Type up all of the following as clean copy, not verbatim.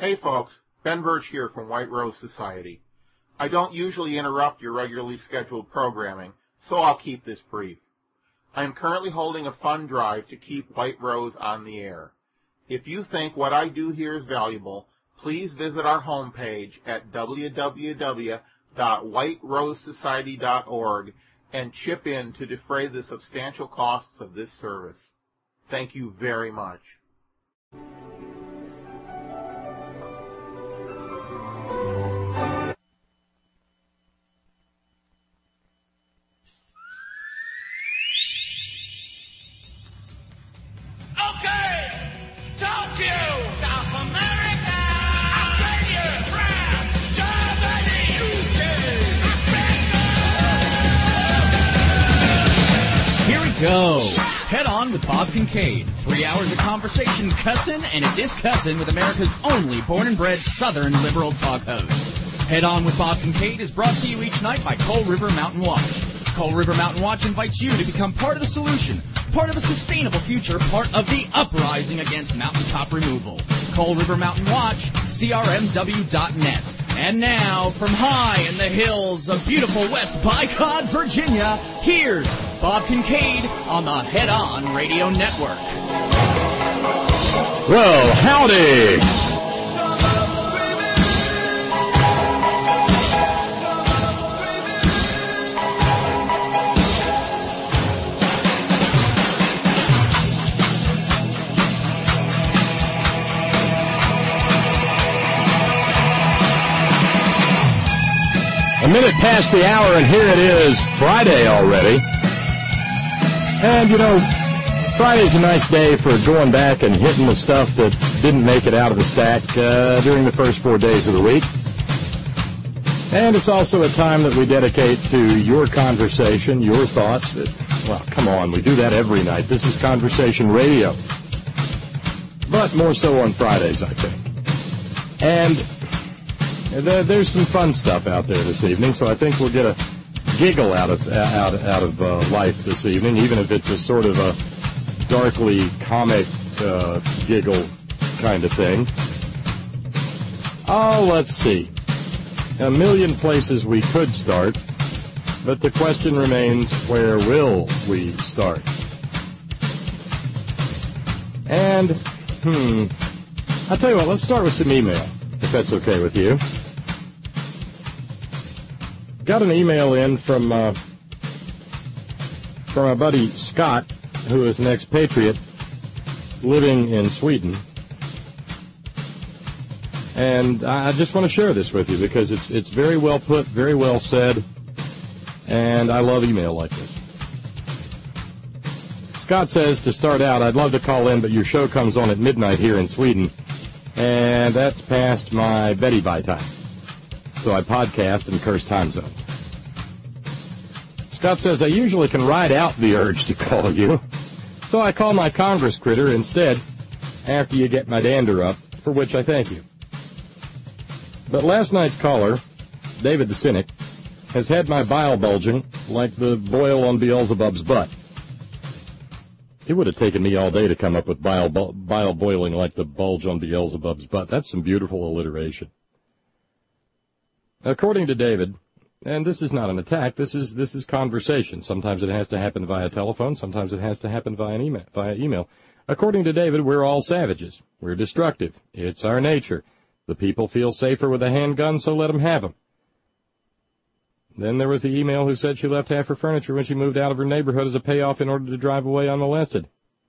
Hey folks, Ben Birch here from White Rose Society. I don't usually interrupt your regularly scheduled programming, so I'll keep this brief. I am currently holding a fund drive to keep White Rose on the air. If you think what I do here is valuable, please visit our homepage at www.whiterosesociety.org and chip in to defray the substantial costs of this service. Thank you very much. Go. Head On with Bob Kincaid. 3 hours of conversation, cussing, and a discussing with America's only born and bred Southern liberal talk host. Head On with Bob Kincaid is brought to you each night by Coal River Mountain Watch. Coal River Mountain Watch invites you to become part of the solution, part of a sustainable future, part of the uprising against mountaintop removal. Coal River Mountain Watch, crmw.net. And now, from high in the hills of beautiful West Bicod, Virginia, here's Bob Kincaid on the Head On Radio Network. Well, howdy. A minute past the hour, and here it is, Friday already. And, you know, Friday's a nice day for going back and hitting the stuff that didn't make it out of the stack during the first 4 days of the week. And it's also a time that we dedicate to your conversation, your thoughts. Well, come on, we do that every night. This is Conversation Radio. But more so on Fridays, I think. And there's some fun stuff out there this evening, so I think we'll get a giggle out of life this evening, even if it's a sort of a darkly comic giggle kind of thing. Oh, let's see. A million places we could start, but the question remains, where will we start? And, I'll tell you what, let's start with some email, if that's okay with you. Got an email in from our buddy Scott, who is an expatriate living in Sweden. And I just want to share this with you because it's very well put, very well said, and I love email like this. Scott says, to start out, I'd love to call in, but your show comes on at midnight here in Sweden, and that's past my Betty Bye time. So I podcast and curse time zones. Scott says, I usually can ride out the urge to call you, so I call my Congress critter instead after you get my dander up, for which I thank you. But last night's caller, David the Cynic, has had my bile bulging like the boil on Beelzebub's butt. It would have taken me all day to come up with bile boiling like the bulge on Beelzebub's butt. That's some beautiful alliteration. According to David, and this is not an attack, this is conversation. Sometimes it has to happen via telephone, sometimes it has to happen via email. According to David, we're all savages. We're destructive. It's our nature. The people feel safer with a handgun, so let them have them. Then there was the email who said she left half her furniture when she moved out of her neighborhood as a payoff in order to drive away unmolested.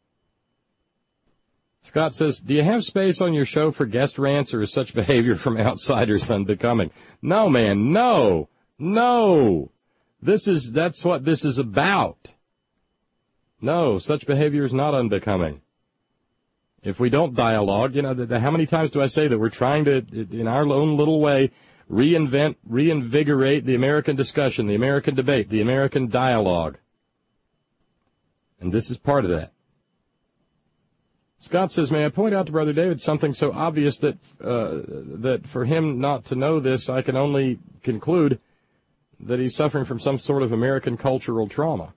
Scott says, do you have space on your show for guest rants, or is such behavior from outsiders unbecoming? No, man, no. That's what this is about. No, such behavior is not unbecoming. If we don't dialogue, you know, how many times do I say that we're trying to, in our own little way, reinvigorate the American discussion, the American debate, the American dialogue. And this is part of that. Scott says, may I point out to Brother David something so obvious that for him not to know this, I can only conclude that he's suffering from some sort of American cultural trauma.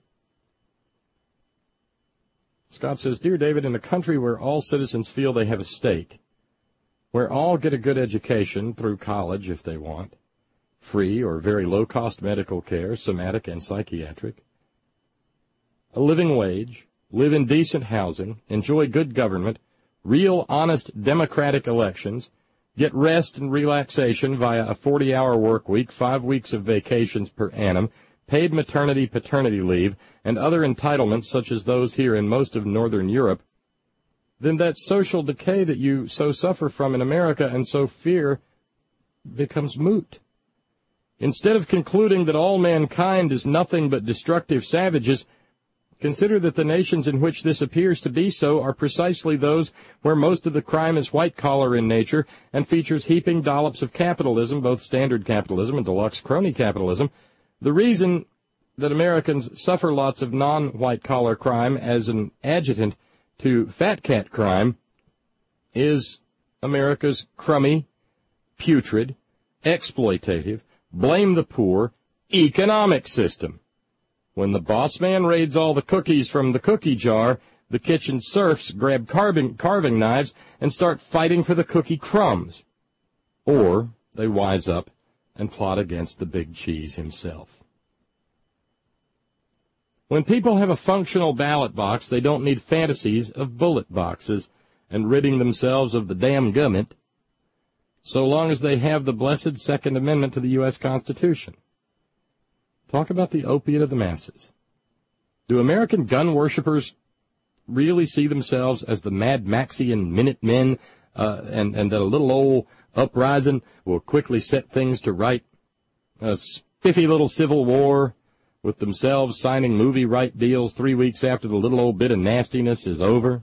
Scott says, Dear David, in a country where all citizens feel they have a stake, where all get a good education through college if they want, free or very low-cost medical care, somatic and psychiatric, a living wage, live in decent housing, enjoy good government, real, honest, democratic elections, get rest and relaxation via a 40-hour work week, 5 weeks of vacations per annum, paid maternity, paternity leave, and other entitlements such as those here in most of Northern Europe, then that social decay that you so suffer from in America and so fear becomes moot. Instead of concluding that all mankind is nothing but destructive savages, consider that the nations in which this appears to be so are precisely those where most of the crime is white-collar in nature and features heaping dollops of capitalism, both standard capitalism and deluxe crony capitalism. The reason that Americans suffer lots of non-white-collar crime as an adjutant to fat cat crime is America's crummy, putrid, exploitative, blame-the-poor economic system. When the boss man raids all the cookies from the cookie jar, the kitchen serfs grab carving knives and start fighting for the cookie crumbs. Or they wise up and plot against the big cheese himself. When people have a functional ballot box, they don't need fantasies of bullet boxes and ridding themselves of the damn government, so long as they have the blessed Second Amendment to the U.S. Constitution. Talk about the opiate of the masses. Do American gun worshippers really see themselves as the Mad Maxian Minutemen, and that a little old uprising will quickly set things to right? A spiffy little civil war with themselves signing movie right deals 3 weeks after the little old bit of nastiness is over?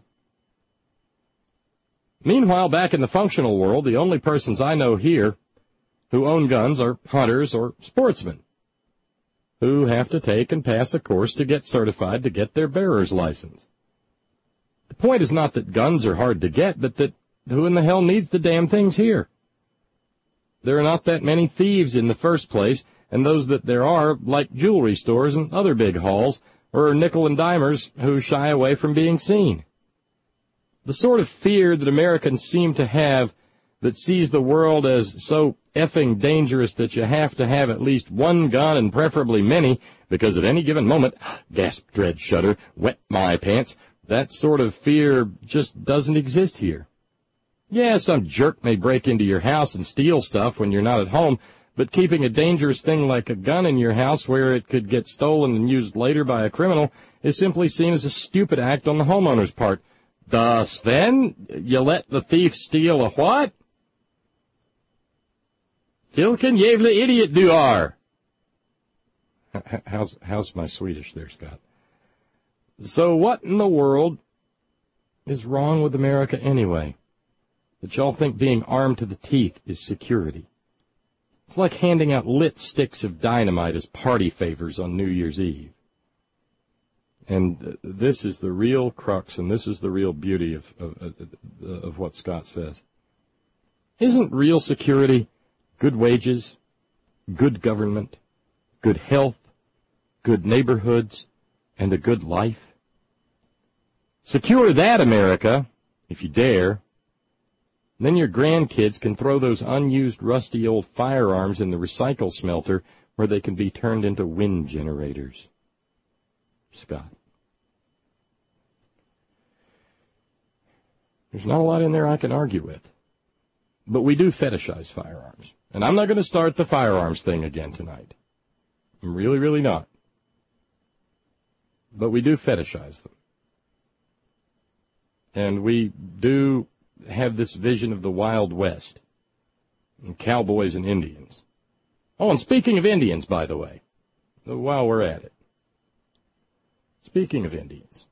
Meanwhile, back in the functional world, the only persons I know here who own guns are hunters or sportsmen who have to take and pass a course to get certified to get their bearer's license. The point is not that guns are hard to get, but that who in the hell needs the damn things here? There are not that many thieves in the first place, and those that there are, like jewelry stores and other big hauls, or nickel and dimers who shy away from being seen. The sort of fear that Americans seem to have that sees the world as so effing dangerous that you have to have at least one gun and preferably many, because at any given moment, gasp, dread, shudder, wet my pants, that sort of fear just doesn't exist here. Yeah, some jerk may break into your house and steal stuff when you're not at home, but keeping a dangerous thing like a gun in your house where it could get stolen and used later by a criminal is simply seen as a stupid act on the homeowner's part. Thus, then, you let the thief steal a what? Vilken jävla idiot du are. How's my Swedish there, Scott? So what in the world is wrong with America anyway? That y'all think being armed to the teeth is security. It's like handing out lit sticks of dynamite as party favors on New Year's Eve. And this is the real crux, and this is the real beauty of what Scott says. Isn't real security good wages, good government, good health, good neighborhoods, and a good life? Secure that, America, if you dare. Then your grandkids can throw those unused rusty old firearms in the recycle smelter where they can be turned into wind generators. Scott. There's not a lot in there I can argue with. But we do fetishize firearms. And I'm not going to start the firearms thing again tonight. I'm really, really not. But we do fetishize them. And we do have this vision of the Wild West and cowboys and Indians. Oh, and speaking of Indians, by the way, while we're at it, speaking of Indians,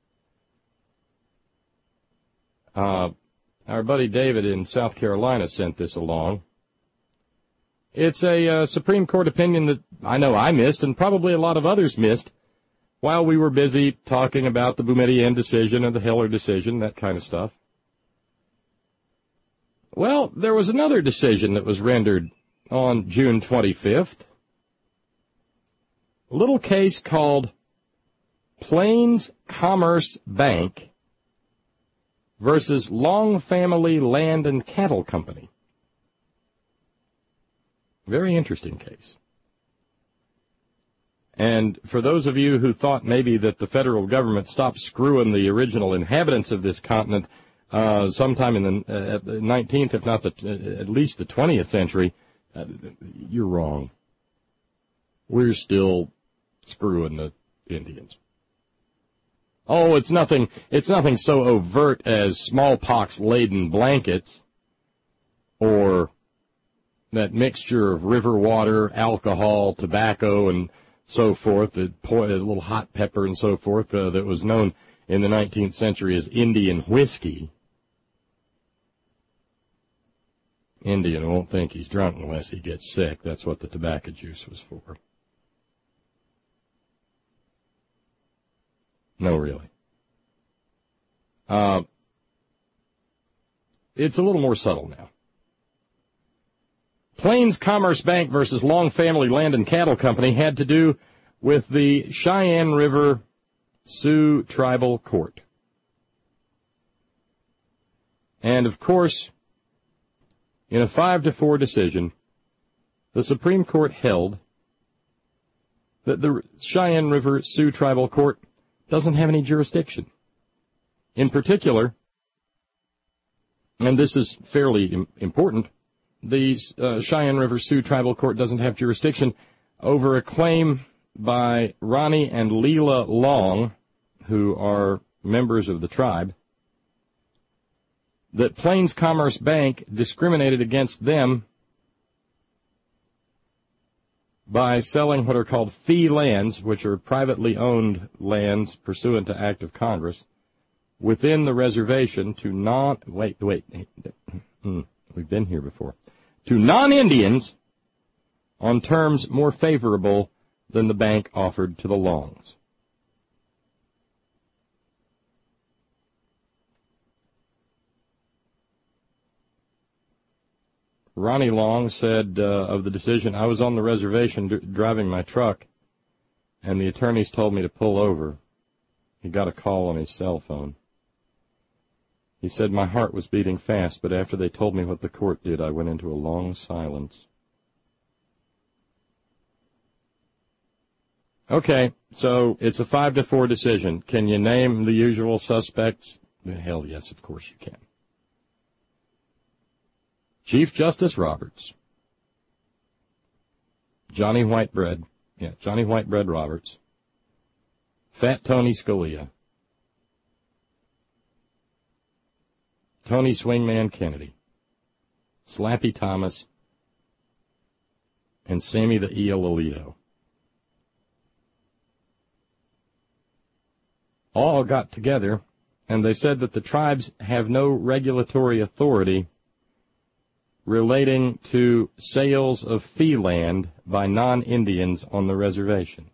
our buddy David in South Carolina sent this along. It's a Supreme Court opinion that I know I missed and probably a lot of others missed while we were busy talking about the Boumediene decision and the Heller decision, that kind of stuff. Well, there was another decision that was rendered on June 25th. A little case called Plains Commerce Bank versus Long Family Land and Cattle Company. Very interesting case. And for those of you who thought maybe that the federal government stopped screwing the original inhabitants of this continent sometime in the 19th, if not at least the 20th century, you're wrong. We're still screwing the Indians. Oh, it's nothing so overt as smallpox-laden blankets or that mixture of river water, alcohol, tobacco, and so forth, a little hot pepper and so forth, that was known in the 19th century as Indian whiskey. Indian won't think he's drunk unless he gets sick. That's what the tobacco juice was for. No, really. It's a little more subtle now. Plains Commerce Bank versus Long Family Land and Cattle Company had to do with the Cheyenne River Sioux Tribal Court. And, of course, in a 5-4 decision, the Supreme Court held that the Cheyenne River Sioux Tribal Court doesn't have any jurisdiction. In particular, and this is fairly important, the Cheyenne River Sioux Tribal Court doesn't have jurisdiction over a claim by Ronnie and Leela Long, who are members of the tribe, that Plains Commerce Bank discriminated against them by selling what are called fee lands, which are privately owned lands pursuant to Act of Congress, within the reservation to we've been here before, to non-Indians on terms more favorable than the bank offered to the Longs. Ronnie Long said of the decision, I was on the reservation driving my truck, and the attorneys told me to pull over. He got a call on his cell phone. He said, my heart was beating fast, but after they told me what the court did, I went into a long silence. Okay, so it's a 5-4 decision. Can you name the usual suspects? Hell yes, of course you can. Chief Justice Roberts, Johnny Whitebread Roberts, Fat Tony Scalia, Tony Swingman Kennedy, Slappy Thomas, and Sammy the Eel Alito. All got together, and they said that the tribes have no regulatory authority relating to sales of fee land by non-Indians on the reservation.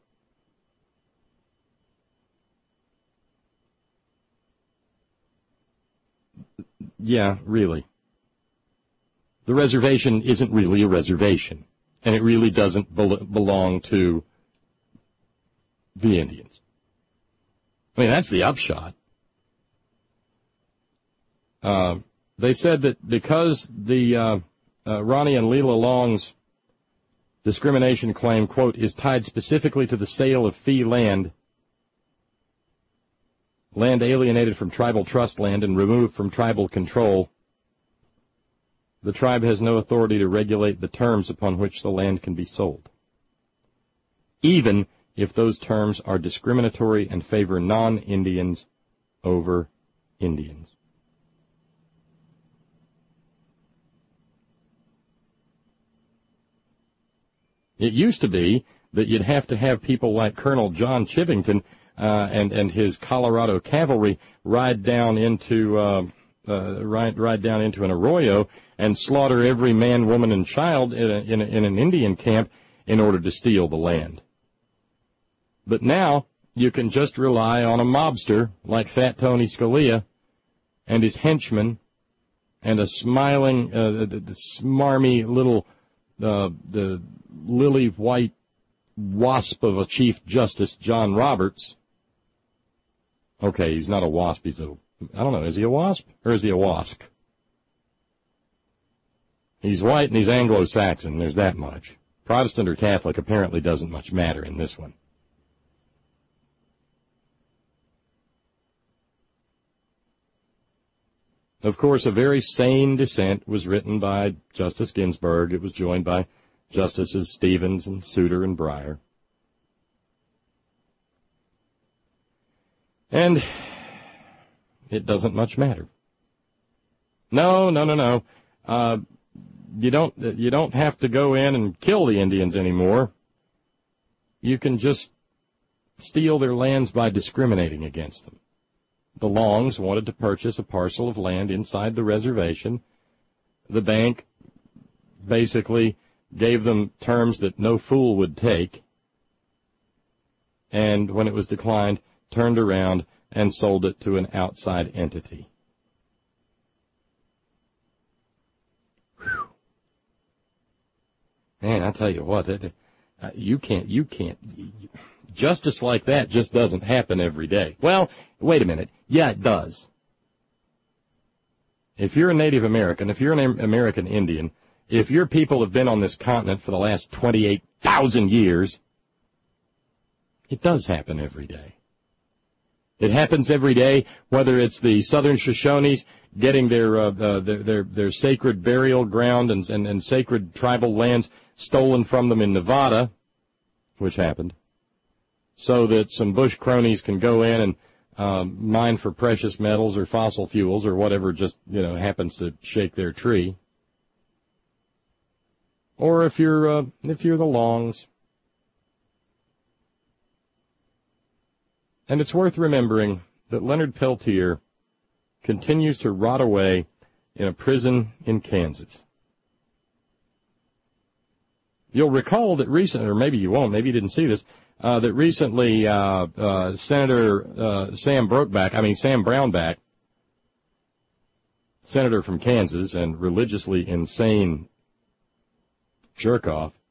Yeah, really. The reservation isn't really a reservation, and it really doesn't belong to the Indians. I mean, that's the upshot. They said that because the Ronnie and Leela Long's discrimination claim, quote, is tied specifically to the sale of fee land alienated from tribal trust land and removed from tribal control, the tribe has no authority to regulate the terms upon which the land can be sold, even if those terms are discriminatory and favor non-Indians over Indians. It used to be that you'd have to have people like Colonel John Chivington and his Colorado cavalry ride down into an arroyo and slaughter every man, woman, and child in an Indian camp in order to steal the land. But now you can just rely on a mobster like Fat Tony Scalia and his henchmen and a smiling, smarmy little the lily-white wasp of a Chief Justice, John Roberts. Okay, he's not a wasp, he's a I don't know, is he a WASP or is he a WASP? He's white and he's Anglo-Saxon, there's that much. Protestant or Catholic apparently doesn't much matter in this one. Of course, a very sane dissent was written by Justice Ginsburg. It was joined by Justices Stevens and Souter and Breyer. And it doesn't much matter. No. You don't have to go in and kill the Indians anymore. You can just steal their lands by discriminating against them. The Longs wanted to purchase a parcel of land inside the reservation. The bank basically gave them terms that no fool would take, and when it was declined, turned around and sold it to an outside entity. Whew. Man, I tell you what, you can't. Justice like that just doesn't happen every day. Well, wait a minute. Yeah, it does. If you're a Native American, if you're an American Indian, if your people have been on this continent for the last 28,000 years, it does happen every day. It happens every day, whether it's the Southern Shoshones getting their sacred burial ground and sacred tribal lands stolen from them in Nevada, which happened, so that some Bush cronies can go in and mine for precious metals or fossil fuels or whatever just, happens to shake their tree. Or if you're the Longs. And it's worth remembering that Leonard Peltier continues to rot away in a prison in Kansas. You'll recall that recently, or maybe you won't, maybe you didn't see this, that recently Senator Sam Brownback, senator from Kansas and religiously insane jerk-off,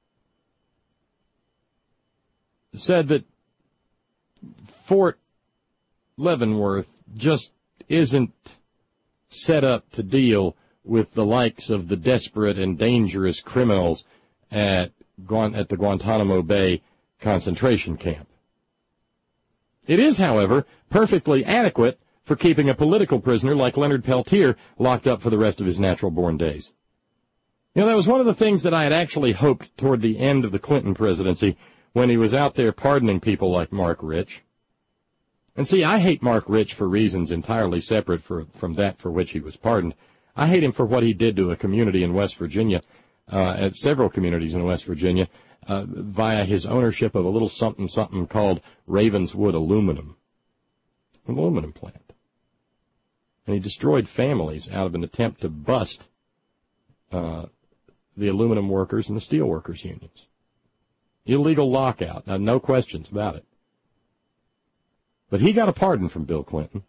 said that Fort Leavenworth just isn't set up to deal with the likes of the desperate and dangerous criminals at the Guantanamo Bay concentration camp. It is, however, perfectly adequate for keeping a political prisoner like Leonard Peltier locked up for the rest of his natural-born days. That was one of the things that I had actually hoped toward the end of the Clinton presidency when he was out there pardoning people like Mark Rich. And see, I hate Mark Rich for reasons entirely separate from that for which he was pardoned. I hate him for what he did to a community in West Virginia, at several communities in West Virginia, via his ownership of a little something called Ravenswood Aluminum, an aluminum plant. And he destroyed families out of an attempt to bust the aluminum workers and the steel workers unions. Illegal lockout, no questions about it. But he got a pardon from Bill Clinton.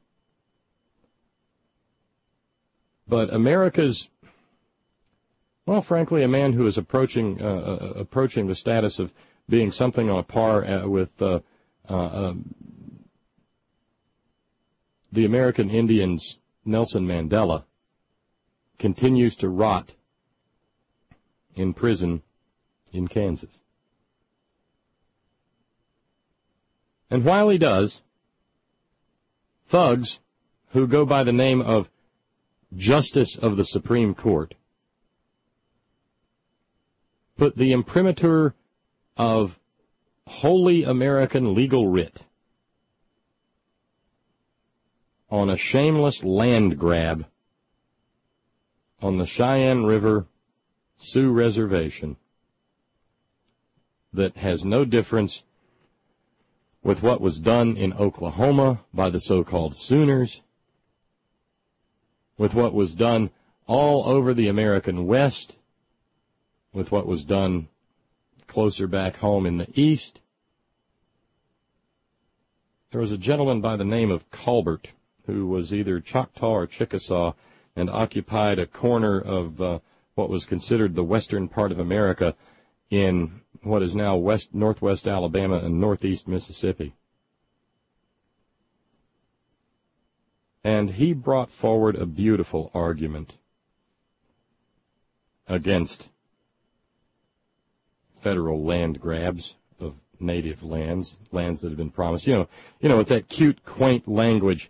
But America's, well, frankly, a man who is approaching the status of being something on a par with the American Indians, Nelson Mandela, continues to rot in prison in Kansas. And while he does, thugs who go by the name of Justice of the Supreme Court put the imprimatur of Holy American Legal Writ on a shameless land grab on the Cheyenne River Sioux Reservation that has no difference with what was done in Oklahoma by the so-called Sooners, with what was done all over the American West, with what was done closer back home in the East. There was a gentleman by the name of Colbert who was either Choctaw or Chickasaw and occupied a corner of what was considered the western part of America in what is now northwest Alabama and northeast Mississippi. And he brought forward a beautiful argument against federal land grabs of native lands that have been promised. You know, with that cute, quaint language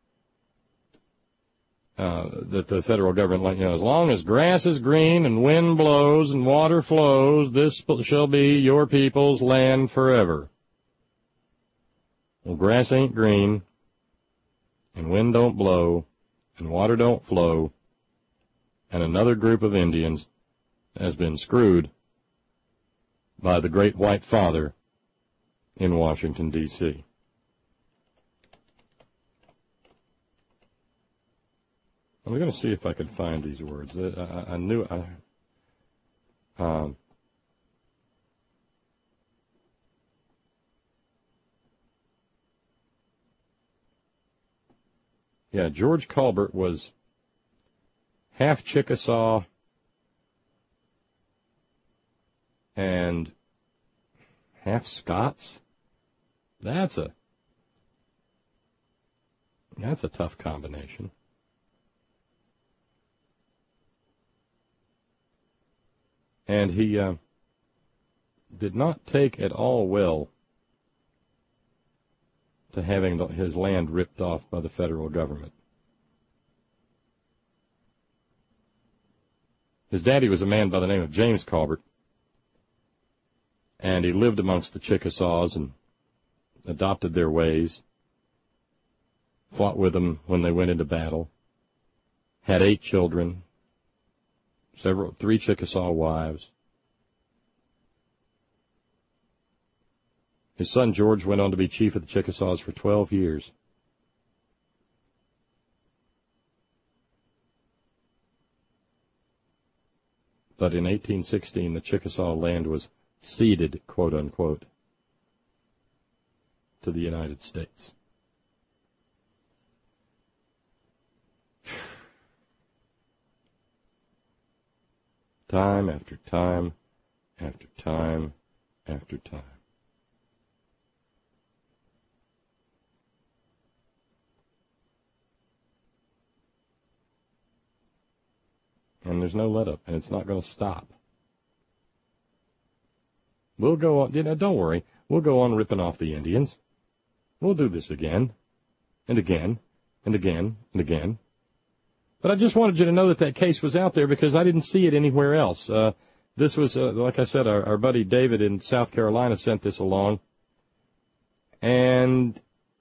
that the federal government, as long as grass is green and wind blows and water flows, this shall be your people's land forever. Well, grass ain't green, and wind don't blow, and water don't flow, and another group of Indians has been screwed by the Great White Father in Washington, D.C. I'm going to see if I can find these words. I knew George Colbert was half Chickasaw and half Scots. That's a tough combination. And he did not take at all well to having his land ripped off by the federal government. His daddy was a man by the name of James Colbert, and he lived amongst the Chickasaws and adopted their ways, fought with them when they went into battle, had 8 children, 3 Chickasaw wives. His son George went on to be chief of the Chickasaws for 12 years. But in 1816, the Chickasaw land was ceded, quote unquote, to the United States. Time after time after time after time. And there's no let up, and it's not going to stop. We'll go on, don't worry, we'll go on ripping off the Indians. We'll do this again, and again, and again, and again. But I just wanted you to know that case was out there because I didn't see it anywhere else. This was, like I said, our buddy David in South Carolina sent this along. And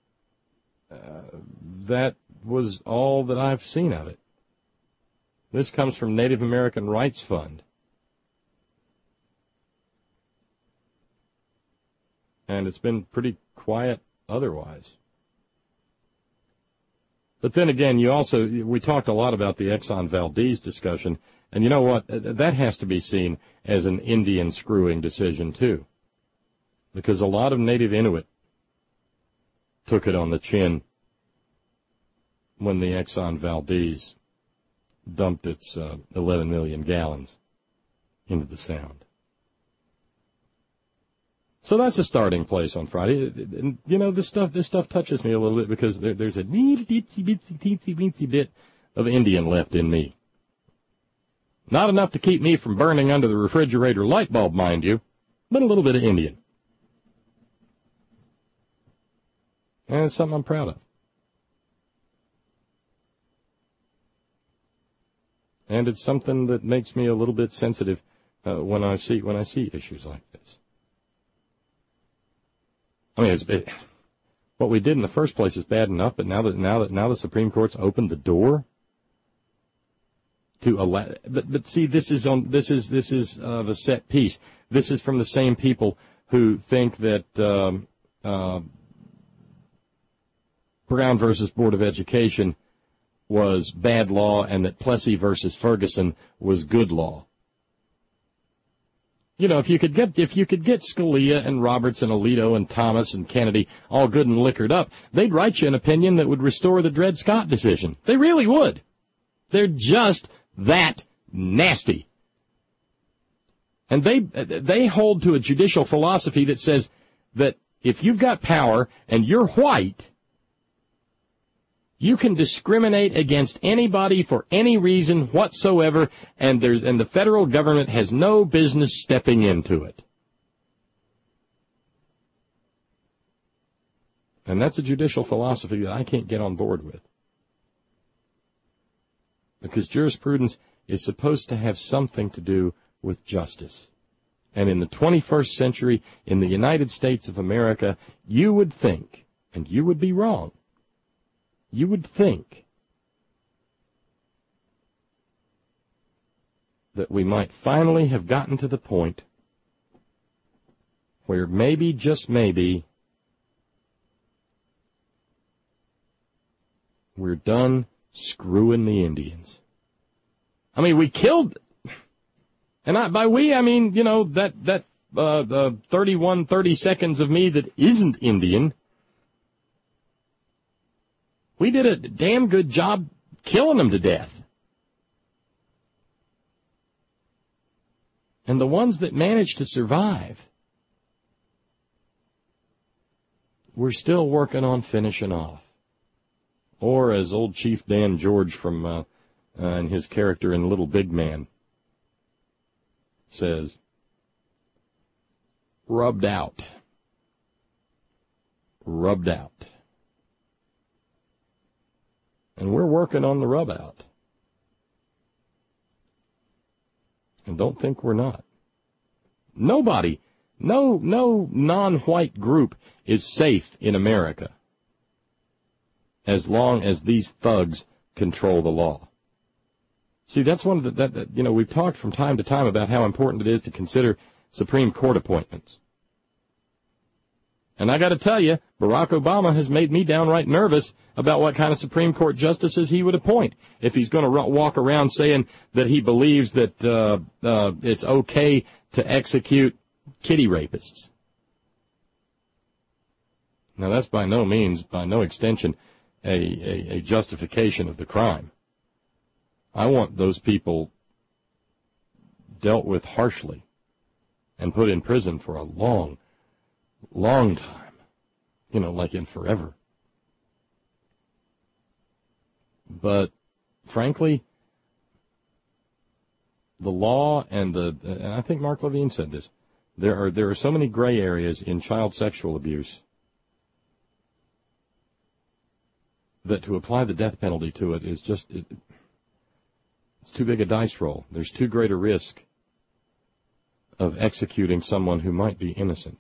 that was all that I've seen of it. This comes from Native American Rights Fund. And it's been pretty quiet otherwise. But then again, we talked a lot about the Exxon Valdez discussion, and you know what? That has to be seen as an Indian screwing decision, too. Because a lot of native Inuit took it on the chin when the Exxon Valdez dumped its 11 million gallons into the Sound. So that's a starting place on Friday. And, this stuff touches me a little bit because there's a teensy bit of Indian left in me. Not enough to keep me from burning under the refrigerator light bulb, mind you, but a little bit of Indian. And it's something I'm proud of. And it's something that makes me a little bit sensitive when I see issues like this. I mean, what we did in the first place is bad enough, but now the Supreme Court's opened the door to allow. But see, this is the set piece. This is from the same people who think that Brown versus Board of Education was bad law and that Plessy versus Ferguson was good law. If you could get Scalia and Roberts and Alito and Thomas and Kennedy all good and liquored up, they'd write you an opinion that would restore the Dred Scott decision. They really would. They're just that nasty. And they hold to a judicial philosophy that says that if you've got power and you're white, You can discriminate against anybody for any reason whatsoever, and the federal government has no business stepping into it. And that's a judicial philosophy that I can't get on board with. Because jurisprudence is supposed to have something to do with justice. And in the 21st century, in the United States of America, you would think, and you would be wrong, you would think that we might finally have gotten to the point where maybe, just maybe, we're done screwing the Indians. I mean, we killed, and by we, I mean, you know, that 30 seconds of me that isn't Indian. We did a damn good job killing them to death. And the ones that managed to survive, we're still working on finishing off. Or as old Chief Dan George from and his character in Little Big Man says, rubbed out. Rubbed out. And we're working on the rub out. And don't think we're not. Nobody, no non-white group is safe in America as long as these thugs control the law. See, that's one of the, you know, we've talked from time to time about how important it is to consider Supreme Court appointments. And I got to tell you, Barack Obama has made me downright nervous about what kind of Supreme Court justices he would appoint if he's going to walk around saying that he believes that it's okay to execute kiddie rapists. Now, that's by no means, by no extension, a justification of the crime. I want those people dealt with harshly and put in prison for a long, long time, you know, like in forever. But, frankly, the law and I think Mark Levine said this, there are so many gray areas in child sexual abuse that to apply the death penalty to it is just, it's too big a dice roll. There's too great a risk of executing someone who might be innocent.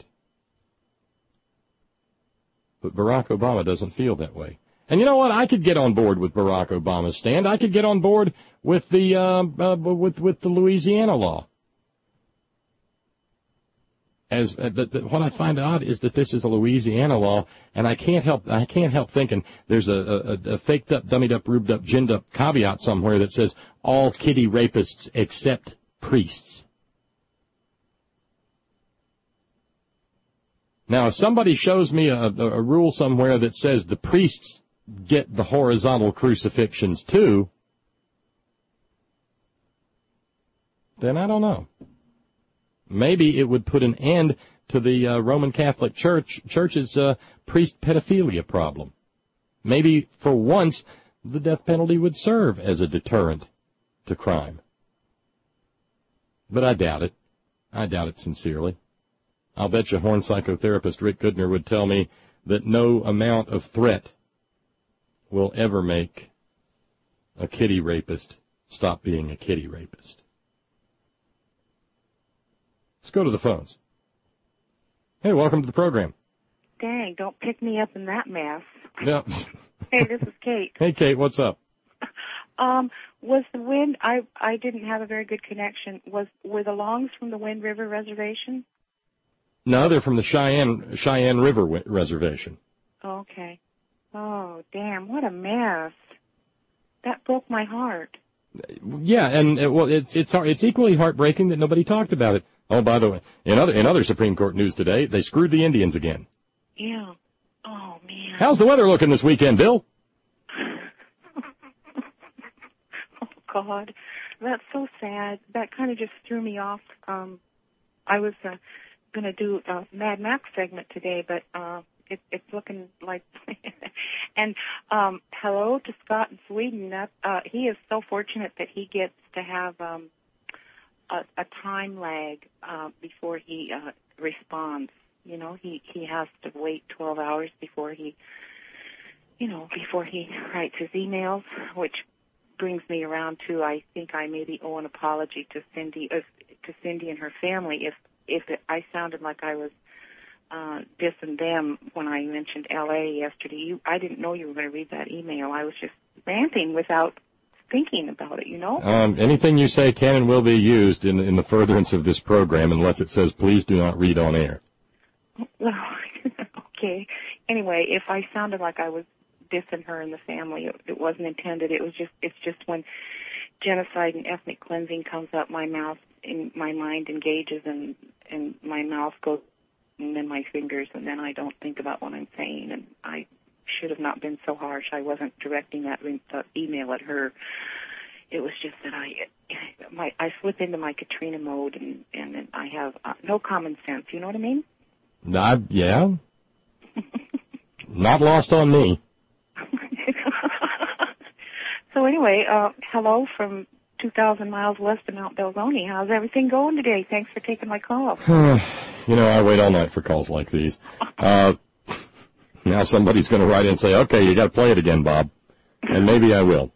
But Barack Obama doesn't feel that way. And you know what? I could get on board with Barack Obama's stand. I could get on board with the Louisiana law. What I find odd is that this is a Louisiana law, and I can't help thinking there's a faked up, dummied up, rubed up, ginned up caveat somewhere that says all kiddie rapists except priests. Now, if somebody shows me a rule somewhere that says the priests get the horizontal crucifixions too, then I don't know. Maybe it would put an end to the Roman Catholic Church's priest pedophilia problem. Maybe, for once, the death penalty would serve as a deterrent to crime. But I doubt it. I doubt it sincerely. I'll bet you horn psychotherapist Rick Goodner would tell me that no amount of threat will ever make a kiddie rapist stop being a kiddie rapist. Let's go to the phones. Hey, welcome to the program. Dang, don't pick me up in that mess. Yeah. Hey, this is Kate. Hey, Kate, what's up? Was the Wind, I didn't have a very good connection. Were the Longs from the Wind River Reservation? No, they're from the Cheyenne River Reservation. Okay. Oh, damn, what a mess. That broke my heart. Yeah, and it's equally heartbreaking that nobody talked about it. Oh, by the way, in other Supreme Court news today, they screwed the Indians again. Yeah. Oh, man. How's the weather looking this weekend, Bill? Oh, God. That's so sad. That kind of just threw me off. I was going to do a Mad Max segment today, but it's looking like. And hello to Scott in Sweden. He is so fortunate that he gets to have a time lag before he responds. You know, he has to wait 12 hours before he writes his emails, which brings me around to I think I maybe owe an apology to Cindy and her family if I sounded like I was dissing them when I mentioned L.A. yesterday. I didn't know you were going to read that email. I was just ranting without thinking about it, you know? Anything you say can and will be used in the furtherance of this program unless it says, please do not read on air. Well, okay. Anyway, if I sounded like I was dissing her and the family, it wasn't intended. It's just when genocide and ethnic cleansing comes up, my mind engages and my mouth goes and then my fingers, and then I don't think about what I'm saying, and I should have not been so harsh. I wasn't directing that email at her. It was just that I slip into my Katrina mode, and I have no common sense. You know what I mean? Yeah. Not lost on me. So anyway, hello from 2,000 miles west of Mount Belzoni. How's everything going today? Thanks for taking my call. I wait all night for calls like these. Now somebody's going to write in and say, okay, you got to play it again, Bob. And maybe I will.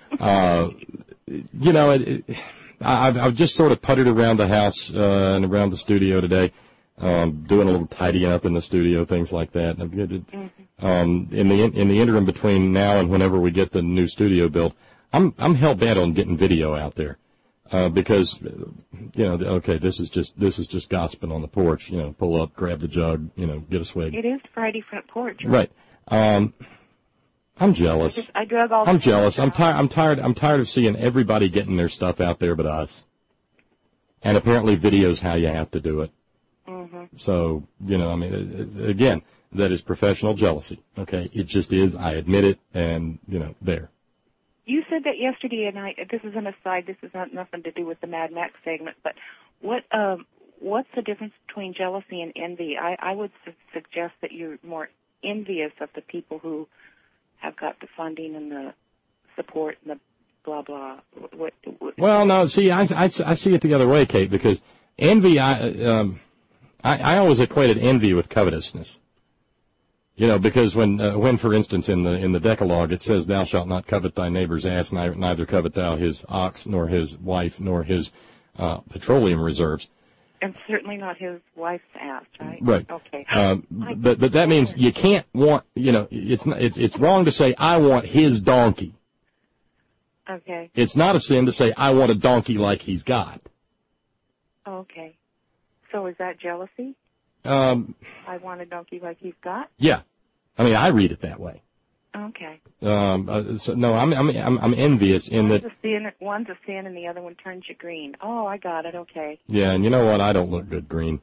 I've just sort of puttered around the house and around the studio today, doing a little tidying up in the studio, things like that. In the interim between now and whenever we get the new studio built, I'm hell bent on getting video out there. Because, this is just gossiping on the porch, pull up, grab the jug, get a swig. It is Friday front porch. Right. I'm jealous. I drug all I'm jealous. I'm tired of seeing everybody getting their stuff out there but us. And apparently video's how you have to do it. Mm-hmm. So, again, that is professional jealousy. Okay. It just is. I admit it. And, there. You said that yesterday, and this is an aside. This is nothing to do with the Mad Max segment. But what's the difference between jealousy and envy? I would suggest that you're more envious of the people who have got the funding and the support and the blah blah. Well, no. See, I see it the other way, Kate, because envy. I always equated envy with covetousness. Because when, for instance, in the Decalogue it says, "Thou shalt not covet thy neighbor's ass, neither covet thou his ox, nor his wife, nor his petroleum reserves." And certainly not his wife's ass, right? Right. Okay. But that means you can't want. It's wrong to say I want his donkey. Okay. It's not a sin to say I want a donkey like he's got. Okay. So is that jealousy? I want a donkey like he's got? Yeah. I read it that way. Okay. So no, I'm envious in that. One's a sin and the other one turns you green. Oh, I got it. Okay. Yeah, and you know what? I don't look good green.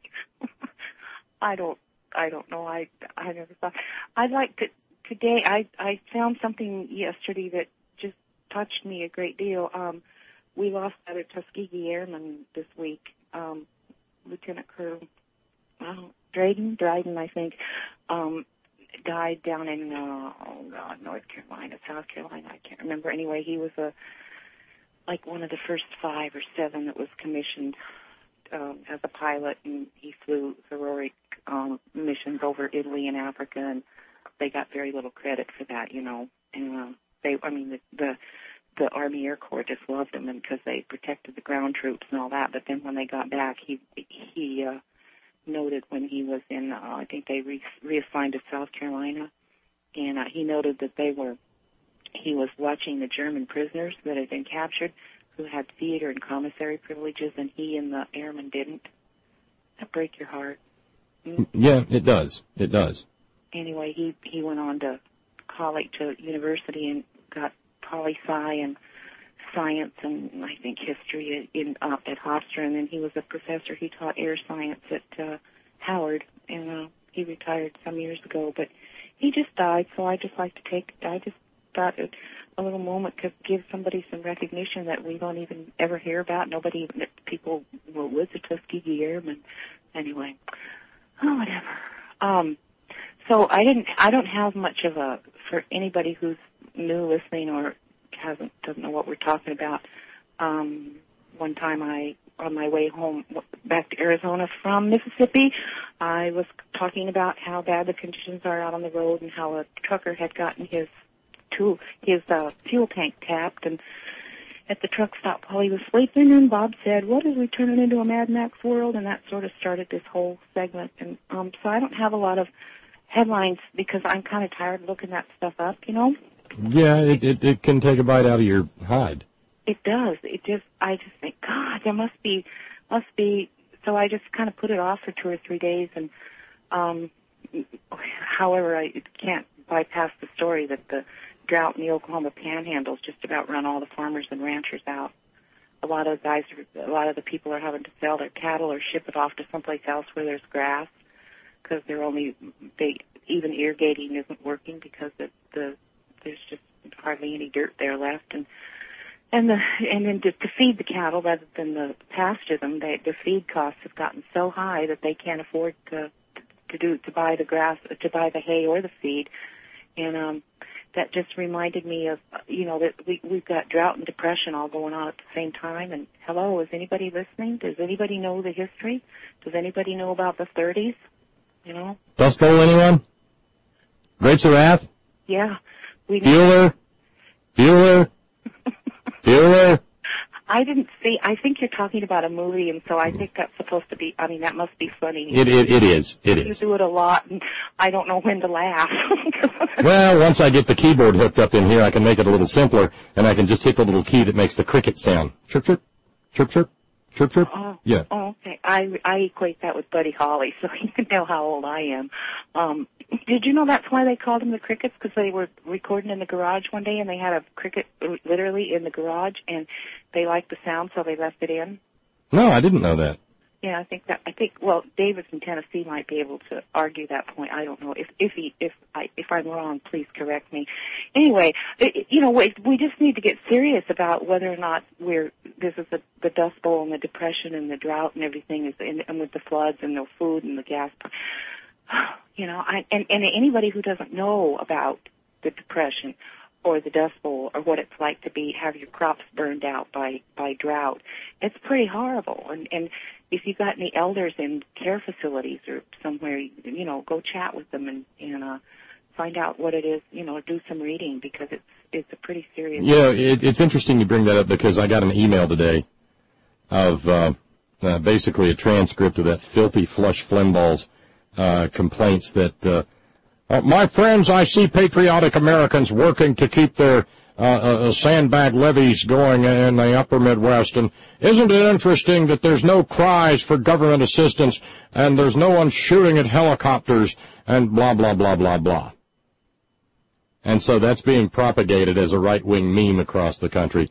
I don't know. I never thought. I'd like to today. I found something yesterday that just touched me a great deal. We lost another Tuskegee Airman this week. Lieutenant Colonel Dryden, I think, died down in North Carolina, South Carolina. I can't remember. Anyway, he was one of the first 5 or 7 that was commissioned as a pilot, and he flew heroic missions over Italy and Africa, and they got very little credit for that, And the Army Air Corps just loved him, and because they protected the ground troops and all that. But then when they got back, he noted when he was in, I think they reassigned to South Carolina, and he noted that he was watching the German prisoners that had been captured who had theater and commissary privileges, and he and the airmen didn't. That break your heart? Yeah, it does. It does. Anyway, he went on to college, to university, and got poli-sci and science and I think history at Hofstra, and then he was a professor. He taught air science at Howard, and he retired some years ago. But he just died, so I just thought a little moment to give somebody some recognition that we don't even ever hear about. People were with the Tuskegee Airmen. Anyway, whatever. So I don't have much of a, for anybody who's new listening or doesn't know what we're talking about. One time on my way home back to Arizona from Mississippi, I was talking about how bad the conditions are out on the road and how a trucker had gotten his fuel tank tapped and at the truck stop while he was sleeping, and Bob said, "What is we turning into a Mad Max world?" And that sort of started this whole segment. And so I don't have a lot of headlines because I'm kind of tired of looking that stuff up, you know? Yeah, it can take a bite out of your hide. It does. I just think, God, there must be. So I just kind of put it off for 2 or 3 days, and however, I can't bypass the story that the drought in the Oklahoma Panhandle has just about run all the farmers and ranchers out. A lot of the people are having to sell their cattle or ship it off to someplace else where there's grass because even irrigating isn't working because there's just hardly any dirt there left, and then to feed the cattle rather than the pasture them, the feed costs have gotten so high that they can't afford to buy the grass, to buy the hay or the feed, and that just reminded me of that we've got drought and depression all going on at the same time. And hello, is anybody listening? Does anybody know the history? Does anybody know about the 30s? You know, Dust Bowl, anyone? Grapes of Wrath? Yeah. Bueller? I didn't see. I think you're talking about a movie, and so I think that's supposed to be. I mean, that must be funny. It is. You do it a lot, and I don't know when to laugh. Well, once I get the keyboard hooked up in here, I can make it a little simpler, and I can just hit the little key that makes the cricket sound. Chirp, chirp, chirp, chirp, chirp, chirp. Yeah. Oh, okay. I equate that with Buddy Holly, so you can know how old I am. Did you know that's why they called them the Crickets? Because they were recording in the garage one day, and they had a cricket literally in the garage, and they liked the sound, so they left it in. No, I didn't know that. Yeah, well, David from Tennessee might be able to argue that point. I don't know. If I'm wrong, please correct me. Anyway, we just need to get serious about whether or not this is the Dust Bowl and the depression and the drought and everything and with the floods and no food and the gas. And anybody who doesn't know about the depression or the Dust Bowl or what it's like to have your crops burned out by drought, it's pretty horrible. And if you've got any elders in care facilities or somewhere, go chat with them and find out what it is, do some reading because it's a pretty serious. Yeah, it's interesting you bring that up because I got an email today of basically a transcript of that filthy Flush Flimball's complaints that my friends, I see patriotic Americans working to keep their sandbag levees going in the upper Midwest, and isn't it interesting that there's no cries for government assistance and there's no one shooting at helicopters and blah, blah, blah, blah, blah. And so that's being propagated as a right-wing meme across the country.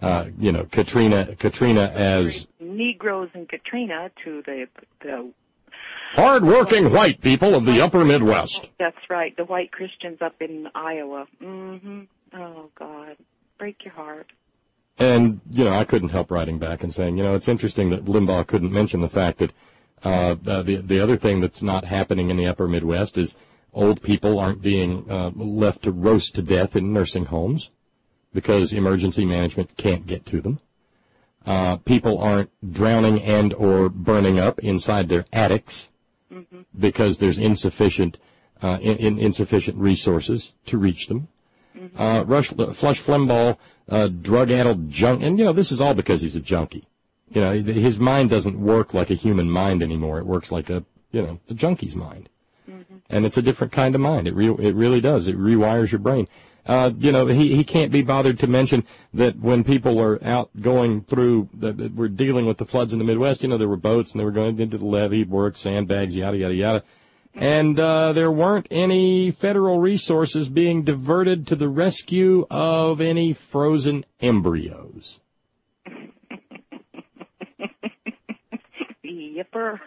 Katrina as Negroes and Katrina to the hard-working white people of the upper Midwest. That's right, the white Christians up in Iowa. Mm-hmm. Oh, God. Break your heart. And, I couldn't help writing back and saying, it's interesting that Limbaugh couldn't mention the fact that the other thing that's not happening in the upper Midwest is old people aren't being left to roast to death in nursing homes because emergency management can't get to them. People aren't drowning and or burning up inside their attics because there's insufficient resources to reach them. Flush Flimball, drug-addled junk, and this is all because he's a junkie. His mind doesn't work like a human mind anymore. It works like a junkie's mind, and it's a different kind of mind. It really does. It rewires your brain. He can't be bothered to mention that when people are out going through, that we're dealing with the floods in the Midwest, there were boats and they were going into the levee work, sandbags, yada, yada, yada. And there weren't any federal resources being diverted to the rescue of any frozen embryos. Yipper.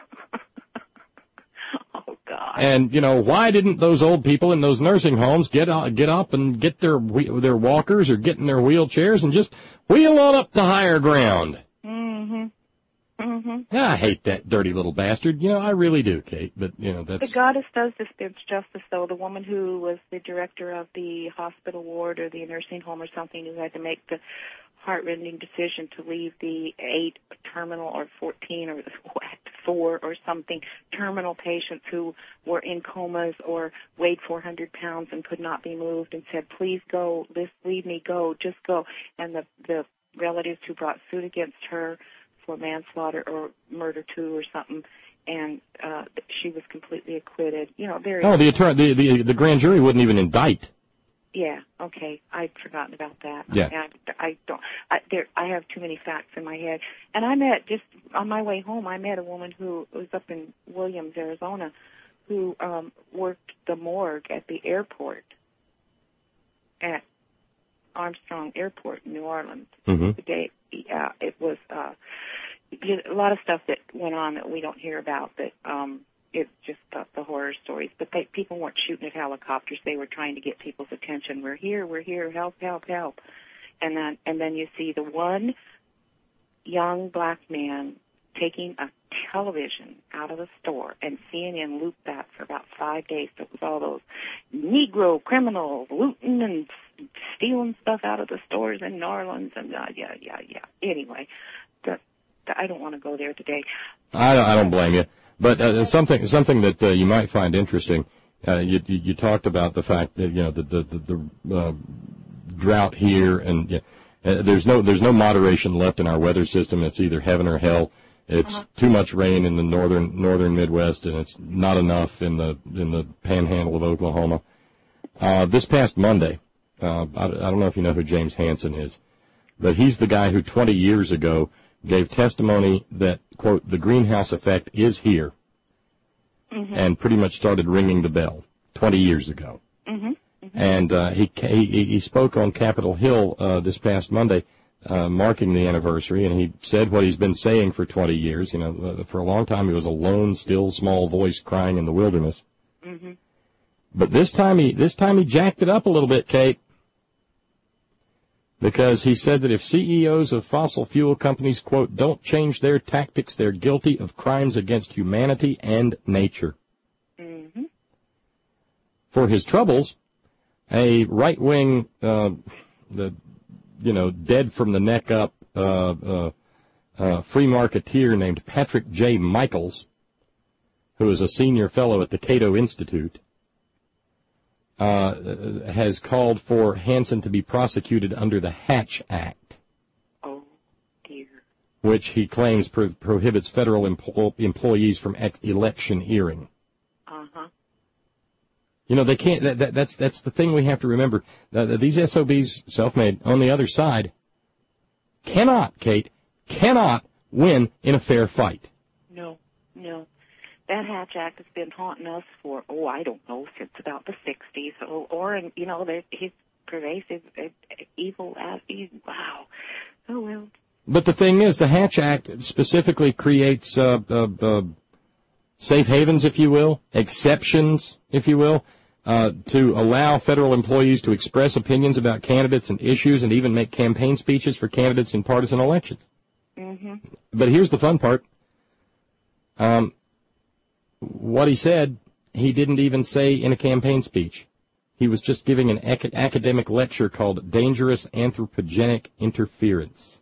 Oh, God. And, why didn't those old people in those nursing homes get up and get their walkers or get in their wheelchairs and just wheel on up to higher ground? Mm-hmm. Mm-hmm. I hate that dirty little bastard. I really do, Kate. But, that's... The goddess does this justice, though. The woman who was the director of the hospital ward or the nursing home or something who had to make the heartrending decision to leave the 8 terminal or 14 or 4 or something terminal patients who were in comas or weighed 400 pounds and could not be moved and said, please go, leave me, go, just go. And the relatives who brought suit against her for manslaughter or murder too or something, and she was completely acquitted. The grand jury wouldn't even indict. Yeah, okay. I'd forgotten about that. Yeah. I have too many facts in my head. And just on my way home, I met a woman who was up in Williams, Arizona, who worked the morgue at the airport, at Armstrong Airport in New Orleans. Mm-hmm. It was a lot of stuff that went on that we don't hear about, that it's just the horror stories. But people weren't shooting at helicopters. They were trying to get people's attention. We're here, help, help, help. And then you see the one young black man taking a television out of the store, and CNN looped that for about 5 days. So it was all those Negro criminals looting and stealing stuff out of the stores in New Orleans, and yeah. Anyway, I don't want to go there today. I don't blame you. But something that you might find interesting, you talked about the fact that the drought here, and there's no moderation left in our weather system. It's either heaven or hell. It's too much rain in the northern Midwest, and it's not enough in the panhandle of Oklahoma. This past Monday, I don't know if you know who James Hansen is, but he's the guy who 20 years ago gave testimony that, quote, the greenhouse effect is here, and pretty much started ringing the bell 20 years ago. And he spoke on Capitol Hill this past Monday, marking the anniversary, and he said what he's been saying for 20 years. For a long time he was a lone, still, small voice crying in the wilderness. But this time he jacked it up a little bit, Kate, because he said that if CEOs of fossil fuel companies, quote, don't change their tactics, they're guilty of crimes against humanity and nature. For his troubles, a right-wing, dead from the neck up free marketeer named Patrick J. Michaels, who is a senior fellow at the Cato Institute, has called for Hansen to be prosecuted under the Hatch Act. Oh, dear. Which he claims prohibits federal employees from electioneering. They can't. That's the thing we have to remember. These SOBs, self-made, on the other side, cannot win in a fair fight. No. That Hatch Act has been haunting us for, I don't know, since about the 60s. He's pervasive, evil. Wow. Oh, well. But the thing is, the Hatch Act specifically creates safe havens, if you will, exceptions, if you will, to allow federal employees to express opinions about candidates and issues and even make campaign speeches for candidates in partisan elections. But here's the fun part. What he said, he didn't even say in a campaign speech. He was just giving an academic lecture called Dangerous Anthropogenic Interference.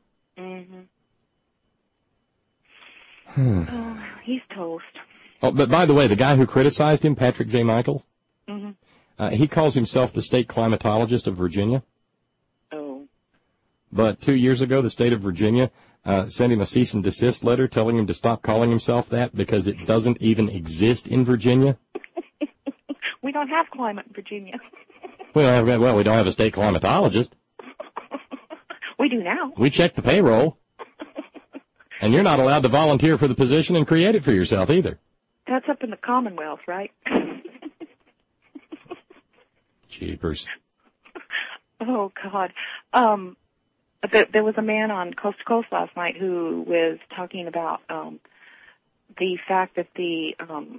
He's toast. Oh, but by the way, the guy who criticized him, Patrick J. Michaels, he calls himself the state climatologist of Virginia. Oh. But 2 years ago, the state of Virginia sent him a cease and desist letter telling him to stop calling himself that because it doesn't even exist in Virginia. We don't have climate in Virginia. We don't have a state climatologist. We do now. We check the payroll. And you're not allowed to volunteer for the position and create it for yourself either. That's up in the Commonwealth, right? Jeepers. Oh, God. There was a man on Coast to Coast last night who was talking about the fact that the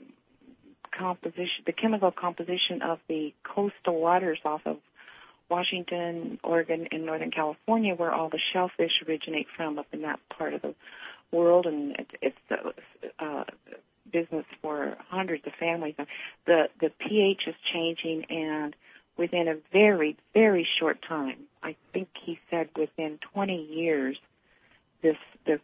chemical composition of the coastal waters off of Washington, Oregon, and Northern California, where all the shellfish originate from, up in that part of the world, and it's business for hundreds of families. The pH is changing, and within a very, very short time, I think he said within 20 years, the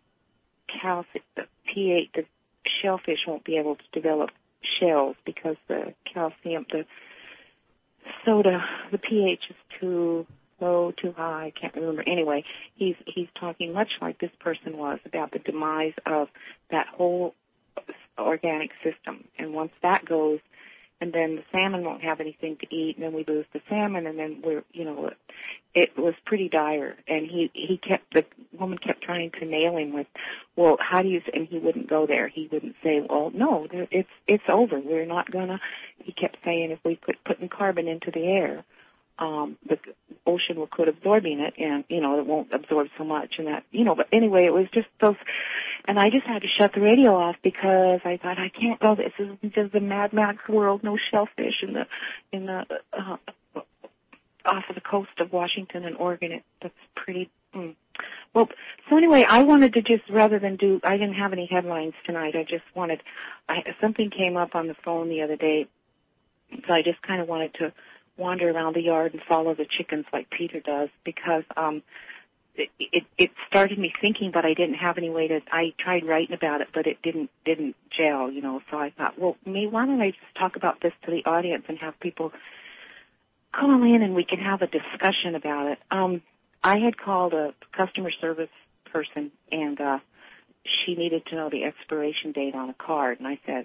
pH, the shellfish won't be able to develop shells because the calcium, the soda, the pH is too low, too high. I can't remember. Anyway, he's talking much like this person was about the demise of that whole organic system. And once that goes, and then the salmon won't have anything to eat, and then we lose the salmon, and then it was pretty dire. And the woman kept trying to nail him with, well, how do you, and he wouldn't go there. He wouldn't say, well, no, it's over. We're not gonna, he kept saying if we quit putting carbon into the air, the ocean will quit absorbing it, and, it won't absorb so much, and that, but anyway, it was just those, and I just had to shut the radio off because I thought, I can't go, this is just the Mad Max world, no shellfish in the off of the coast of Washington and Oregon. That's pretty, Well, so anyway, I wanted to just, rather than I didn't have any headlines tonight, something came up on the phone the other day, so I just kind of wanted to wander around the yard and follow the chickens like Peter does, because it started me thinking, but I didn't have any way I tried writing about it, but it didn't gel, so I thought, well, why don't I just talk about this to the audience and have people call in and we can have a discussion about it. I had called a customer service person, and she needed to know the expiration date on a card, and I said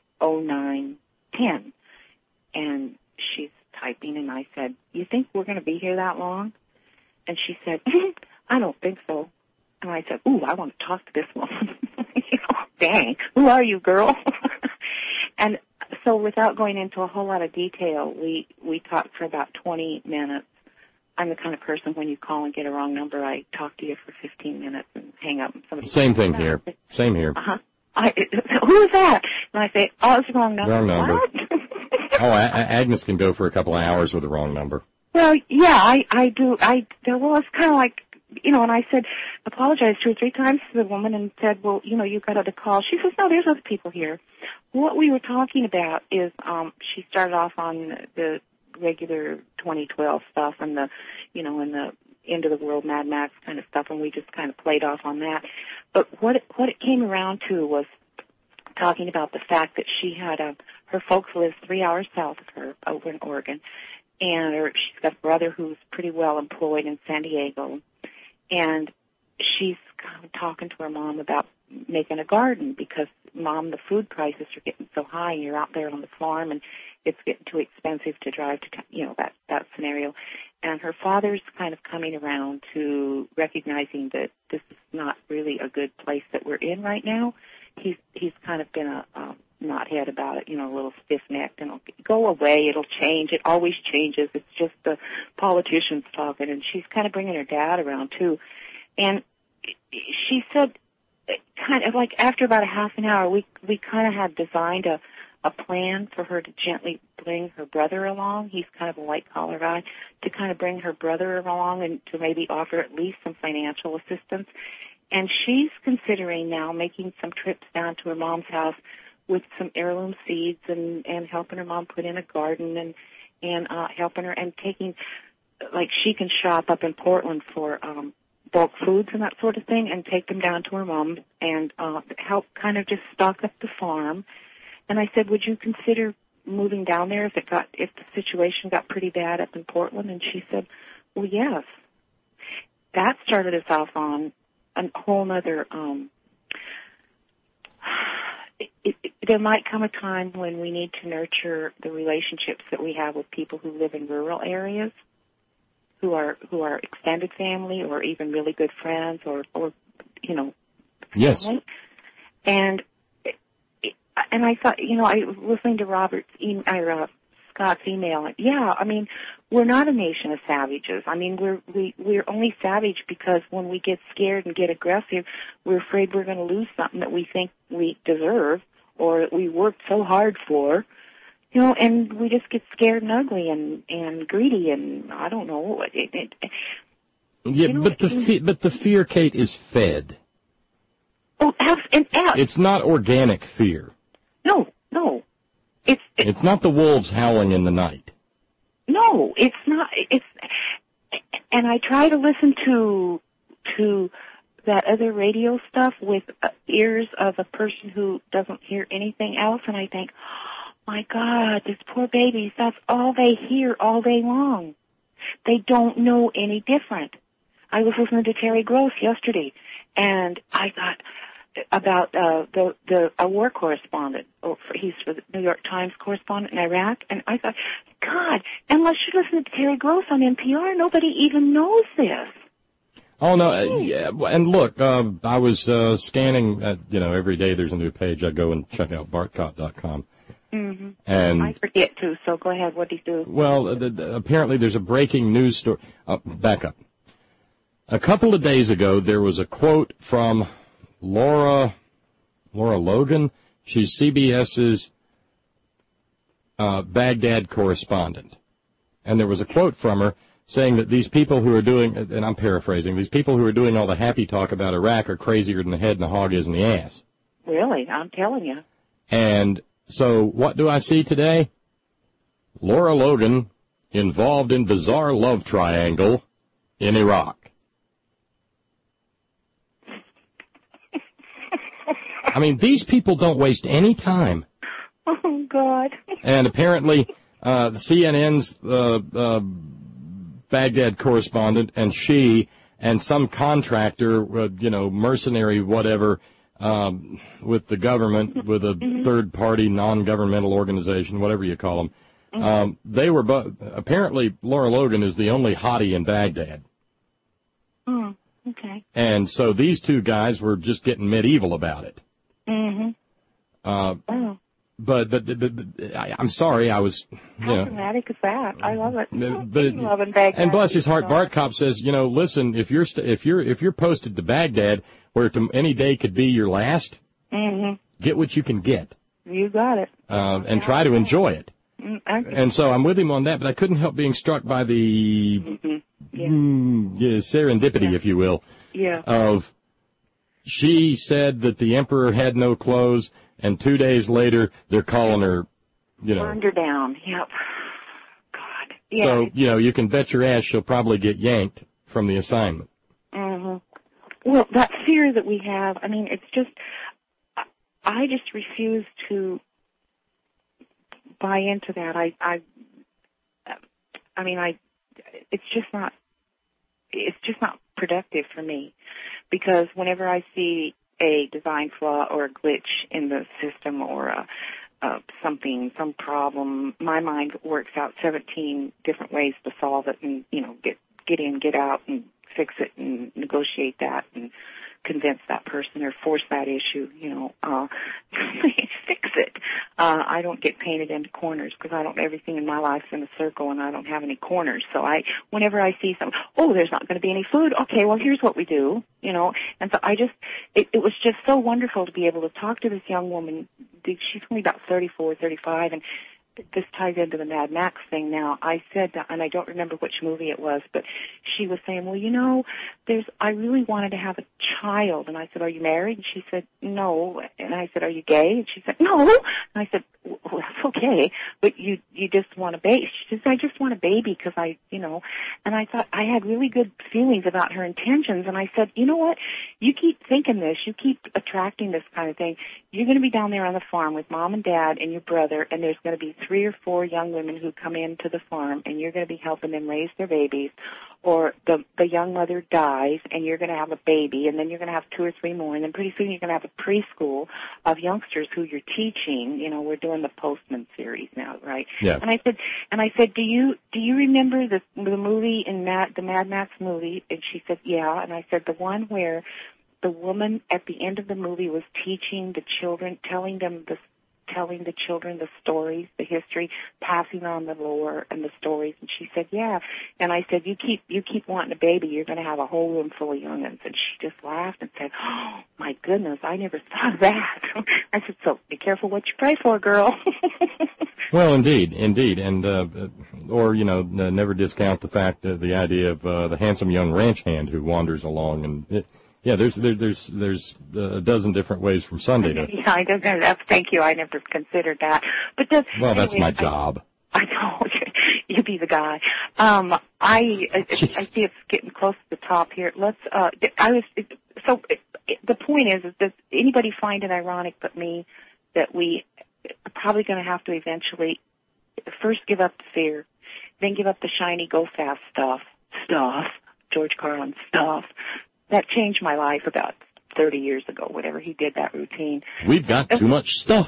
0910, and she's typing, and I said, you think we're going to be here that long? And she said, I don't think so. And I said, ooh, I want to talk to this woman. Dang, who are you, girl? And so without going into a whole lot of detail, we talked for about 20 minutes. I'm the kind of person, when you call and get a wrong number, I talk to you for 15 minutes and hang up. And Same thing here. Same here. Uh-huh. Who is that? And I say, oh, it's the wrong number. Wrong number. What? Agnes can go for a couple of hours with the wrong number. Well, yeah, I do. Well, it's kind of like, and I said, apologized 2 or 3 times to the woman and said, well, you got other calls. She says, no, there's other people here. What we were talking about is, she started off on the regular 2012 stuff and and the end of the world Mad Max kind of stuff, and we just kind of played off on that. But what it came around to was talking about the fact that she had her folks live 3 hours south of her over in Oregon, and she's got a brother who's pretty well employed in San Diego, and she's kind of talking to her mom about making a garden because, Mom, the food prices are getting so high, and you're out there on the farm, and it's getting too expensive to drive to, that scenario. And her father's kind of coming around to recognizing that this is not really a good place that we're in right now. He's kind of been a knothead about it, a little stiff-necked, and go away, it'll change. It always changes. It's just the politicians talking, and she's kind of bringing her dad around, too. And she said, kind of like after about a half an hour, we kind of had designed a plan for her to gently bring her brother along. He's kind of a white-collar guy, to kind of bring her brother along and to maybe offer at least some financial assistance. And she's considering now making some trips down to her mom's house with some heirloom seeds and helping her mom put in a garden and helping her and taking, like, she can shop up in Portland for bulk foods and that sort of thing and take them down to her mom and help kind of just stock up the farm. And I said, would you consider moving down there if the situation got pretty bad up in Portland? And she said, well, yes. That started us off on a whole nother, there might come a time when we need to nurture the relationships that we have with people who live in rural areas, who are extended family or even really good friends or Yes. Family. And I thought, I was listening to Scott's email. Yeah, I mean, we're not a nation of savages. I mean, we're only savage because when we get scared and get aggressive, we're afraid we're going to lose something that we think we deserve or that we worked so hard for. And we just get scared and ugly and greedy, and I don't know. But the fear, Kate, is fed. Oh, F's and F's. It's not organic fear. No. It's not the wolves howling in the night. No, it's not. And I try to listen to that other radio stuff with ears of a person who doesn't hear anything else, and I think, my God, these poor babies, that's all they hear all day long. They don't know any different. I was listening to Terry Gross yesterday, and I thought about a war correspondent. He's for the New York Times correspondent in Iraq, and I thought, God, unless you listen to Terry Gross on NPR, nobody even knows this. Oh, no, yeah, and look, I was scanning, every day there's a new page. I go and check out bartcott.com. Mm-hmm. And I forget to, so go ahead. What do you do? Well, apparently there's a breaking news story. Back up. A couple of days ago, there was a quote from Laura Logan. She's CBS's Baghdad correspondent. And there was a quote from her saying that these people who are doing, and I'm paraphrasing, these people who are doing all the happy talk about Iraq are crazier than the head and the hog is in the ass. Really? I'm telling you. And so what do I see today? Laura Logan involved in bizarre love triangle in Iraq. I mean, these people don't waste any time. Oh, God. And apparently CNN's Baghdad correspondent and she and some contractor, mercenary, whatever, with the government, with a third-party, non-governmental organization, whatever you call them, they were apparently Laura Logan is the only hottie in Baghdad. Oh, okay. And so these two guys were just getting medieval about it. Mm-hmm. But I'm sorry, I was, How dramatic is that? I love it. But Baghdad. And bless his heart, Bart Kopp says, listen, if you're posted to Baghdad, where any day could be your last, get what you can get. You got it. And try to enjoy it. And so I'm with him on that, but I couldn't help being struck by the serendipity, if you will, of she said that the emperor had no clothes, and 2 days later they're calling her, burned her down. Yep. God. Yeah. So you can bet your ass she'll probably get yanked from the assignment. Well, that fear that we have, I mean, it's just, I just refuse to buy into that. It's just not productive for me, because whenever I see a design flaw or a glitch in the system or some problem, my mind works out 17 different ways to solve it and, get in, get out and fix it and negotiate that and convince that person or force that issue, fix it. I don't get painted into corners because everything in my life's in a circle and I don't have any corners. So whenever I see something, there's not going to be any food. Okay, well, here's what we do, And so it was just so wonderful to be able to talk to this young woman. She's only about 34, 35, and this ties into the Mad Max thing now. I said, and I don't remember which movie it was, but she was saying, well, I really wanted to have a child. And I said, are you married? And she said, no. And I said, are you gay? And she said, no. And I said, well, that's okay, but you just want a baby. She said, I just want a baby because and I thought I had really good feelings about her intentions. And I said, you know what? You keep thinking this. You keep attracting this kind of thing. You're going to be down there on the farm with mom and dad and your brother, and there's going to be 3 or 4 young women who come into the farm, and you're going to be helping them raise their babies, or the young mother dies, and you're going to have a baby, and then you're going to have 2 or 3 more, and then pretty soon you're going to have a preschool of youngsters who you're teaching. We're doing the Postman series now, right? Yeah. And I said, do you remember the movie in the Mad Max movie? And she said, yeah. And I said, the one where the woman at the end of the movie was teaching the children, telling the children the stories, the history, passing on the lore and the stories. And she said, yeah. And I said, you keep wanting a baby, you're going to have a whole room full of young'uns. And she just laughed and said, oh, my goodness, I never thought of that. I said, so be careful what you pray for, girl. Well, indeed. And, never discount the fact that the idea of the handsome young ranch hand who wanders along. And Yeah, there's a dozen different ways from Sunday to. Yeah, I don't know. Thank you. I never considered that. But that's my job. I know. You be the guy. I see it's getting close to the top here. Let's. The point is, does anybody find it ironic but me that we are probably going to have to eventually first give up the fear, then give up the shiny, go fast stuff, George Carlin stuff. That changed my life about 30 years ago, whatever he did, that routine. We've got too much stuff.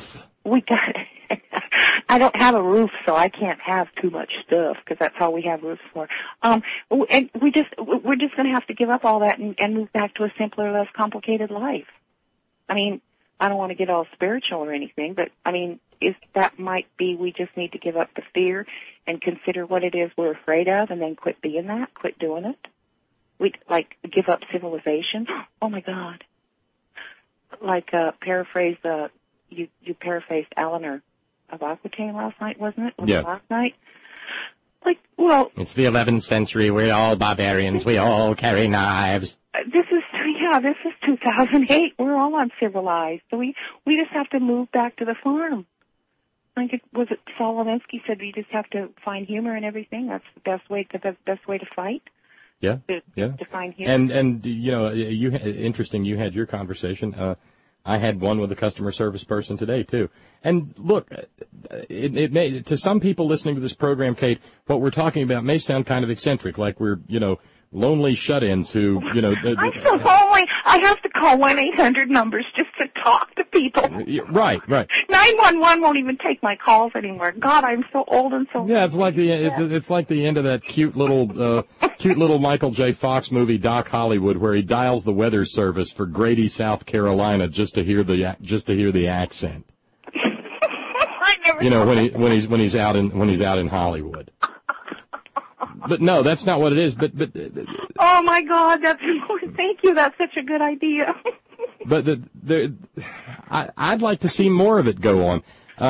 I don't have a roof, so I can't have too much stuff because that's all we have roofs for. And we're just going to have to give up all that and move back to a simpler, less complicated life. I mean, I don't want to get all spiritual or anything, but I mean, that might be we just need to give up the fear and consider what it is we're afraid of, and then quit being that, quit doing it. We give up civilization. Oh my God! Paraphrase you paraphrased Eleanor of Aquitaine last night, wasn't it? Yeah. Last night. It's the 11th century. We're all barbarians. We all carry knives. This is 2008. We're all uncivilized. So we just have to move back to the farm. I think Saul Alinsky said we just have to find humor in everything. That's the best way to fight. Yeah. To find humor. And interesting. You had your conversation. I had one with a customer service person today too. And look, it may, to some people listening to this program, Kate, what we're talking about may sound kind of eccentric, like we're lonely shut-ins who I'm so lonely. I have to call 1-800 numbers just to talk to people. Right. 911 won't even take my calls anymore. God, I'm so old and so. Yeah, it's like the end of that cute little Michael J. Fox movie, Doc Hollywood, where he dials the weather service for Grady, South Carolina, just to hear the accent. When he's out in Hollywood. But no, that's not what it is. But oh my God, thank you. That's such a good idea. But I'd like to see more of it go on.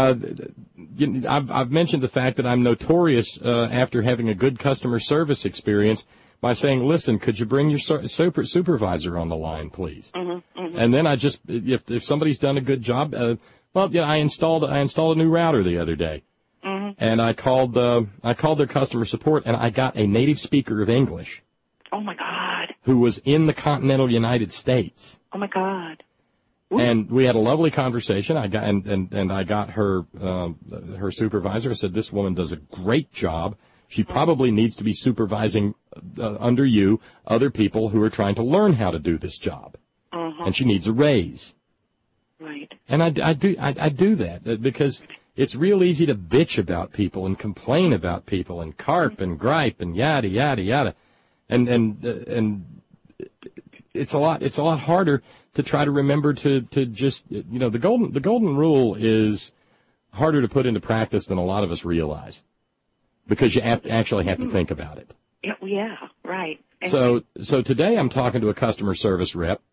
I've mentioned the fact that I'm notorious after having a good customer service experience by saying, "Listen, could you bring your supervisor on the line, please?" Mm-hmm. And then if somebody's done a good job, I installed a new router the other day. Mm-hmm. And I called their customer support, and I got a native speaker of English. Oh my God! Who was in the continental United States? Oh my God! Ooh. And we had a lovely conversation. I got her supervisor. I said, "This woman does a great job. She probably needs to be supervising under you other people who are trying to learn how to do this job, and she needs a raise." Right. And I do that because it's real easy to bitch about people and complain about people and carp and gripe and yada yada yada, and it's a lot harder to try to remember to just the golden rule is harder to put into practice than a lot of us realize because you actually have to think about it. Yeah, right. So today I'm talking to a customer service rep,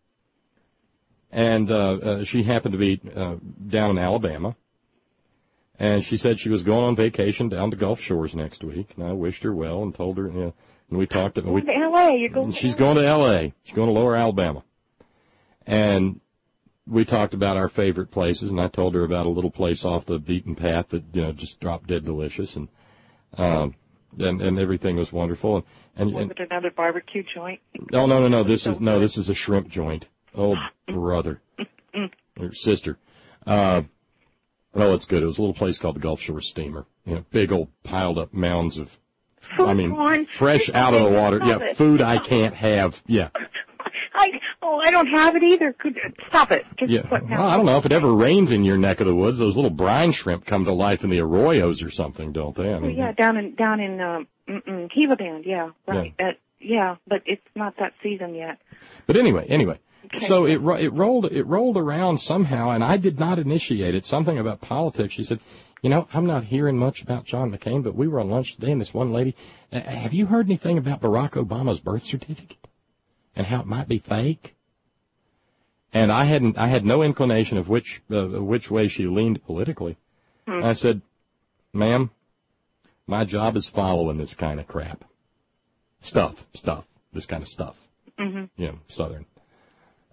and she happened to be down in Alabama. And she said she was going on vacation down to Gulf Shores next week, and I wished her well and told her, and we talked. To L.A. She's going to L.A. She's going to Lower Alabama, and we talked about our favorite places, and I told her about a little place off the beaten path that just dropped dead delicious, and everything was wonderful. And was it another barbecue joint? No. This is a shrimp joint. Oh, brother, or sister. Well, it's good. It was a little place called the Gulf Shore Steamer. Big old piled up mounds of, fresh out of the water. Yeah, food I can't have. Yeah. I don't have it either. Stop it. Well, I don't know if it ever rains in your neck of the woods. Those little brine shrimp come to life in the arroyos or something, don't they? Down in Gila Bend. Yeah, right. Yeah. But it's not that season yet. But anyway. Okay. So it rolled around somehow, and I did not initiate it. Something about politics. She said, I'm not hearing much about John McCain, but we were on lunch today, and this one lady, have you heard anything about Barack Obama's birth certificate and how it might be fake? And I had no inclination of which way she leaned politically. I said, "Ma'am, my job is following this kind of crap, stuff, this kind of stuff, Southern."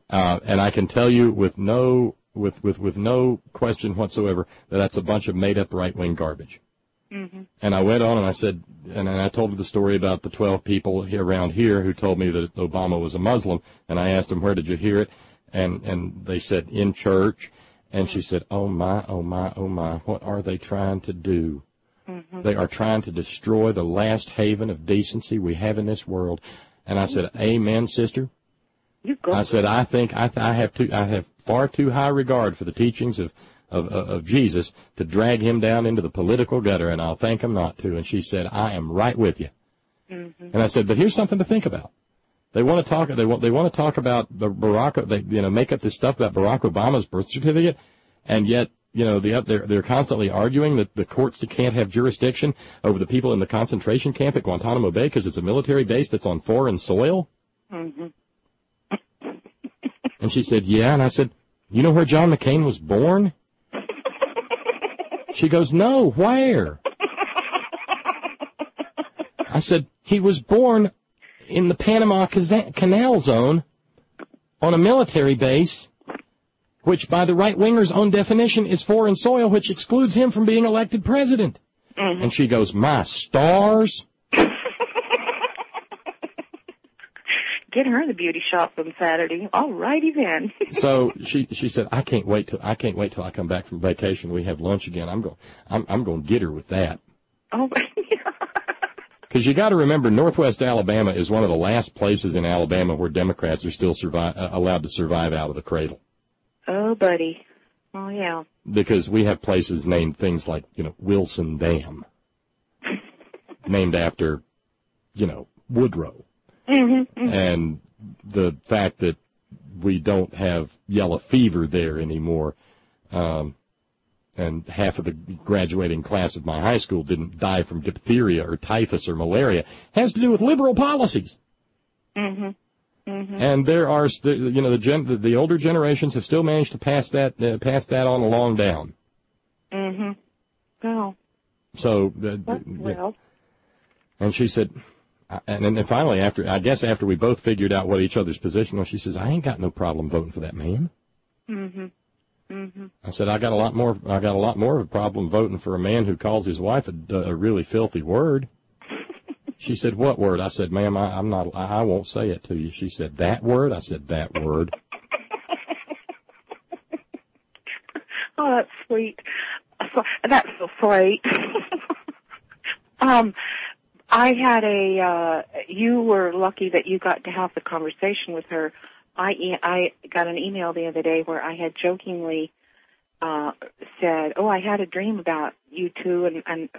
And I can tell you with no question whatsoever that that's a bunch of made-up right-wing garbage. Mm-hmm. And I went on and I said, and I told her the story about the 12 people here around here who told me that Obama was a Muslim, and I asked them, where did you hear it? And they said, in church. And she said, oh my, what are they trying to do? Mm-hmm. They are trying to destroy the last haven of decency we have in this world. And I said, amen, sister. I said, I think I have far too high regard for the teachings of Jesus to drag him down into the political gutter, and I'll thank him not to. And she said, I am right with you. Mm-hmm. And I said, but here's something to think about. They want to talk about the make up this stuff about Barack Obama's birth certificate, and yet, they're constantly arguing that the courts can't have jurisdiction over the people in the concentration camp at Guantanamo Bay because it's a military base that's on foreign soil. Mm-hmm. And she said, yeah. And I said, you know where John McCain was born? She goes, no, where? I said, he was born in the Panama Canal Zone on a military base, which by the right-wingers' own definition is foreign soil, which excludes him from being elected president. Mm-hmm. And she goes, my stars. Get her in the beauty shop on Saturday. All righty then. So she said, I can't wait till I come back from vacation. We have lunch again. I'm going to get her with that. Oh, because you got to remember, Northwest Alabama is one of the last places in Alabama where Democrats are still allowed to survive out of the cradle. Oh, buddy. Oh, yeah. Because we have places named things like, Wilson Dam, named after, Woodrow. Mm-hmm, mm-hmm. And the fact that we don't have yellow fever there anymore, and half of the graduating class of my high school didn't die from diphtheria or typhus or malaria, has to do with liberal policies. Mm-hmm. Mm-hmm. And there are, the older generations have still managed to pass that on along down. Mm-hmm. Well. So, well. And she said, and then finally, after we both figured out what each other's position was, she says, I ain't got no problem voting for that man. Mm-hmm. Mm-hmm. I said, I got a lot more of a problem voting for a man who calls his wife a really filthy word. She said, what word? I said, ma'am, I won't say it to you. She said, that word? I said, that word. Oh, that's sweet. That's so sweet. I had you were lucky that you got to have the conversation with her. I got an email the other day where I had jokingly said, oh, I had a dream about you two, and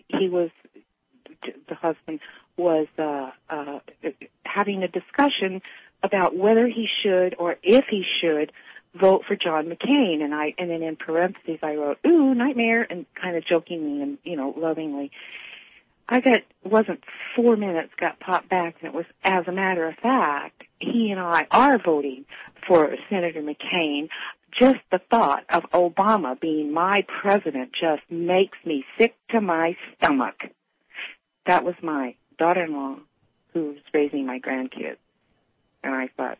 the husband was having a discussion about whether he should or if he should vote for John McCain, and then in parentheses I wrote, ooh, nightmare, and kind of jokingly and lovingly. Wasn't 4 minutes, got popped back, and it was, as a matter of fact, he and I are voting for Senator McCain. Just the thought of Obama being my president just makes me sick to my stomach. That was my daughter-in-law who was raising my grandkids. And I thought,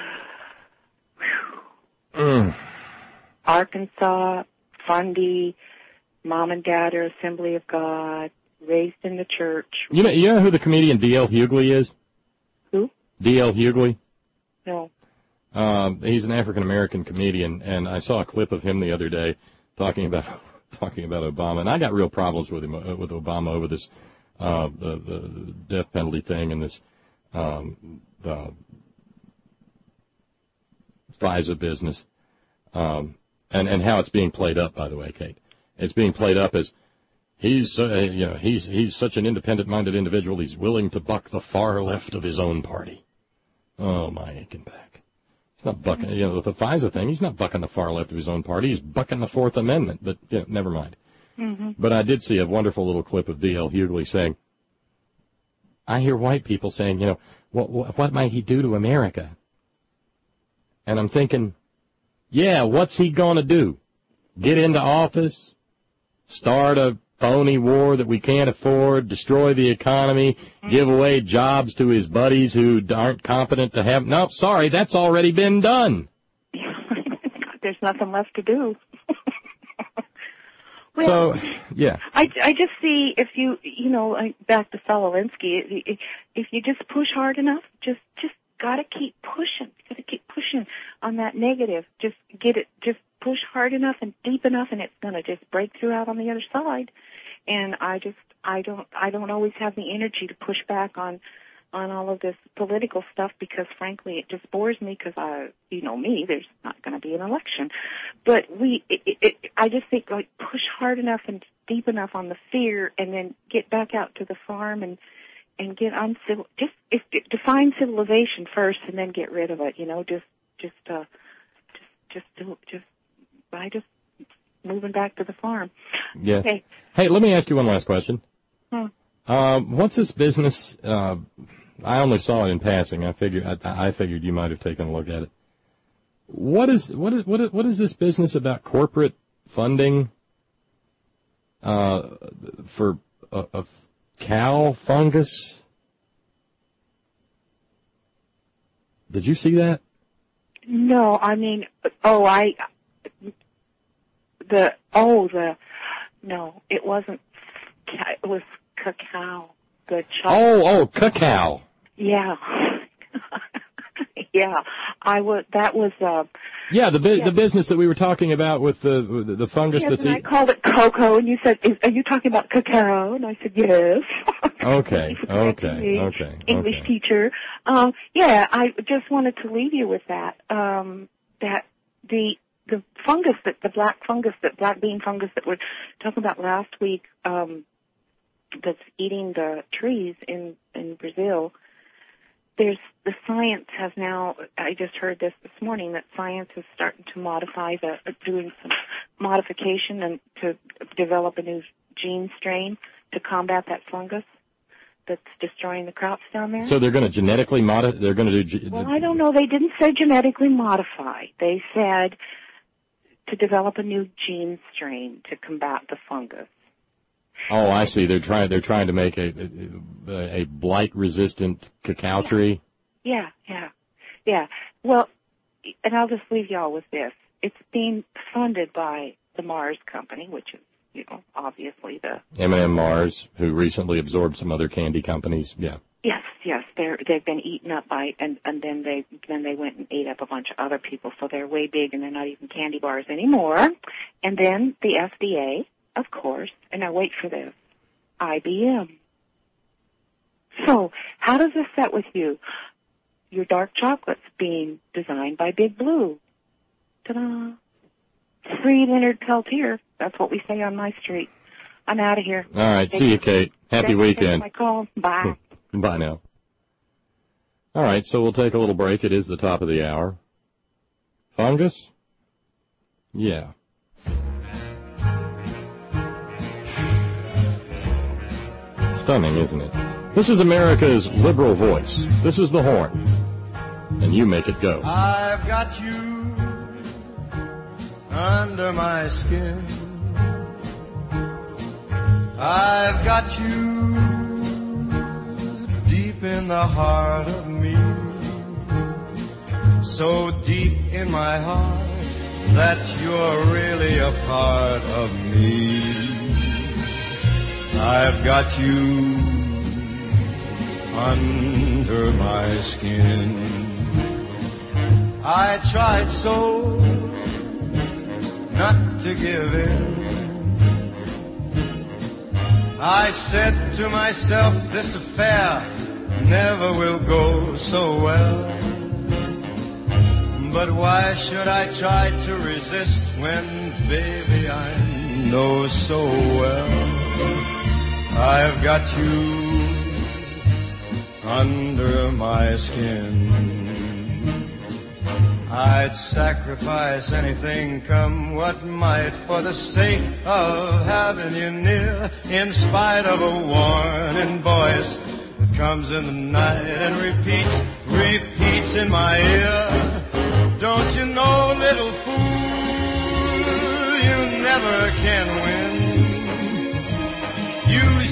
Arkansas, Fundy, Mom and Dad are Assembly of God, raised in the church. You know who the comedian D.L. Hughley is? Who? D.L. Hughley? No. He's an African-American comedian, and I saw a clip of him the other day talking about Obama, and I got real problems with him, with Obama over this, the death penalty thing and this, the FISA business, and how it's being played up, by the way, Kate. It's being played up as he's such an independent-minded individual, he's willing to buck the far left of his own party. Oh, my aching back. He's not bucking, with the FISA thing, he's not bucking the far left of his own party, he's bucking the Fourth Amendment, but, never mind. Mm-hmm. But I did see a wonderful little clip of D.L. Hughley saying, I hear white people saying, what might he do to America? And I'm thinking, yeah, what's he going to do? Get into office? Start a phony war that we can't afford, destroy the economy, give away jobs to his buddies who aren't competent to have. No, sorry, that's already been done. There's nothing left to do. Well, so, yeah. I just see if like back to Solowinski, if you just push hard enough, just gotta keep pushing. Gotta keep pushing on that negative. Just push hard enough and deep enough, and it's gonna just break through out on the other side. And I don't always have the energy to push back on all of this political stuff because, frankly, it just bores me because me, there's not going to be an election. But I just think, like, push hard enough and deep enough on the fear and then get back out to the farm and get on define civilization first and then get rid of it, just moving back to the farm. Yeah. Okay. Hey, let me ask you one last question. What's this business? I only saw it in passing. I figured you might have taken a look at it. What is this business about corporate funding for a cow fungus? Did you see that? No, I mean, no, it wasn't. It was cacao. The chocolate. Cacao. Yeah. Yeah. That was. Yeah, the business that we were talking about with the fungus yes, that's. And I called it cocoa, and you said, "Are you talking about cacao?" And I said, "Yes." Okay. English teacher. Yeah, I just wanted to leave you with that. That the fungus the black bean fungus that we're talking about last week. That's eating the trees in Brazil. The science has now, I just heard this morning, that science is starting to doing some modification and to develop a new gene strain to combat that fungus that's destroying the crops down there. So they're going to genetically modify, they're going to do... Well, I don't know. They didn't say genetically modify. They said to develop a new gene strain to combat the fungus. Oh, I see. They're trying to make a blight-resistant cacao tree. Yeah. Well, and I'll just leave y'all with this. It's being funded by the Mars Company, which is, obviously the M&M Mars, who recently absorbed some other candy companies. Yeah. Yes. They've been eaten up by, and then they went and ate up a bunch of other people. So they're way big, and they're not even candy bars anymore. And then the FDA. Of course, and now wait for this, IBM. So, how does this set with you? Your dark chocolate's being designed by Big Blue. Ta-da! Free Leonard Peltier. That's what we say on my street. I'm out of here. All right, see you, Kate. Happy weekend. My call. Bye. Bye now. All right, so we'll take a little break. It is the top of the hour. Fungus? Yeah. Stunning, isn't it? This is America's liberal voice. This is the Horn. And you make it go. I've got you under my skin. I've got you deep in the heart of me. So deep in my heart that you're really a part of me. I've got you under my skin. I tried so not to give in. I said to myself, this affair never will go so well. But why should I try to resist when, baby, I know so well I've got you under my skin. I'd sacrifice anything, come what might, for the sake of having you near, in spite of a warning voice that comes in the night and repeats in my ear. Don't you know, little fool, you never can win.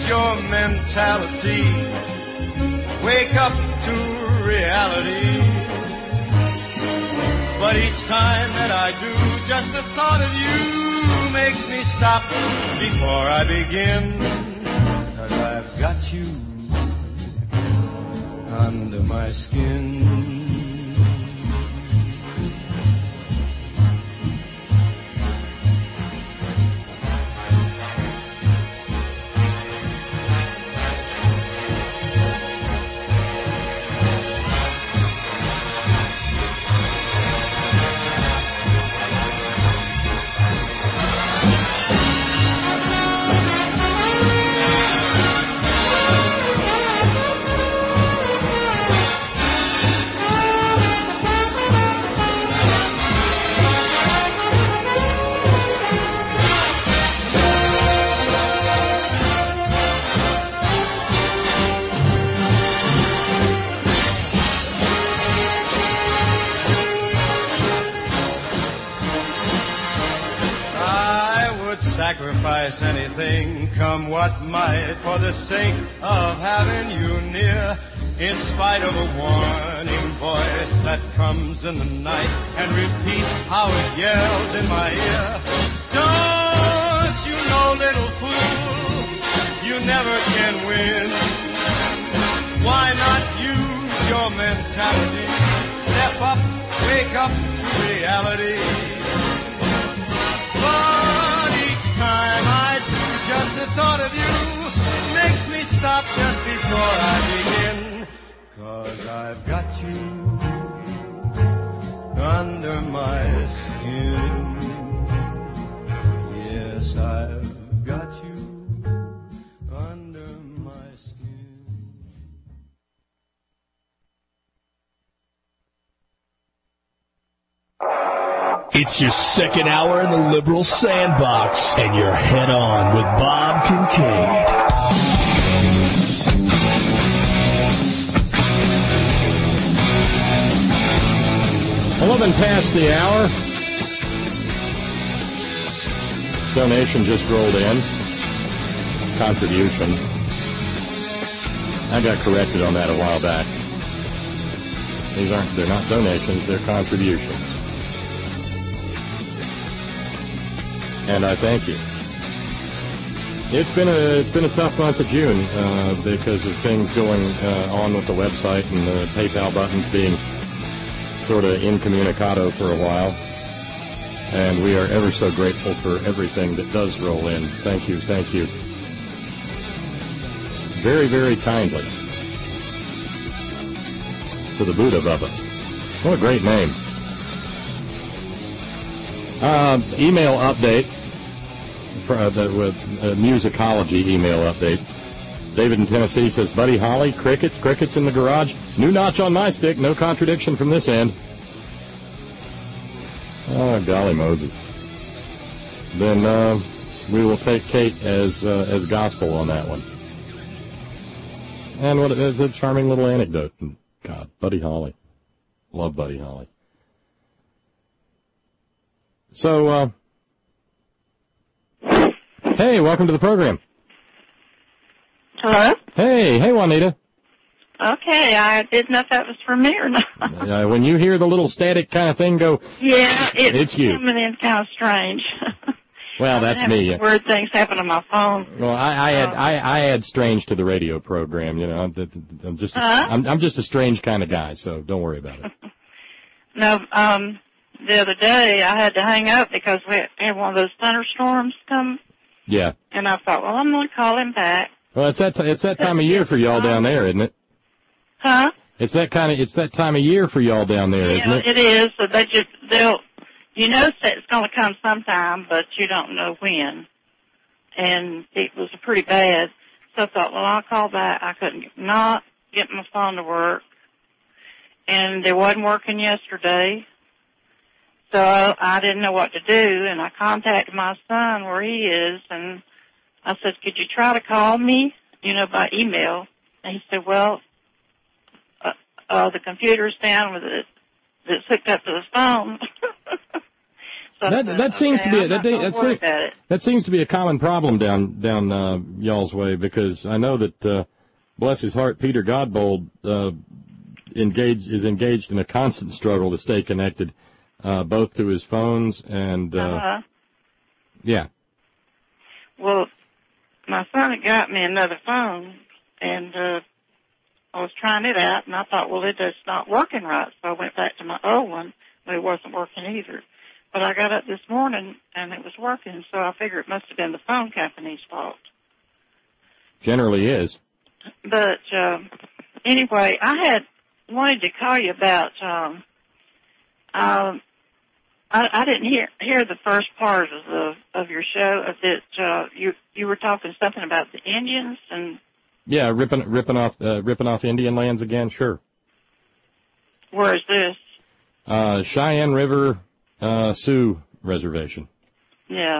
your mentality. Wake up to reality. But each time that I do, just the thought of you makes me stop before I begin. 'Cause I've got you under my skin. Sacrifice anything, come what might, for the sake of having you near. In spite of a warning voice that comes in the night and repeats how it yells in my ear. Don't you know, little fool, you never can win. Why not use your mentality? Step up, wake up to reality. Time I do, just the thought of you makes me stop just before I begin. 'Cause I've got you under my skin. Yes, I've got you under my skin. It's your second hour in the liberal sandbox, and you're head on with Bob Kincaid. $11 past the hour. Donation just rolled in. Contribution. I got corrected on that a while back. They're not donations, they're contributions. And I thank you. It's been a tough month of June because of things going on with the website and the PayPal buttons being sort of incommunicado for a while. And we are ever so grateful for everything that does roll in. Thank you, thank you. Very, very kindly. To the Buddha Bubba. What a great name. Email update. With musicology email update. David in Tennessee says, Buddy Holly, crickets in the garage. New notch on my stick, no contradiction from this end. Oh, golly Moses. Then we will take Kate as gospel on that one. And it's a charming little anecdote. God, Buddy Holly. Love Buddy Holly. So, hey, welcome to the program. Hello? Hey, Juanita. Okay, I didn't know if that was for me or not. When you hear the little static kind of thing go, yeah, it's you. Coming in kind of strange. Well, that's me. Weird things happen on my phone. Well, I add strange to the radio program. You know, I'm just I'm just a strange kind of guy, so don't worry about it. No, the other day I had to hang up because we had one of those thunderstorms come. Yeah. And I thought, well, I'm going to call him back. Well, it's that time of year for y'all down there, isn't it? Huh? It's that time of year for y'all down there, isn't it? It is. So they'll you know it's going to come sometime, but you don't know when. And it was pretty bad. So I thought, well, I'll call back. I couldn't not get my phone to work. And it wasn't working yesterday. So I didn't know what to do, and I contacted my son where he is, and I said, could you try to call me, by email? And he said, well, the computer's down with it. It's hooked up to the phone. That seems to be that seems to be a common problem down y'all's way, because I know that bless his heart, Peter Godbold is engaged in a constant struggle to stay connected, both to his phones and yeah. Well, my son had got me another phone, and I was trying it out, and I thought, well, it's not working right, so I went back to my old one, but it wasn't working either. But I got up this morning, and it was working, so I figured it must have been the phone company's fault. Generally is. But anyway, I had wanted to call you about. I didn't hear the first part of your show. That you were talking something about the Indians and. Yeah, ripping off Indian lands again. Sure. Where is this? Cheyenne River Sioux Reservation. Yeah.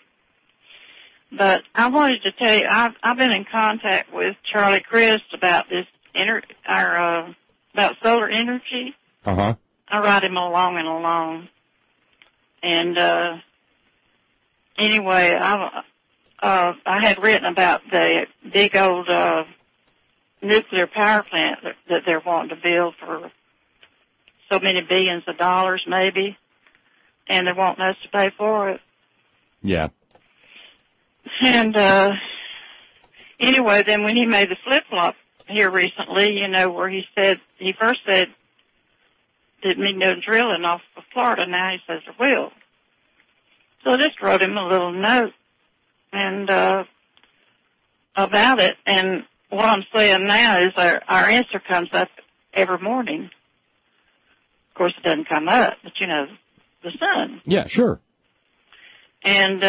But I wanted to tell you, I've been in contact with Charlie Crist about this about solar energy. Uh-huh. I write him along. And anyway, I had written about the big old nuclear power plant that they're wanting to build for so many billions of dollars, maybe, and they're wanting us to pay for it. Yeah. And anyway, then when he made the flip-flop here recently, where he first said, didn't mean no drilling off of Florida, now he says there will. So I just wrote him a little note and about it, and what I'm saying now is our answer comes up every morning. Of course, it doesn't come up, but the sun. Yeah, sure. And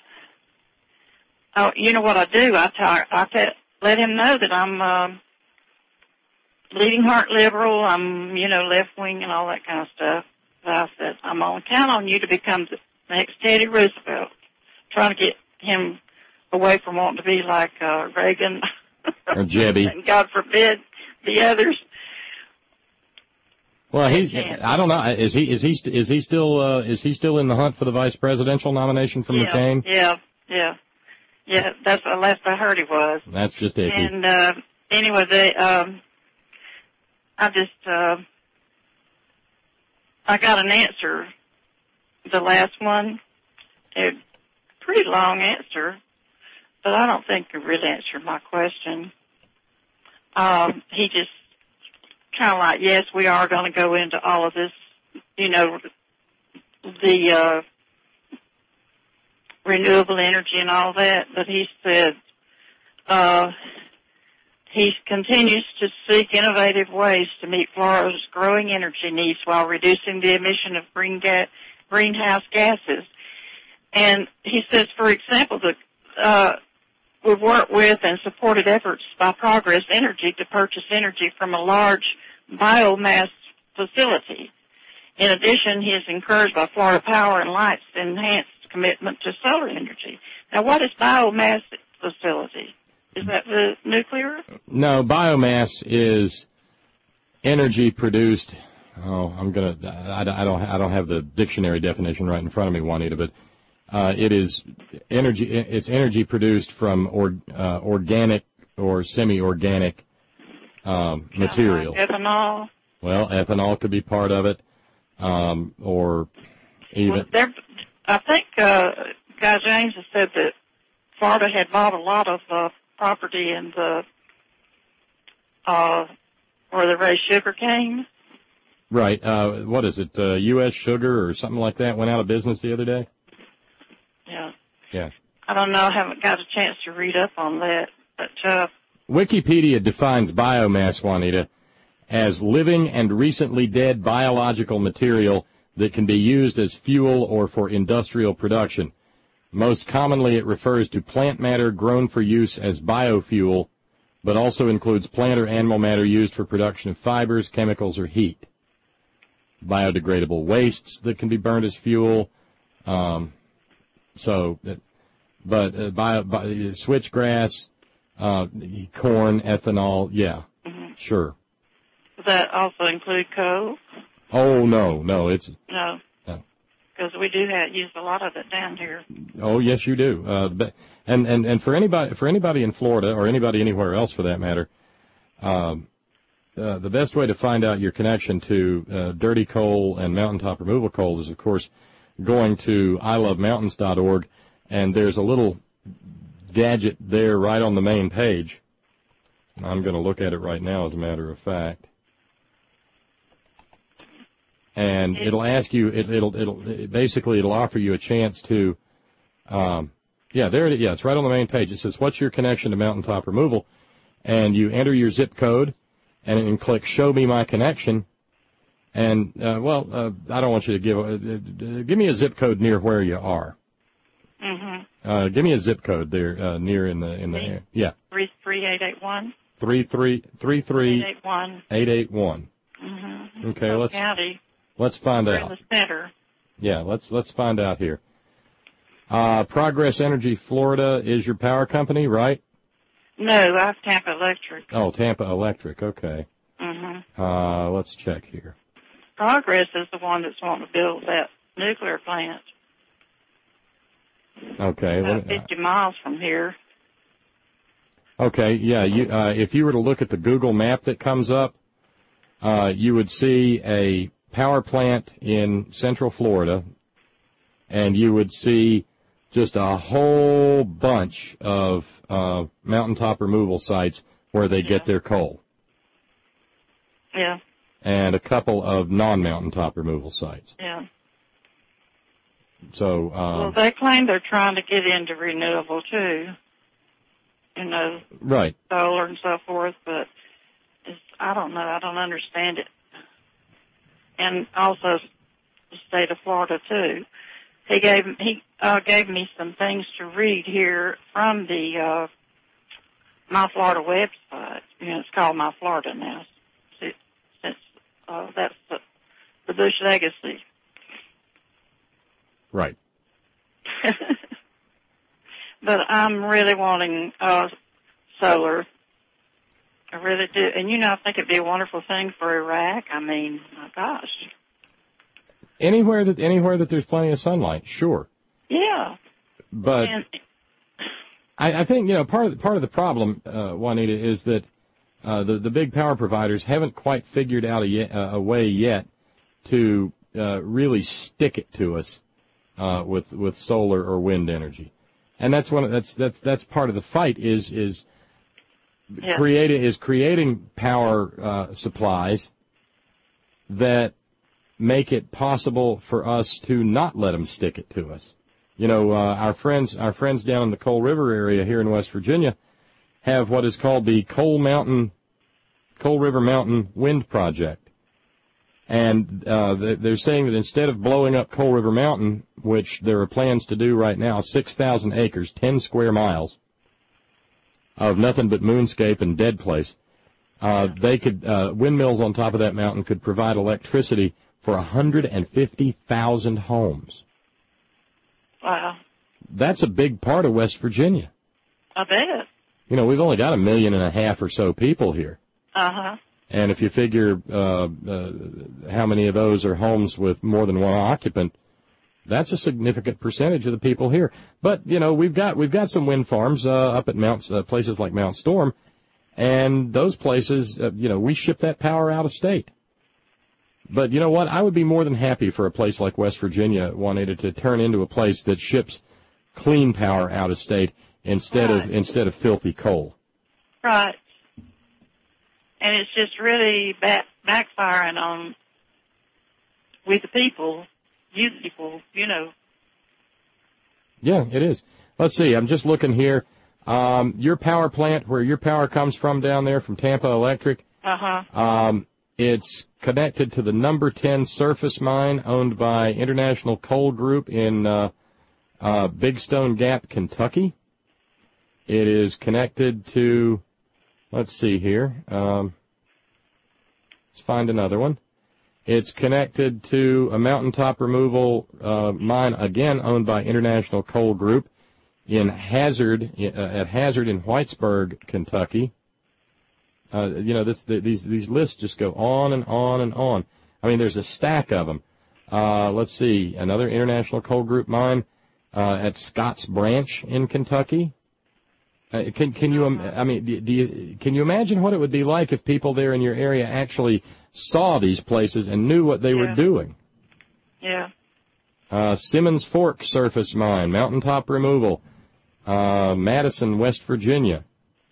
you know what I do? I let him know that I'm bleeding heart liberal. I'm left wing and all that kind of stuff. But I said I'm gonna count on you to become the next Teddy Roosevelt, trying to get him away from wanting to be like Reagan or Jebby, and God forbid the others. Well, I don't know. Is he still in the hunt for the vice presidential nomination from McCain? Yeah. That's the last I heard he was. That's just icky. And anyway, I got an answer. The last one, a pretty long answer, but I don't think it really answered my question. He just kind of like, yes, we are going to go into all of this, the renewable energy and all that, but he said he continues to seek innovative ways to meet Florida's growing energy needs while reducing the emission of greenhouse gases. And he says, for example, we've worked with and supported efforts by Progress Energy to purchase energy from a large biomass facility. In addition, he is encouraged by Florida Power and Light's enhanced commitment to solar energy. Now, what is biomass facility? Is that the nuclear? No, biomass is energy produced. I don't have the dictionary definition right in front of me, Juanita, but it is energy. It's energy produced from organic or semi-organic material. Ethanol. Well, ethanol could be part of it, or even. Well, I think Guy James has said that Florida had bought a lot of property in the where they raise sugar cane. Right. What is it? U.S. Sugar or something like that went out of business the other day? Yeah. Yeah. I don't know. I haven't got a chance to read up on that. But Wikipedia defines biomass, Juanita, as living and recently dead biological material that can be used as fuel or for industrial production. Most commonly, it refers to plant matter grown for use as biofuel, but also includes plant or animal matter used for production of fibers, chemicals, or heat. Biodegradable wastes that can be burned as fuel. Switchgrass, corn, ethanol, yeah, sure. Does that also include coal? Oh, no, it's... No. No. because we do use a lot of it down here. Oh, yes, you do. And for anybody in Florida or anybody anywhere else for that matter, the best way to find out your connection to dirty coal and mountaintop removal coal is, of course, going to ilovemountains.org, and there's a little gadget there right on the main page. I'm going to look at it right now, as a matter of fact. And it'll ask you, it'll offer you a chance to, it's right on the main page. It says, what's your connection to mountaintop removal? And you enter your zip code, and then click Show Me My Connection. And, I don't want you to give me a zip code near where you are. Mm-hmm. Give me a zip code there, near in the, yeah. 33881. 881. Mm-hmm. Okay, let's find We're out. in the center. Yeah, let's find out here. Progress Energy Florida is your power company, right? No, I have Tampa Electric. Oh, Tampa Electric, okay. Mm-hmm. Let's check here. Progress is the one that's wanting to build that nuclear plant. Okay. About 50 miles from here. Okay, yeah, if you were to look at the Google map that comes up, you would see a power plant in Central Florida, and you would see just a whole bunch of mountaintop removal sites where they get their coal. Yeah. And a couple of non-mountaintop removal sites. Yeah. So, well, they claim they're trying to get into renewable too. Right. Solar and so forth, but I don't know. I don't understand it. And also the state of Florida too. He gave me some things to read here from the My Florida website. It's called My Florida now. Since that's the Bush legacy. Right. But I'm really wanting solar. I really do. And, I think it'd be a wonderful thing for Iraq. I mean, my gosh. Anywhere that there's plenty of sunlight, sure. Yeah. But I think, part of the problem, Juanita, is that the big power providers haven't quite figured out a way yet to really stick it to us with solar or wind energy. And that's that's part of the fight is creating power supplies that make it possible for us to not let them stick it to us. Our friends down in the Coal River area here in West Virginia have what is called the Coal River Mountain Wind Project. And they're saying that instead of blowing up Coal River Mountain, which there are plans to do right now, 6,000 acres, 10 square miles of nothing but moonscape and dead place, they could windmills on top of that mountain could provide electricity for 150,000 homes. Wow. That's a big part of West Virginia. I bet. We've only got 1.5 million or so people here. Uh-huh. And if you figure how many of those are homes with more than one occupant, that's a significant percentage of the people here. But we've got some wind farms up at places like Mount Storm, and those places, we ship that power out of state. But you know what? I would be more than happy for a place like West Virginia, Juanita, to turn into a place that ships clean power out of state instead of filthy coal. Right. And it's just really backfiring on with the people, you people, Yeah, it is. Let's see. I'm just looking here. Your power plant, where your power comes from down there, from Tampa Electric. Uh-huh. It's connected to the number 10 surface mine owned by International Coal Group in Big Stone Gap, Kentucky. It is connected to, let's see here. Let's find another one. It's connected to a mountaintop removal mine, again owned by International Coal Group at Hazard in Whitesburg, Kentucky. These lists just go on and on and on. I mean, there's a stack of them. Let's see, another International Coal Group mine at Scotts Branch in Kentucky. Can you imagine what it would be like if people there in your area actually saw these places and knew what they were doing? Yeah. Simmons Fork surface mine, mountaintop removal, Madison, West Virginia.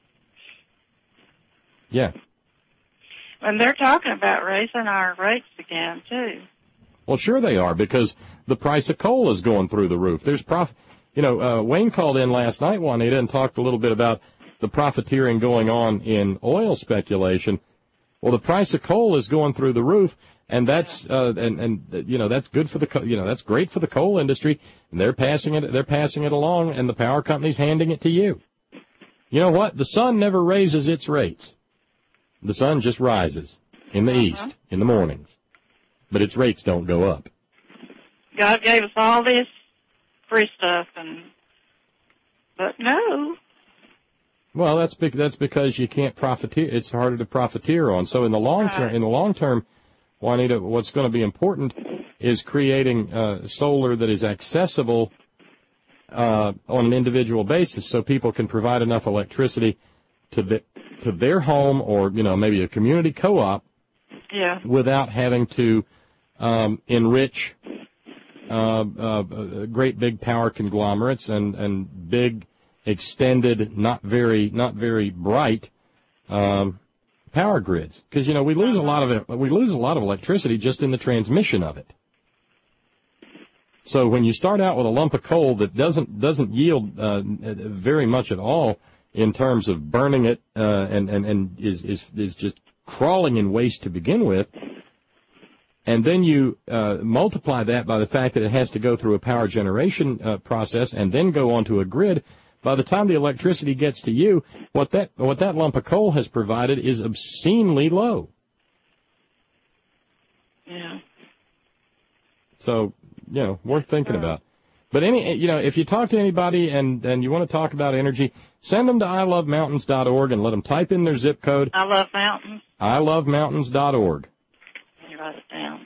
Yeah. And they're talking about raising our rates again, too. Well, sure they are, because the price of coal is going through the roof. There's Wayne called in last night, Juanita, and talked a little bit about the profiteering going on in oil speculation. Well, the price of coal is going through the roof, and that's that's good for that's great for the coal industry, and they're passing it along, and the power company's handing it to you. You know what? The sun never raises its rates. The sun just rises in the east in the mornings, but its rates don't go up. God gave us all this free stuff, but no. Well, that's because you can't profiteer. It's harder to profiteer on. So in the long term, Juanita, what's going to be important is creating solar that is accessible on an individual basis, so people can provide enough electricity to their home or maybe a community co-op, without having to enrich great big power conglomerates and big extended, not very bright power grids, because we lose a lot of electricity just in the transmission of it. So when you start out with a lump of coal that doesn't yield very much at all in terms of burning it and is just crawling in waste to begin with, and then you multiply that by the fact that it has to go through a power generation process and then go onto a grid, by the time the electricity gets to you, what that lump of coal has provided is obscenely low. Yeah. So, worth thinking about. But if you talk to anybody and you want to talk about energy, send them to ilovemountains.org and let them type in their zip code. I love mountains. ilovemountains.org. Let me write it down.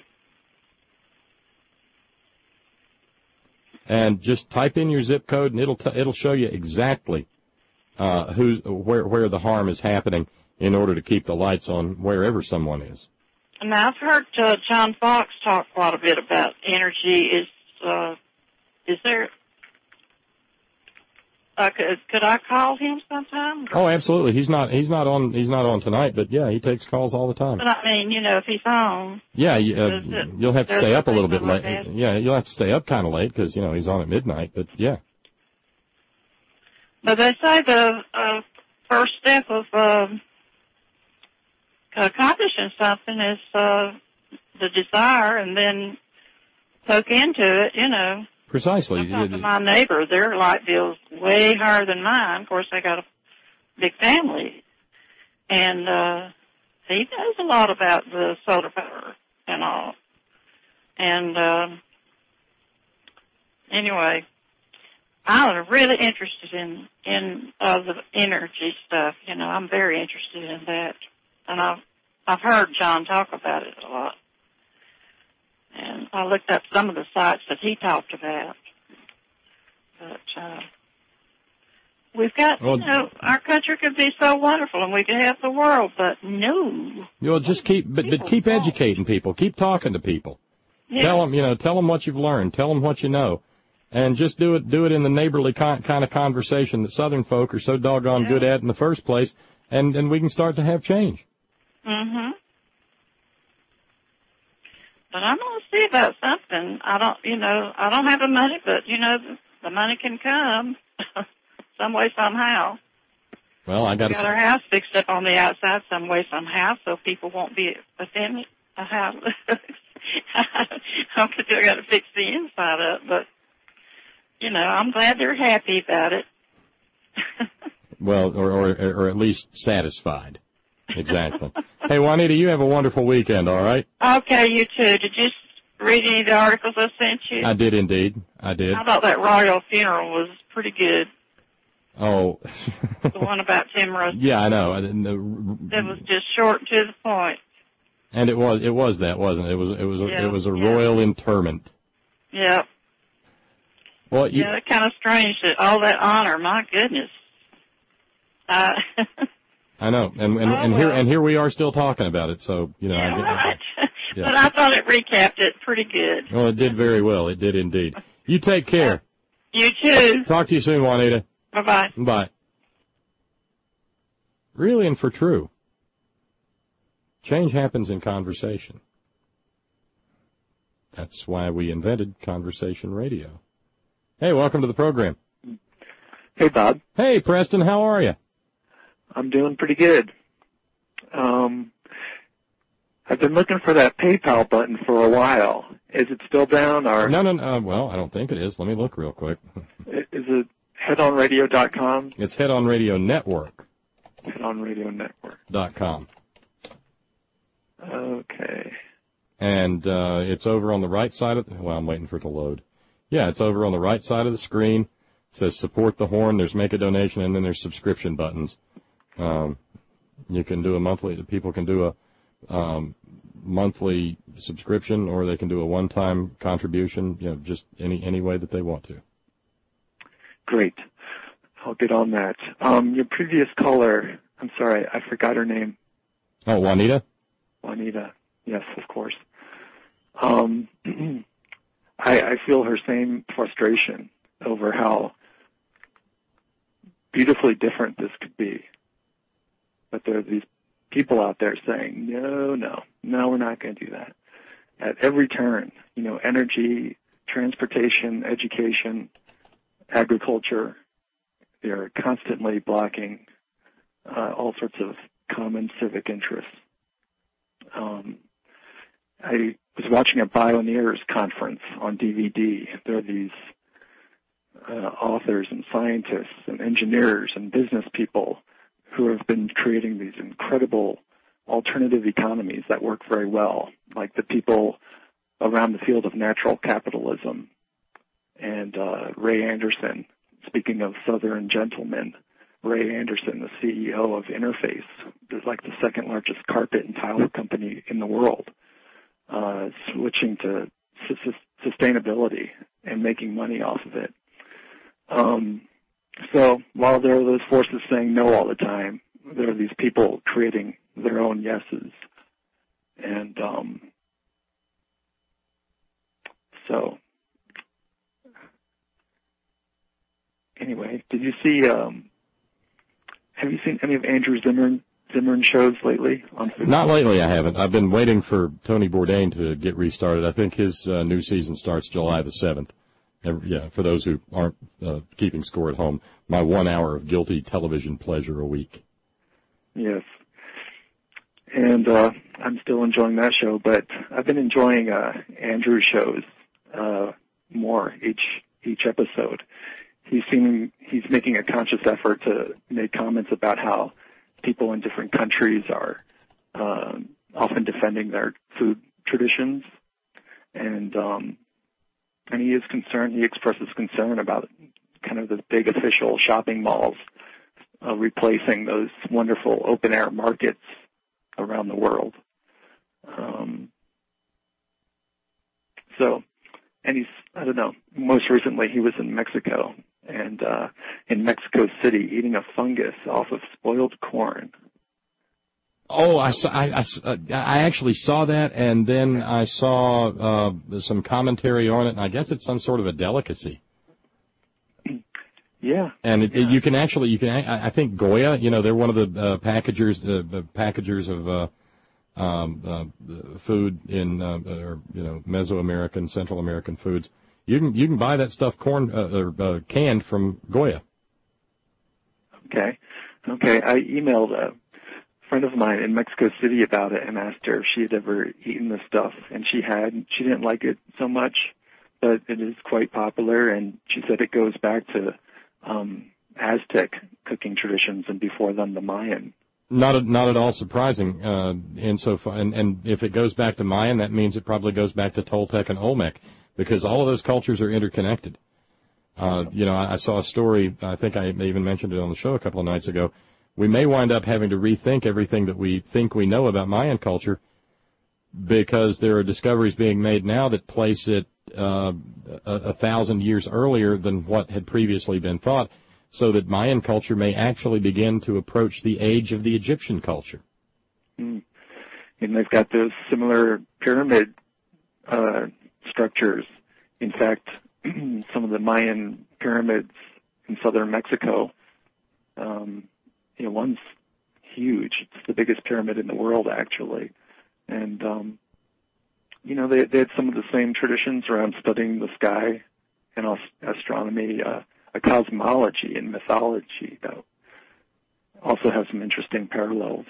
And just type in your zip code, and it'll show you exactly where the harm is happening in order to keep the lights on wherever someone is. Now, I've heard John Fox talk quite a bit about energy. Is there? Could I call him sometime? Oh, absolutely. He's not on tonight, but yeah, he takes calls all the time. But I mean, if he's on. Yeah, you'll have to stay up a little bit late. Yeah, you'll have to stay up kind of late because he's on at midnight. But yeah. But they say the first step of accomplishing something is the desire, and then poke into it. Precisely. I talked to my neighbor. Their light bill's way higher than mine. Of course, they got a big family. And he knows a lot about the solar power and all. And anyway, I'm really interested in the energy stuff. I'm very interested in that. And I've heard John talk about it a lot. And I looked up some of the sites that he talked about. But we've got, our country could be so wonderful and we could have the world, but no. You'll just keep educating people. Keep talking to people. Yeah. Tell them what you've learned. Tell them what you know. And just do it in the neighborly kind of conversation that Southern folk are so doggone good at in the first place, and we can start to have change. Mm-hmm. But I'm going to see about something. I don't have the money, but, the money can come some way, somehow. Well, I got our house fixed up on the outside some way, somehow, so people won't be offended. I got to fix the inside up, but, I'm glad they're happy about it. Well, or at least satisfied. Exactly. Hey, Juanita, you have a wonderful weekend, all right? Okay, you too. Did you read any of the articles I sent you? I did indeed. I did. I thought that royal funeral was pretty good. Oh. The one about Tim Russell. Yeah, I know. It was just short and to the point. And it was that, wasn't it? It was a royal interment. Yeah. Well, it's kind of strange that all that honor. My goodness. I know, and here we are still talking about it. So right. But I thought it recapped it pretty good. Well, it did very well. It did indeed. You take care. You too. Talk to you soon, Juanita. Bye-bye. Bye. Really and for true. Change happens in conversation. That's why we invented conversation radio. Hey, welcome to the program. Hey, Bob. Hey, Preston, how are you? I'm doing pretty good. I've been looking for that PayPal button for a while. Is it still down? Or No. Well, I don't think it is. Let me look real quick. Is it headonradio.com? It's Head On Radio Network. Headonradionetwork.com. Okay. And it's over on the right side of well, I'm waiting for it to load. Yeah, it's over on the right side of the screen. It says support the horn, there's make a donation, and then there's subscription buttons. You can do a monthly, people can do a monthly subscription, or they can do a one-time contribution, just any way that they want to. Great. I'll get on that. Your previous caller, I'm sorry, I forgot her name. Oh, Juanita? Juanita, yes, of course. I feel her same frustration over how beautifully different this could be. But there are these people out there saying, no, we're not going to do that. At every turn, energy, transportation, education, agriculture, they're constantly blocking all sorts of common civic interests. I was watching a Bioneers conference on DVD. There are these authors and scientists and engineers and business people who have been creating these incredible alternative economies that work very well, like the people around the field of natural capitalism. And Ray Anderson, speaking of Southern gentlemen, Ray Anderson, the CEO of Interface, is like the second largest carpet and tile company in the world, switching to sustainability and making money off of it. So while there are those forces saying no all the time, there are these people creating their own yeses. And so anyway, did you see, have you seen any of Andrew Zimmern shows lately on Food? Not lately, I haven't. I've been waiting for Tony Bourdain to get restarted. I think his new season starts July the 7th. For those who aren't keeping score at home, my 1 hour of guilty television pleasure a week. Yes. And I'm still enjoying that show, but I've been enjoying Andrew's shows more each episode. He's making a conscious effort to make comments about how people in different countries are often defending their food traditions, and he is concerned. He expresses concern about kind of the big official shopping malls replacing those wonderful open air markets around the world. I don't know. Most recently, he was in Mexico. And in Mexico City, eating a fungus off of spoiled corn. Oh, I actually saw that, and then I saw some commentary on it, and I guess it's some sort of a delicacy. Yeah. And you can I think Goya, they're one of the packagers of food in Mesoamerican, Central American foods. You can buy that stuff canned from Goya. Okay. I emailed a friend of mine in Mexico City about it and asked her if she had ever eaten this stuff, and she had. She didn't like it so much, but it is quite popular, and she said it goes back to Aztec cooking traditions, and before them the Mayan. Not at all surprising. Insofar, and if it goes back to Mayan, that means it probably goes back to Toltec and Olmec, because all of those cultures are interconnected. I saw a story, I think I even mentioned it on the show a couple of nights ago. We may wind up having to rethink everything that we think we know about Mayan culture because there are discoveries being made now that place it 1,000 years earlier than what had previously been thought, so that Mayan culture may actually begin to approach the age of the Egyptian culture. And they've got those similar pyramid structures. In fact, some of the Mayan pyramids in southern Mexico, one's huge. It's the biggest pyramid in the world, actually. And, they had some of the same traditions around studying the sky and astronomy, a cosmology and mythology that also has some interesting parallels.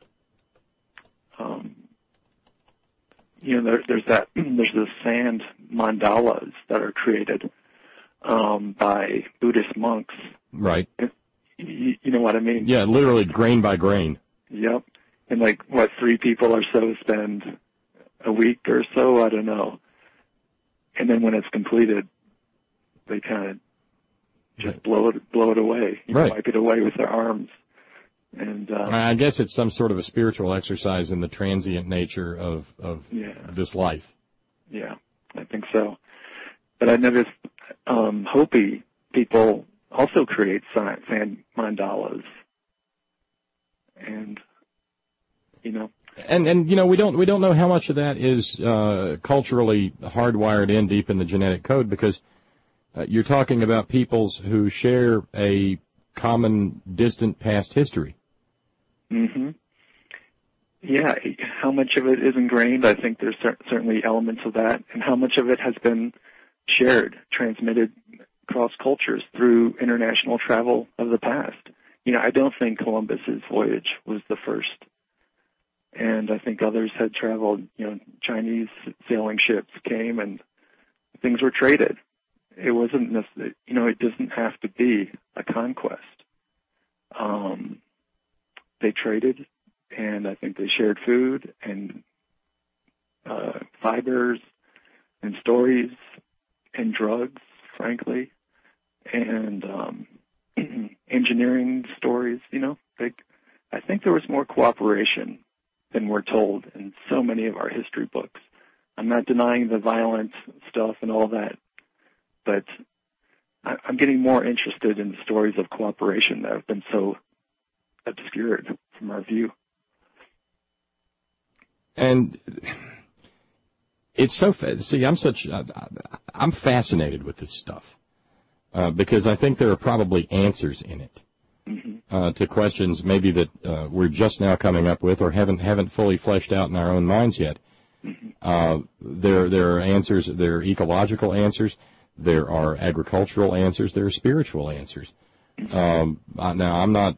There's the sand mandalas that are created by Buddhist monks. Right. You know what I mean? Yeah, literally grain by grain. Yep. And 3 people or so spend a week or so, I don't know. And then when it's completed, they kind of just blow it away. Wipe it away with their arms. And I guess it's some sort of a spiritual exercise in the transient nature of this life. Yeah, I think so. But I noticed Hopi people also create sand mandalas. And And we don't know how much of that is culturally hardwired in deep in the genetic code, because you're talking about peoples who share a common distant past history. Mm-hmm. Yeah, how much of it is ingrained? I think there's certainly elements of that, and how much of it has been shared, transmitted across cultures through international travel of the past. I don't think Columbus's voyage was the first. And I think others had traveled, Chinese sailing ships came and things were traded. It wasn't necessarily, it doesn't have to be a conquest. They traded, and I think they shared food and fibers and stories and drugs, frankly, and engineering stories, I think there was more cooperation than we're told in so many of our history books. I'm not denying the violent stuff and all that, but I'm getting more interested in the stories of cooperation that have been so obscured from our view. And it's so I'm fascinated with this stuff because I think there are probably answers in it. Mm-hmm. To questions maybe that we're just now coming up with or haven't fully fleshed out in our own minds yet. Mm-hmm. There are answers. There are ecological answers. There are agricultural answers. There are spiritual answers. Mm-hmm. Now I'm not.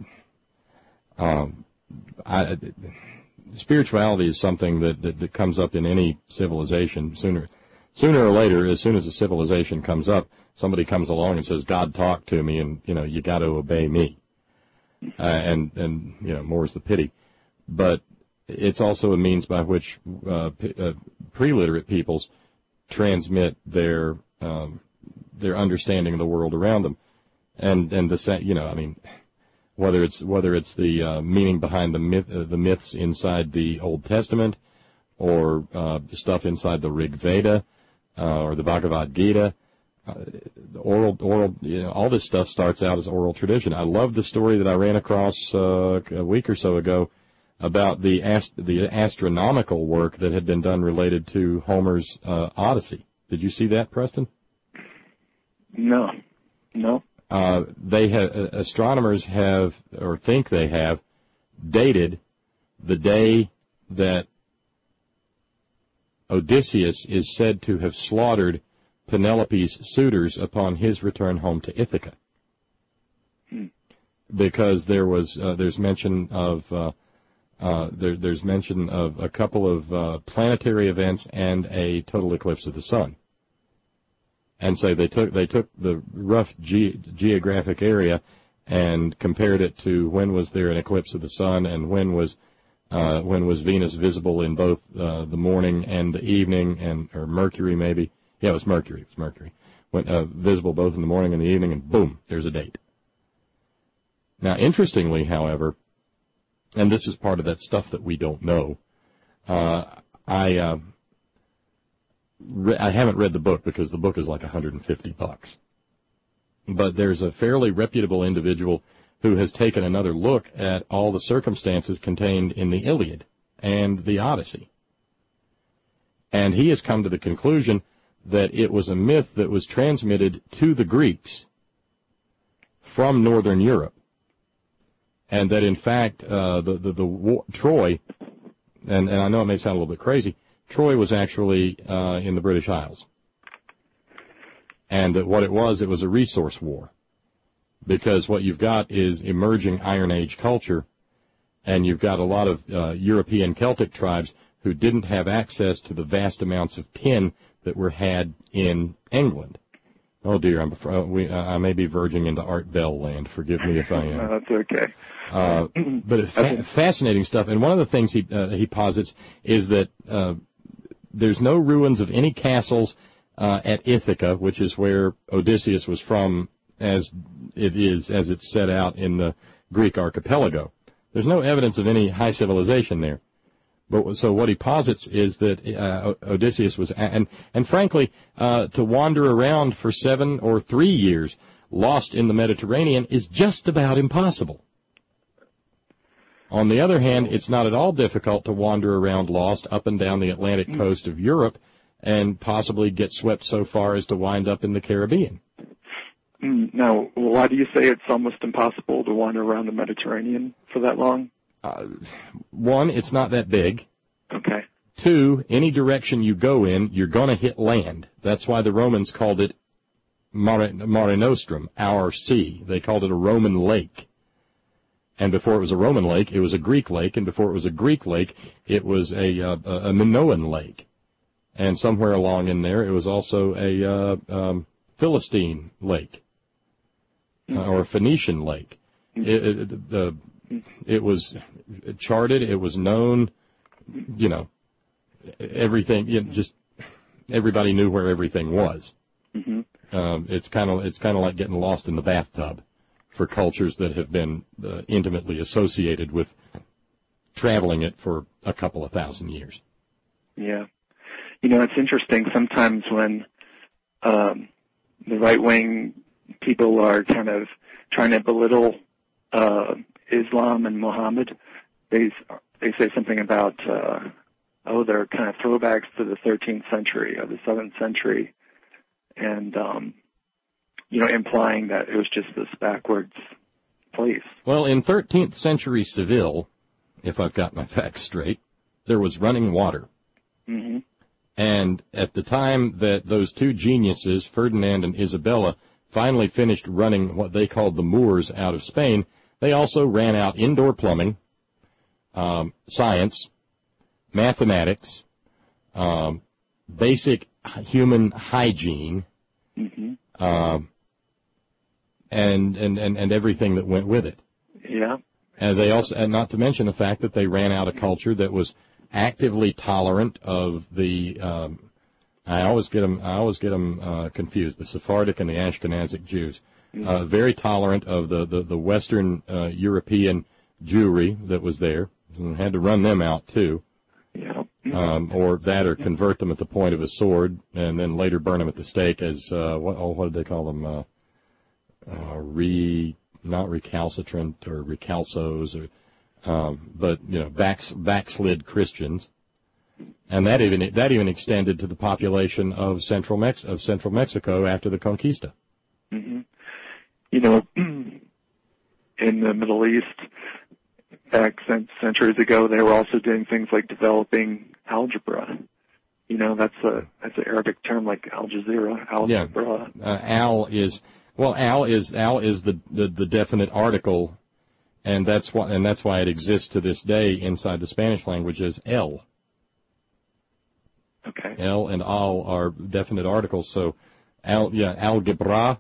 Spirituality is something that comes up in any civilization sooner or later. As soon as a civilization comes up, somebody comes along and says, "God talked to me," and you got to obey me. And more's the pity. But it's also a means by which pre-literate peoples transmit their understanding of the world around them, and whether it's the meaning behind the myths inside the Old Testament, or stuff inside the Rig Veda, or the Bhagavad Gita. The oral, all this stuff starts out as oral tradition. I love the story that I ran across a week or so ago about the astronomical work that had been done related to Homer's Odyssey. Did you see that, Preston? No. Astronomers have, or think they have, dated the day that Odysseus is said to have slaughtered Penelope's suitors upon his return home to Ithaca, because there's mention of a couple of planetary events and a total eclipse of the sun, and so they took the rough geographic area and compared it to when was there an eclipse of the sun and when was Venus visible in both the morning and the evening, or Mercury maybe. Yeah, it was Mercury. Visible both in the morning and the evening, and boom, there's a date. Now, interestingly, however, and this is part of that stuff that we don't know, I haven't read the book because the book is like $150. But there's a fairly reputable individual who has taken another look at all the circumstances contained in the Iliad and the Odyssey. And he has come to the conclusion that it was a myth that was transmitted to the Greeks from Northern Europe. And that, in fact, Troy, and I know it may sound a little bit crazy, Troy was actually in the British Isles. And that what it was a resource war. Because what you've got is emerging Iron Age culture, and you've got a lot of European Celtic tribes who didn't have access to the vast amounts of tin that were had in England. Oh dear, I may be verging into Art Bell land. Forgive me if I am. No, that's okay. But it's fascinating stuff. And one of the things he posits is that there's no ruins of any castles at Ithaca, which is where Odysseus was from, as it's set out in the Greek archipelago. There's no evidence of any high civilization there. But so what he posits is that Odysseus was, and frankly, to wander around for 7 or 3 years lost in the Mediterranean is just about impossible. On the other hand, it's not at all difficult to wander around lost up and down the Atlantic coast of Europe and possibly get swept so far as to wind up in the Caribbean. Now, why do you say it's almost impossible to wander around the Mediterranean for that long? 1, it's not that big. Okay. 2, any direction you go in, you're going to hit land. That's why the Romans called it Mare Nostrum, our sea. They called it a Roman lake. And before it was a Roman lake, it was a Greek lake. And before it was a Greek lake, it was a Minoan lake. And somewhere along in there, it was also a Philistine lake, or a Phoenician lake. It was charted. It was known. Everything. Just everybody knew where everything was. Mm-hmm. It's kind of like getting lost in the bathtub for cultures that have been intimately associated with traveling it for a couple of thousand years. Yeah. It's interesting sometimes when the right-wing people are kind of trying to belittle Islam and Muhammad. They say something about, they're kind of throwbacks to the 13th century or the 7th century, and, implying that it was just this backwards place. Well, in 13th century Seville, if I've got my facts straight, there was running water. Mm-hmm. And at the time that those two geniuses, Ferdinand and Isabella, finally finished running what they called the Moors out of Spain, they also ran out indoor plumbing, science, mathematics, basic human hygiene, mm-hmm. and everything that went with it. Yeah. And they also, and not to mention the fact that they ran out a culture that was actively tolerant of the, I always get them confused, the Sephardic and the Ashkenazic Jews. Mm-hmm. Very tolerant of the Western European Jewry that was there, and had to run them out too. Yeah. Or convert them at the point of a sword, and then later burn them at the stake as what did they call them? Not recalcitrant or recalcos, but backslid Christians, and that even extended to the population of Central Mexico after the Conquista. Mm-hmm. In the Middle East, back centuries ago, they were also doing things like developing algebra. That's an Arabic term like Al Jazeera, algebra. Yeah. Al is the definite article, and that's why it exists to this day inside the Spanish language as el. Okay. El and al are definite articles. So algebra,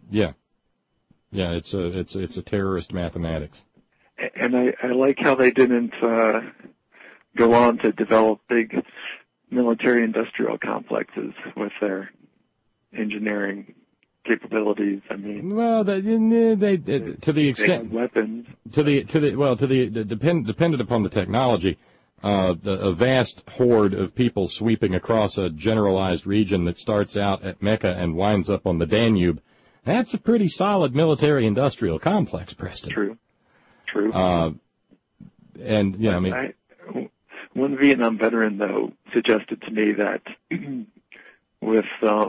it's a terrorist mathematics. And I like how they didn't go on to develop big military-industrial complexes with their engineering capabilities. I mean, well, they to the extent weapons. depended upon the technology, a vast horde of people sweeping across a generalized region that starts out at Mecca and winds up on the Danube. That's a pretty solid military-industrial complex, Preston. True. And, you know, I mean... One Vietnam veteran, though, suggested to me that with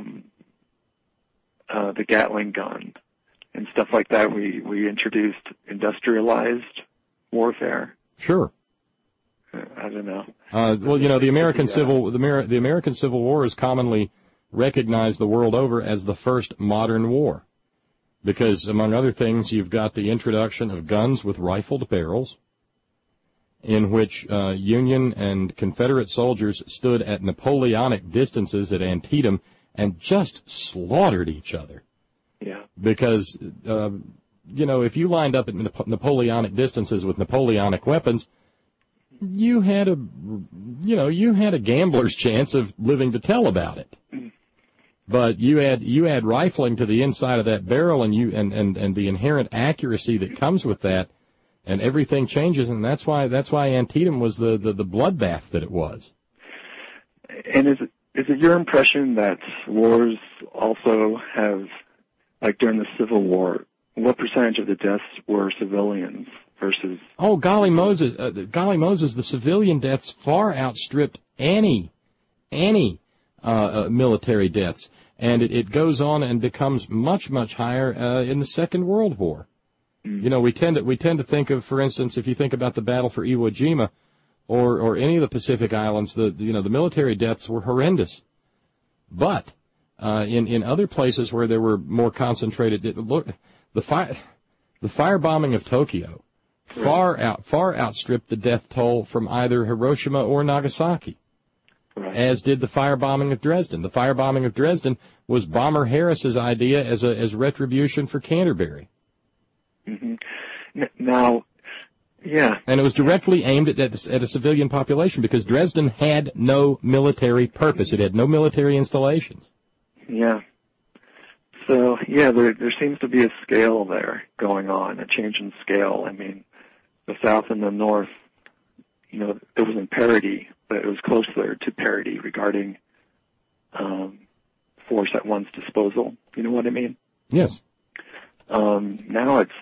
the Gatling gun and stuff like that, we introduced industrialized warfare. Sure. I don't know. Well, you know, the American Civil War is commonly recognized the world over as the first modern war, because among other things, you've got the introduction of guns with rifled barrels, in which Union and Confederate soldiers stood at Napoleonic distances at Antietam and just slaughtered each other. Yeah. Because, you know, if you lined up at Napoleonic distances with Napoleonic weapons, you had a gambler's chance of living to tell about it. But you add rifling to the inside of that barrel, and the inherent accuracy that comes with that, and everything changes, and that's why Antietam was the bloodbath that it was. And is it your impression that wars also have, like during the Civil War, what percentage of the deaths were civilians versus? Oh, golly Moses! The civilian deaths far outstripped any military deaths, and it goes on and becomes much higher in the Second World War. You know, we tend to think of, for instance, if you think about the battle for Iwo Jima, or any of the Pacific Islands, the military deaths were horrendous. But in other places where there were more concentrated, look, the firebombing of Tokyo far outstripped the death toll from either Hiroshima or Nagasaki, as did the firebombing of Dresden. The firebombing of Dresden was Bomber Harris's idea as retribution for Canterbury. Mm-hmm. Now, yeah. And it was directly aimed at a civilian population because Dresden had no military purpose. It had no military installations. Yeah. So, yeah, there seems to be a scale there going on, a change in scale. I mean, the South and the North, you know, it wasn't parity, but it was closer to parity regarding force at one's disposal. You know what I mean? Yes. Now it's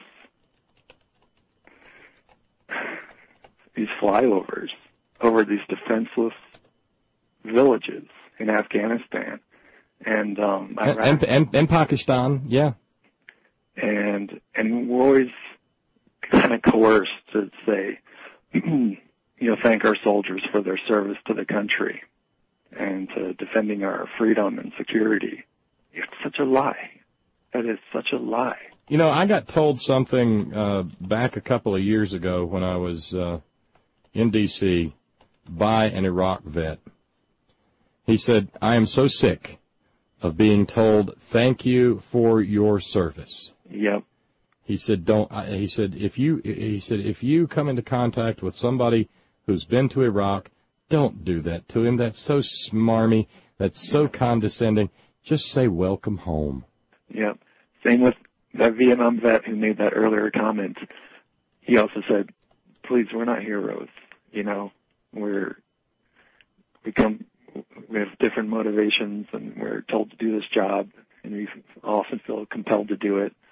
these flyovers over these defenseless villages in Afghanistan and Iraq. And Pakistan, yeah. And we're always kind of coerced to say, thank our soldiers for their service to the country and to defending our freedom and security. It's such a lie. That is such a lie. You know, I got told something back a couple of years ago when I was in D.C. by an Iraq vet. He said, "I am so sick of being told thank you for your service." Yep. He said, if you come into contact with somebody who's been to Iraq, don't do that to him. That's so smarmy. That's so condescending. Just say welcome home. Yep. Same with that Vietnam vet who made that earlier comment. He also said, please, we're not heroes. You know, we have different motivations and we're told to do this job and we often feel compelled to do it.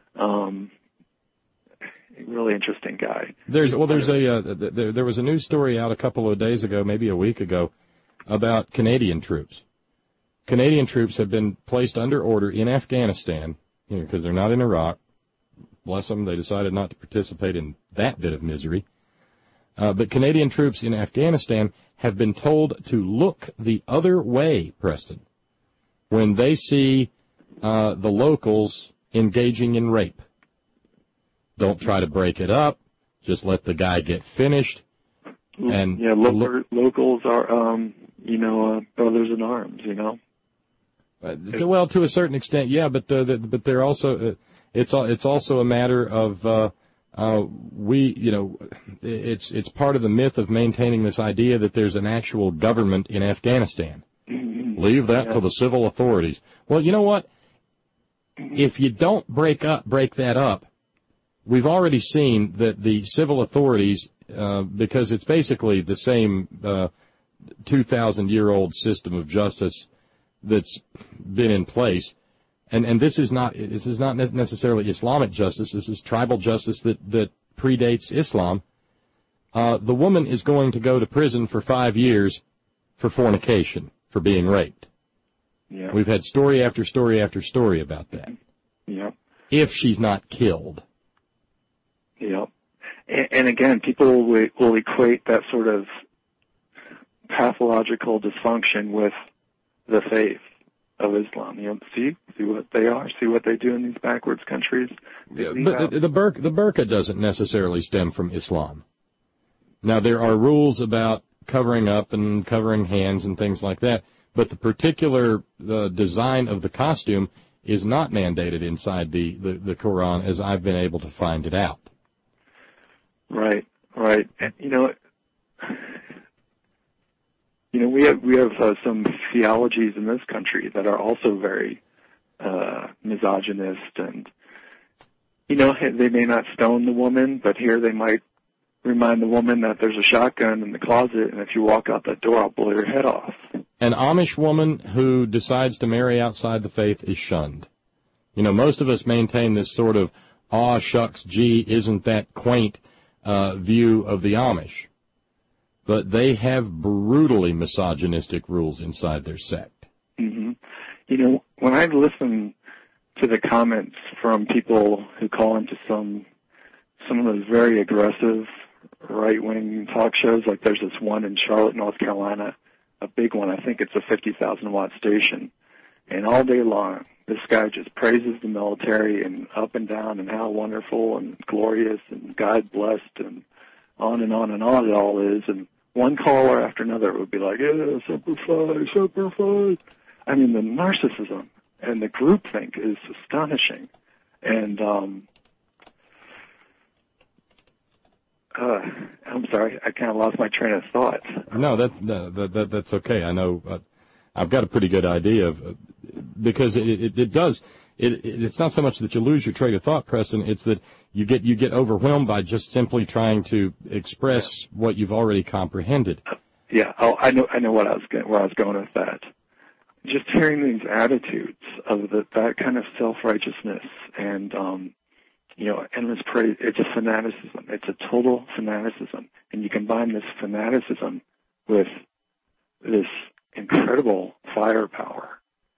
Really interesting guy. There was a news story out a couple of days ago, maybe a week ago, about Canadian troops. Canadian troops have been placed under order in Afghanistan, because they're not in Iraq. Bless them, they decided not to participate in that bit of misery. But Canadian troops in Afghanistan have been told to look the other way, Preston, when they see the locals engaging in rape. Don't try to break it up. Just let the guy get finished. And locals are, brothers in arms, Well, to a certain extent, yeah, but they're also it's also a matter of it's part of the myth of maintaining this idea that there's an actual government in Afghanistan. Leave that to the civil authorities. Well, you know what? If you don't break that up, we've already seen that the civil authorities, because it's basically the same 2,000-year-old system of justice that's been in place, and this is not necessarily Islamic justice. This is tribal justice that predates Islam. The woman is going to go to prison for 5 years for fornication, for being raped. Yeah. We've had story after story after story about that. Yeah. If she's not killed. Yeah. And again, people will equate that sort of pathological dysfunction with the faith of Islam. You know, see what they are, see what they do in these backwards countries. Yeah, but the burqa doesn't necessarily stem from Islam. Now, there are rules about covering up and covering hands and things like that, but the particular design of the costume is not mandated inside the Quran, as I've been able to find it out. Right. And, we have some theologies in this country that are also very misogynist, and they may not stone the woman, but here they might remind the woman that there's a shotgun in the closet, and if you walk out that door, I'll blow your head off. An Amish woman who decides to marry outside the faith is shunned. Most of us maintain this sort of, aw, shucks, gee, isn't that quaint view of the Amish. But they have brutally misogynistic rules inside their sect. Mm-hmm. When I listen to the comments from people who call into some of those very aggressive right-wing talk shows, like there's this one in Charlotte, North Carolina, a big one, I think it's a 50,000-watt station, and all day long this guy just praises the military and up and down and how wonderful and glorious and God blessed and on and on and on it all is, and one caller after another would be like, yeah, Semper Fi, Semper Fi. I mean, the narcissism and the groupthink is astonishing. And I'm sorry, I kind of lost my train of thought. No, that's okay. I know I've got a pretty good idea of because it does. It's not so much that you lose your train of thought, Preston. It's that you get overwhelmed by just simply trying to express what you've already comprehended. Yeah, I know where I was going with that. Just hearing these attitudes of that kind of self-righteousness and endless praise. It's a fanaticism. It's a total fanaticism, and you combine this fanaticism with this incredible firepower.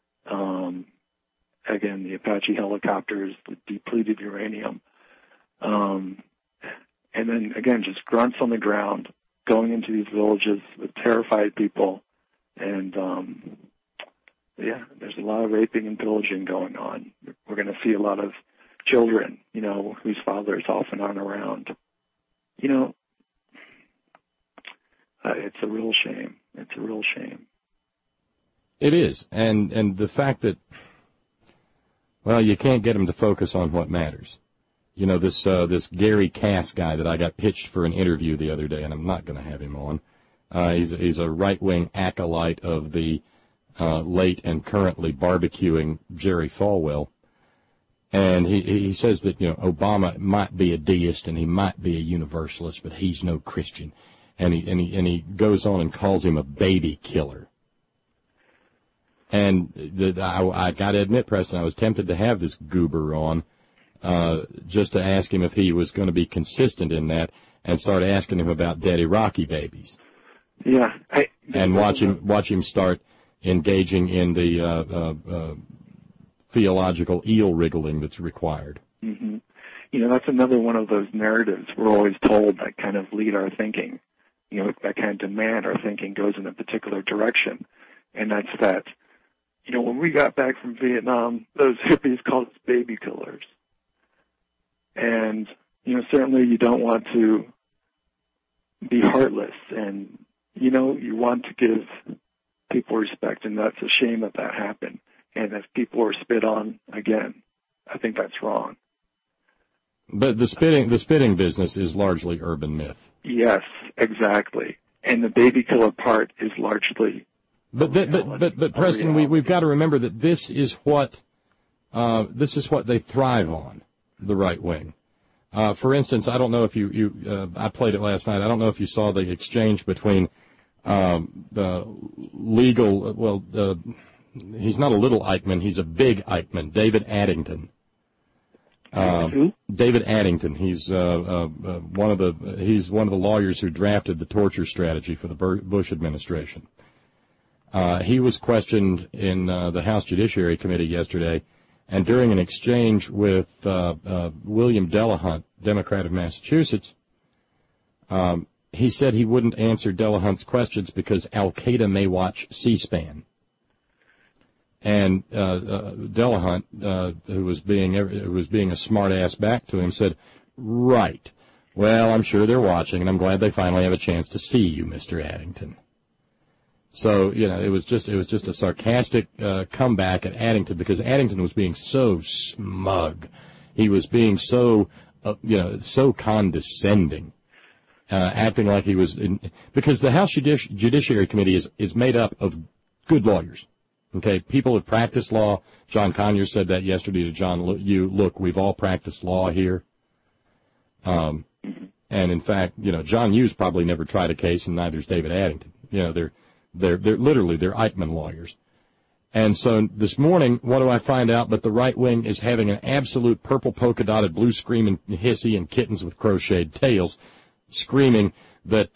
Again, the Apache helicopters, the depleted uranium. And then, again, just grunts on the ground, going into these villages with terrified people. And, there's a lot of raping and pillaging going on. We're going to see a lot of children, whose fathers often aren't around. It's a real shame. It's a real shame. It is. And the fact that, well, you can't get them to focus on what matters. This Gary Cass guy that I got pitched for an interview the other day, and I'm not going to have him on. He's a right-wing acolyte of the late and currently barbecuing Jerry Falwell. And he says that, Obama might be a deist and he might be a universalist, but he's no Christian. And he goes on and calls him a baby killer. And I got to admit, Preston, I was tempted to have this goober on just to ask him if he was going to be consistent in that and start asking him about Daddy Rocky babies. Yeah. And watch him start engaging in the theological eel wriggling that's required. Mm-hmm. That's another one of those narratives we're always told that kind of lead our thinking. That kind of demand our thinking goes in a particular direction. And that's that, when we got back from Vietnam, those hippies called us baby killers. And, certainly you don't want to be heartless. And, you want to give people respect. And that's a shame that happened. And if people are spit on again, I think that's wrong. But the spitting business is largely urban myth. Yes, exactly. And the baby killer part is largely. But Preston, we've got to remember that this is what they thrive on, the right wing. For instance, I don't know if I played it last night. I don't know if you saw the exchange between the legal, he's not a little Eichmann, he's a big Eichmann, David Addington. David Addington, he's one of the lawyers who drafted the torture strategy for the Bush administration. He was questioned in the House Judiciary Committee yesterday, and during an exchange with William Delahunt, Democrat of Massachusetts, he said he wouldn't answer Delahunt's questions because Al-Qaeda may watch C-SPAN. And Delahunt, who was being a smart-ass back to him, said, "Right. Well, I'm sure they're watching, and I'm glad they finally have a chance to see you, Mr. Addington." So, it was just a sarcastic comeback at Addington, because Addington was being so smug. He was being so, so condescending, acting like he was because the House Judiciary Committee is made up of good lawyers. Okay, people have practiced law. John Conyers said that yesterday to John Yoo. Look, we've all practiced law here. And in fact, John Yo's probably never tried a case, and neither's David Addington. They're Eichmann lawyers. And so this morning, what do I find out? But the right wing is having an absolute purple polka-dotted, blue screaming hissy and kittens with crocheted tails, screaming that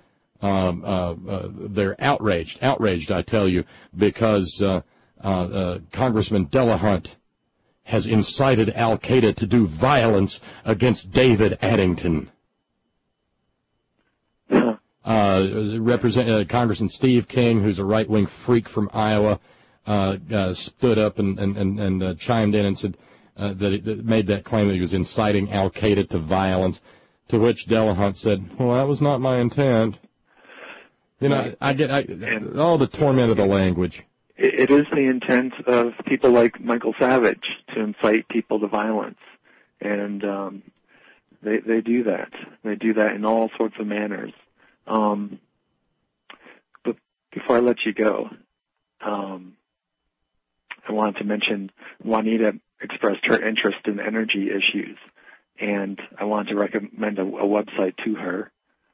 they're outraged, I tell you, because Congressman Delahunt has incited Al-Qaeda to do violence against David Addington. Congressman Steve King, who's a right-wing freak from Iowa, stood up and chimed in and said that made that claim that he was inciting Al-Qaeda to violence, to which Delahunt said, "Well, that was not my intent." I get all the torment of the language. It is the intent of people like Michael Savage to incite people to violence, and they do that. They do that in all sorts of manners. But before I let you go, I wanted to mention Juanita expressed her interest in energy issues, and I wanted to recommend a website to her.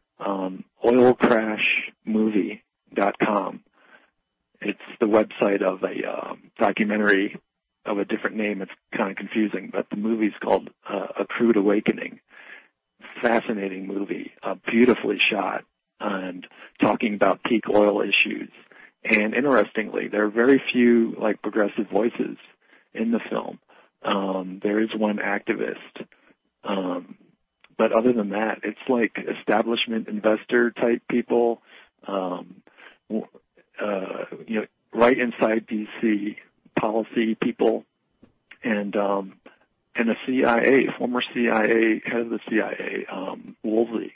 Oilcrashmovie.com. It's the website of a documentary of a different name. It's kind of confusing, but the movie's called A Crude Awakening. Fascinating movie, beautifully shot, and talking about peak oil issues. And interestingly, there are very few progressive voices in the film. There is one activist. But other than that, it's like establishment investor type people, right inside D.C. policy people, and a former CIA, head of the CIA, Woolsey,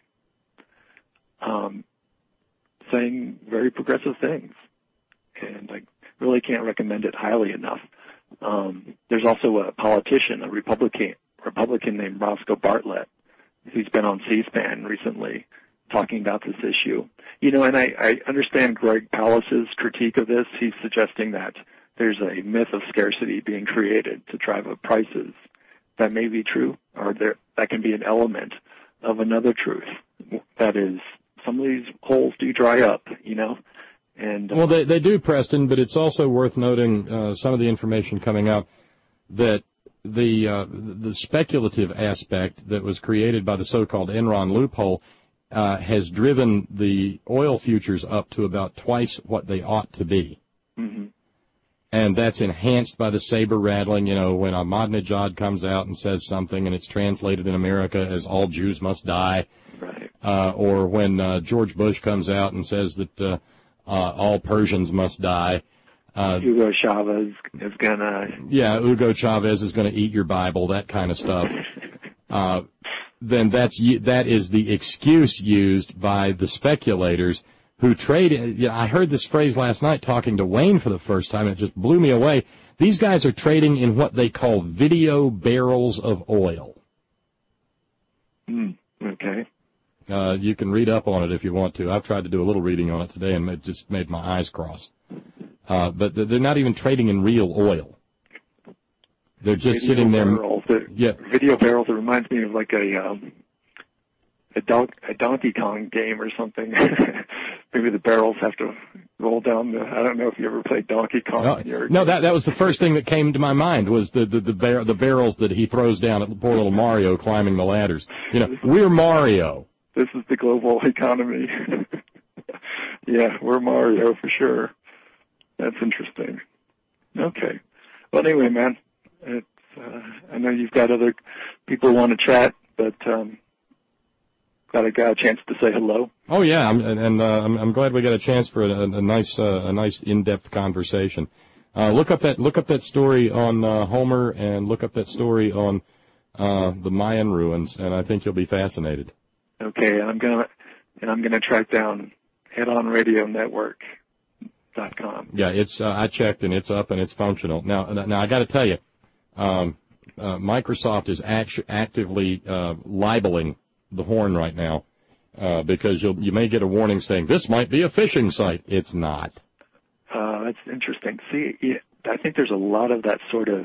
saying very progressive things. And I really can't recommend it highly enough. There's also a politician, a Republican named Roscoe Bartlett, who's been on C-SPAN recently talking about this issue. And I understand Greg Pallas's critique of this. He's suggesting that there's a myth of scarcity being created to drive up prices. That may be true, or that can be an element of another truth. That is, some of these holes do dry up, And well, they do, Preston, but it's also worth noting some of the information coming up that the speculative aspect that was created by the so-called Enron loophole has driven the oil futures up to about twice what they ought to be. Mm-hmm. And that's enhanced by the saber rattling, when Ahmadinejad comes out and says something and it's translated in America as all Jews must die. Right. Or when George Bush comes out and says that all Persians must die. Hugo Chavez is gonna... Yeah, Hugo Chavez is going to eat your Bible, that kind of stuff. Then that is the excuse used by the speculators who trade. I heard this phrase last night talking to Wayne for the first time, and it just blew me away. These guys are trading in what they call video barrels of oil. Okay. You can read up on it if you want to. I've tried to do a little reading on it today, and it just made my eyes cross. But they're not even trading in real oil. They're just sitting there. the video barrels, it reminds me of like a Donkey Kong game or something. Maybe the barrels have to roll down I don't know if you ever played Donkey Kong. No, that was the first thing that came to my mind was the barrels that he throws down at poor little Mario climbing the ladders. We're Mario. This is the global economy. Yeah, we're Mario for sure. That's interesting. Okay. Well, anyway, man, it's, I know you've got other people who want to chat, but glad I got a chance to say hello. Oh yeah, I'm glad we got a chance for a nice in-depth conversation. Look up that story on Homer and look up that story on the Mayan ruins, and I think you'll be fascinated. Okay, I'm gonna track down headonradionetwork.com. Yeah, it's I checked and it's up and it's functional. Now I got to tell you, Microsoft is actively libeling the Horn right now because you may get a warning saying this might be a phishing site. It's not. That's interesting. See, I think there's a lot of that sort of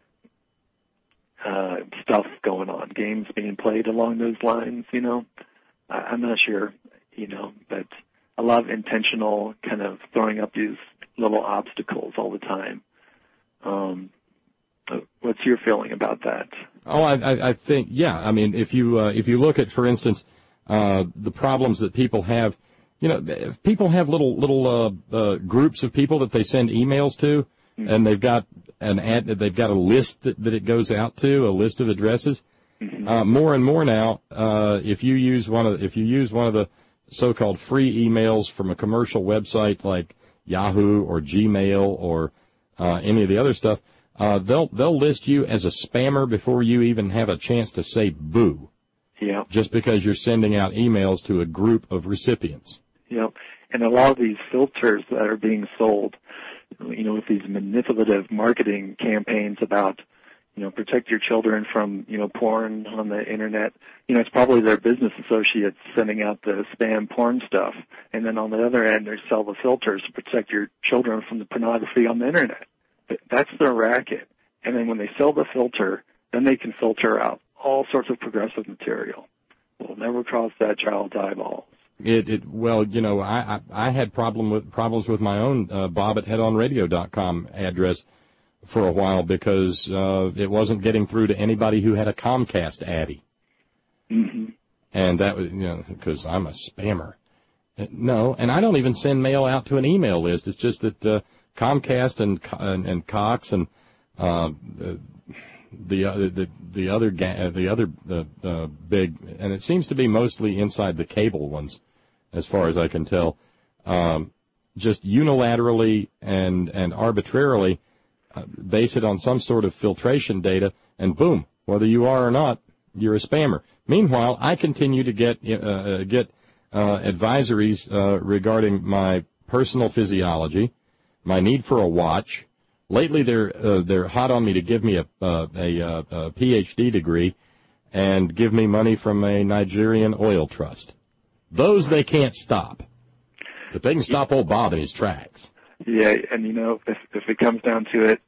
stuff going on, games being played along those lines, I'm not sure, but a lot of intentional kind of throwing up these little obstacles all the time. What's your feeling about that? Oh, I think, yeah. I mean, if you look at, for instance, the problems that people have, people have little groups of people that they send emails to, and they've got they've got a list that it goes out to, a list of addresses. More and more now, if you use one of the so-called free emails from a commercial website like Yahoo or Gmail or any of the other stuff, they'll list you as a spammer before you even have a chance to say boo. Yeah. Just because you're sending out emails to a group of recipients. Yep. And a lot of these filters that are being sold, with these manipulative marketing campaigns about, protect your children from, porn on the internet. It's probably their business associates sending out the spam porn stuff. And then on the other end, they sell the filters to protect your children from the pornography on the internet. That's their racket. And then when they sell the filter, then they can filter out all sorts of progressive material. We'll never cross that child's eyeballs. Well, I had problems with my own Bob at headonradio.com address for a while because it wasn't getting through to anybody who had a Comcast Addy. Mm-hmm. And that was, because I'm a spammer. No, and I don't even send mail out to an email list. It's just that Comcast and Cox and the other big, and it seems to be mostly inside the cable ones, as far as I can tell, just unilaterally and arbitrarily base it on some sort of filtration data, and boom, whether you are or not, you're a spammer. Meanwhile, I continue to get advisories regarding my personal physiology, my need for a watch. Lately, they're hot on me to give me a PhD degree and give me money from a Nigerian oil trust. Those they can't stop, but they can stop old Bob in his tracks. Yeah, and if it comes down to it,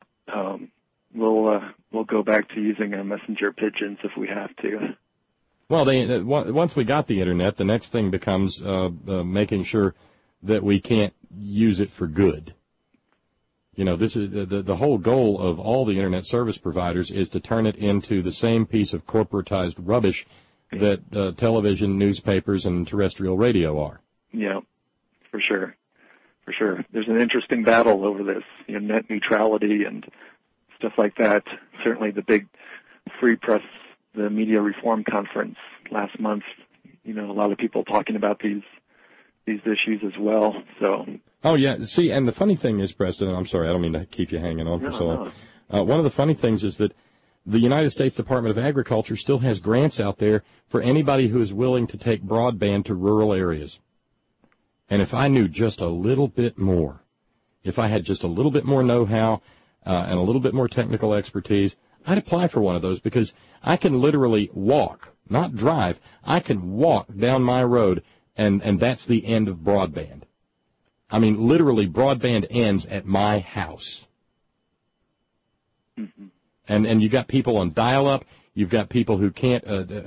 we'll go back to using our messenger pigeons if we have to. Well, once we got the internet, the next thing becomes making sure that we can't use it for good. This is the whole goal of all the internet service providers is to turn it into the same piece of corporatized rubbish that television, newspapers, and terrestrial radio are. Yeah, for sure. For sure. There's an interesting battle over this, net neutrality and stuff like that. Certainly the big Free Press, the Media Reform Conference last month, a lot of people talking about these issues as well. So. Oh, yeah. See, and the funny thing is, Preston, I'm sorry, I don't mean to keep you hanging on for so long. One of the funny things is that the United States Department of Agriculture still has grants out there for anybody who is willing to take broadband to rural areas. And if I knew just a little bit more, if I had just a little bit more know-how and a little bit more technical expertise, I'd apply for one of those because I can literally walk, not drive. I can walk down my road, and that's the end of broadband. I mean, literally, broadband ends at my house. Mm-hmm. And you got people on dial-up. You've got people who can't,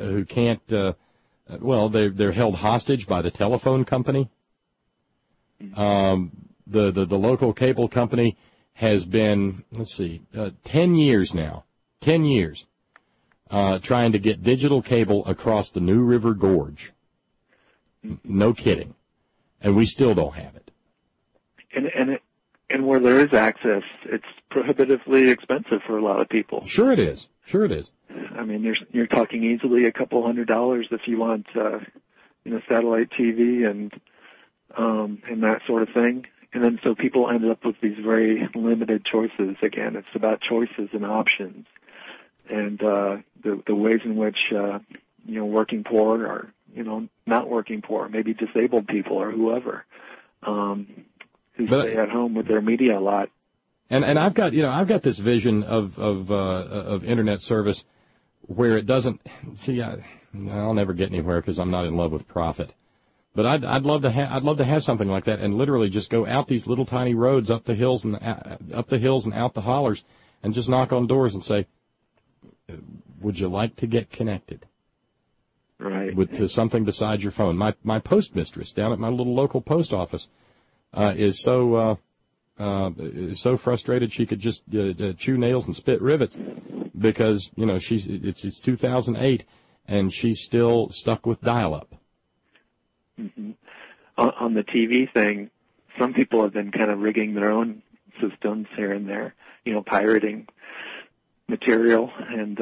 well, they're held hostage by the telephone company. The local cable company has been, 10 years now, 10 years, trying to get digital cable across the New River Gorge. No kidding. And we still don't have it. And where there is access, it's prohibitively expensive for a lot of people. Sure it is. Sure it is. I mean, you're talking easily a couple $100 if you want, satellite TV and that sort of thing. And then so people end up with these very limited choices. Again, it's about choices and options, and the ways in which working poor or not working poor, maybe disabled people or whoever who stay at home with their media a lot. And I've got this vision of internet service where it doesn't. See, I'll never get anywhere because I'm not in love with profit. But I'd love to have something like that, and literally just go out these little tiny roads, up the hills and out the hollers, and just knock on doors and say, "Would you like to get connected?" Right. To something besides your phone. My postmistress down at my little local post office is so frustrated she could just chew nails and spit rivets because it's 2008 and she's still stuck with dial-up. Mm-hmm. On the TV thing, some people have been kind of rigging their own systems here and there, pirating material, and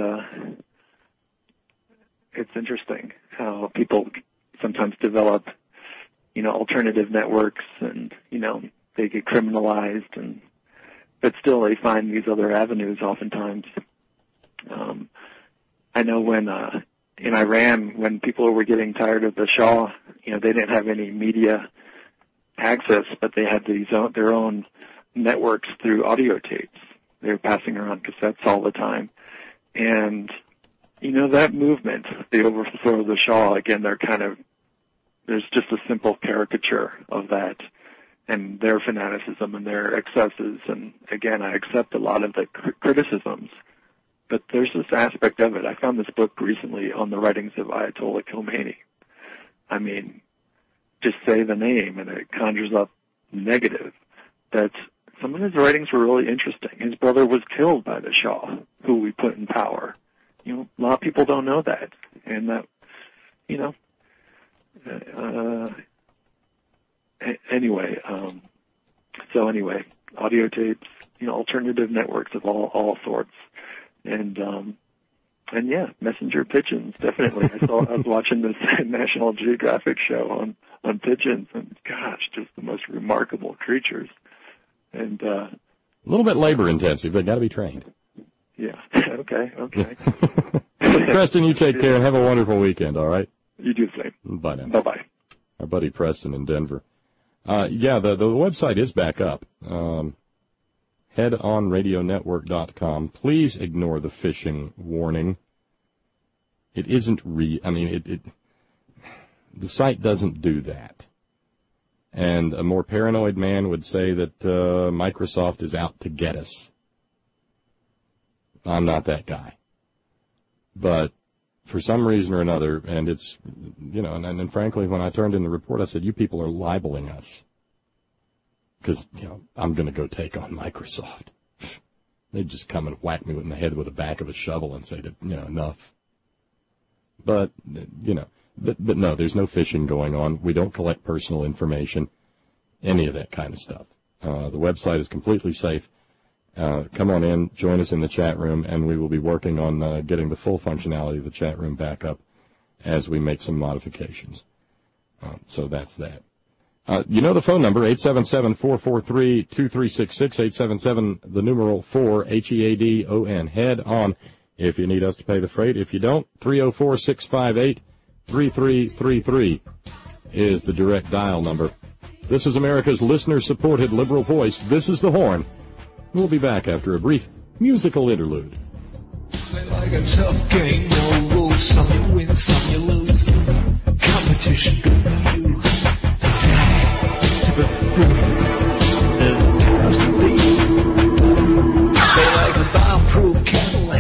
it's interesting how people sometimes develop, alternative networks, and they get criminalized, but still they find these other avenues oftentimes. I know when in Iran, when people were getting tired of the Shah, they didn't have any media access, but they had their own networks through audio tapes. They were passing around cassettes all the time. And, that movement, the overthrow of the Shah, again, there's just a simple caricature of that and their fanaticism and their excesses. And, again, I accept a lot of the criticisms. But there's this aspect of it. I found this book recently on the writings of Ayatollah Khomeini. I mean, just say the name and it conjures up negative. That some of his writings were really interesting. His brother was killed by the Shah, who we put in power. A lot of people don't know that. And that, anyway, audio tapes, alternative networks of all sorts. And yeah, messenger pigeons, definitely. I was watching this National Geographic show on pigeons, and gosh, just the most remarkable creatures. And a little bit labor intensive. They got to be trained. Yeah. Okay. Preston, you take care and have a wonderful weekend. All right. You do the same. Bye now. Bye. Our buddy Preston in Denver. The website is back up. HeadOnRadioNetwork.com. Please ignore the phishing warning. It isn't the site doesn't do that. And a more paranoid man would say that Microsoft is out to get us. I'm not that guy. But for some reason or another, and it's, and frankly, when I turned in the report, I said, you people are libeling us. Because, I'm going to go take on Microsoft. They'd just come and whack me in the head with the back of a shovel and say, enough. But, but no, there's no phishing going on. We don't collect personal information, any of that kind of stuff. The website is completely safe. Come on in, join us in the chat room, and we will be working on getting the full functionality of the chat room back up as we make some modifications. So that's that. The phone number, 877-443-2366, 877, the numeral 4, HEADON, head on, if you need us to pay the freight. If you don't, 304-658-3333 is the direct dial number. This is America's listener-supported liberal voice. This is The Horn. We'll be back after a brief musical interlude. Play like a tough game, no rules, some you win, some you lose. Competition good for you. To the food and powers that be. Play like a bomb-proof Cadillac.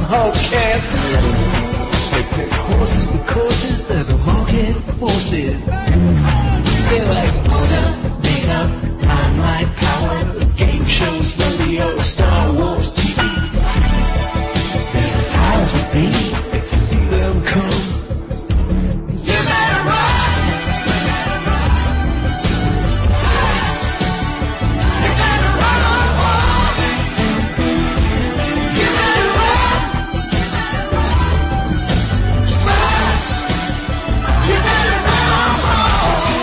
all cats. They pick horses for courses, they're the market forces. They're like order, makeup, limelight, power, game shows, rodeo, Star Wars, TV. There's the powers that be, if you see them come. You better run! You better run on home! You better run! Run! You better run on home!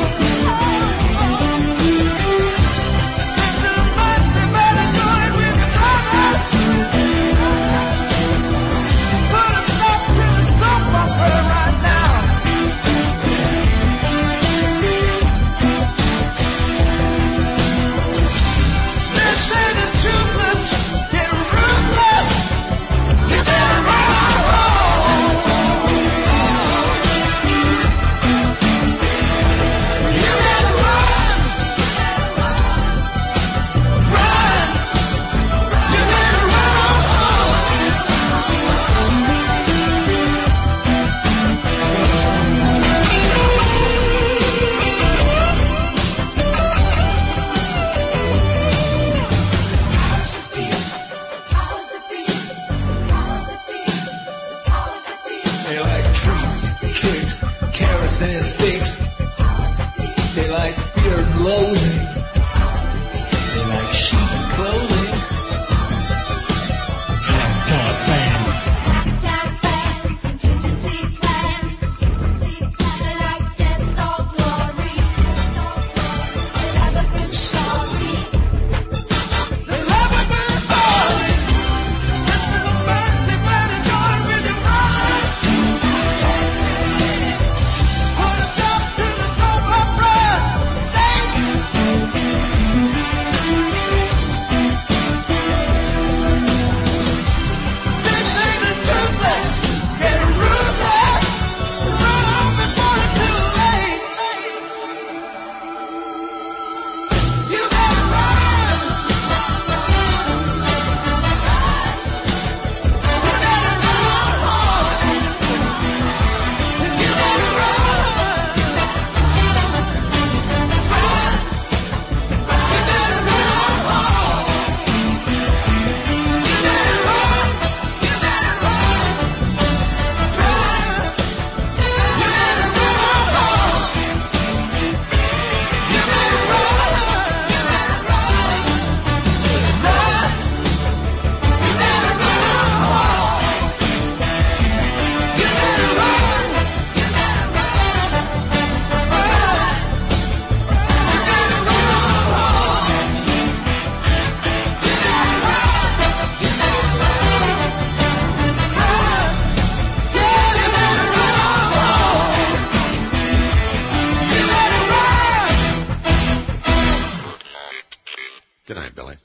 Good night, Billy.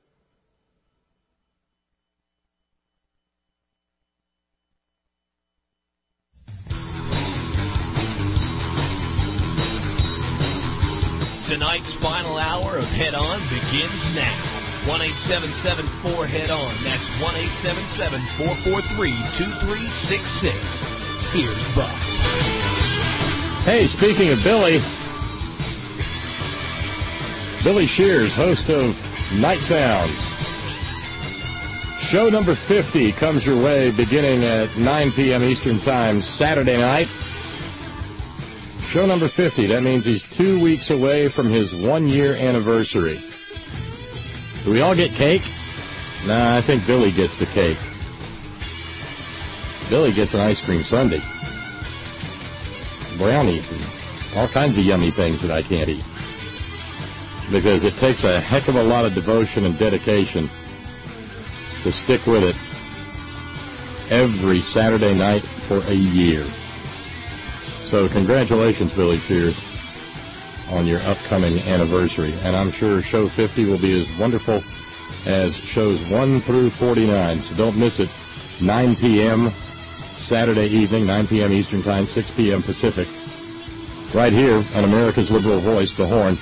Tonight's final hour of Head On begins now. 1-877-4-HEAD-ON. That's 1-877-443-2366. Here's Buck. Hey, speaking of Billy Shears, host of Night Sounds. Show number 50 comes your way beginning at 9 p.m. Eastern Time Saturday night. Show number 50. That means he's 2 weeks away from his 1-year anniversary. Do we all get cake? Nah, I think Billy gets the cake. Billy gets an ice cream sundae. Brownies and all kinds of yummy things that I can't eat. Because it takes a heck of a lot of devotion and dedication to stick with it every Saturday night for a year. So congratulations, Billy Shears, on your upcoming anniversary. And I'm sure show 50 will be as wonderful as shows 1 through 49. So don't miss it. 9 p.m. Saturday evening, 9 p.m. Eastern Time, 6 p.m. Pacific. Right here on America's Liberal Voice, The Horn.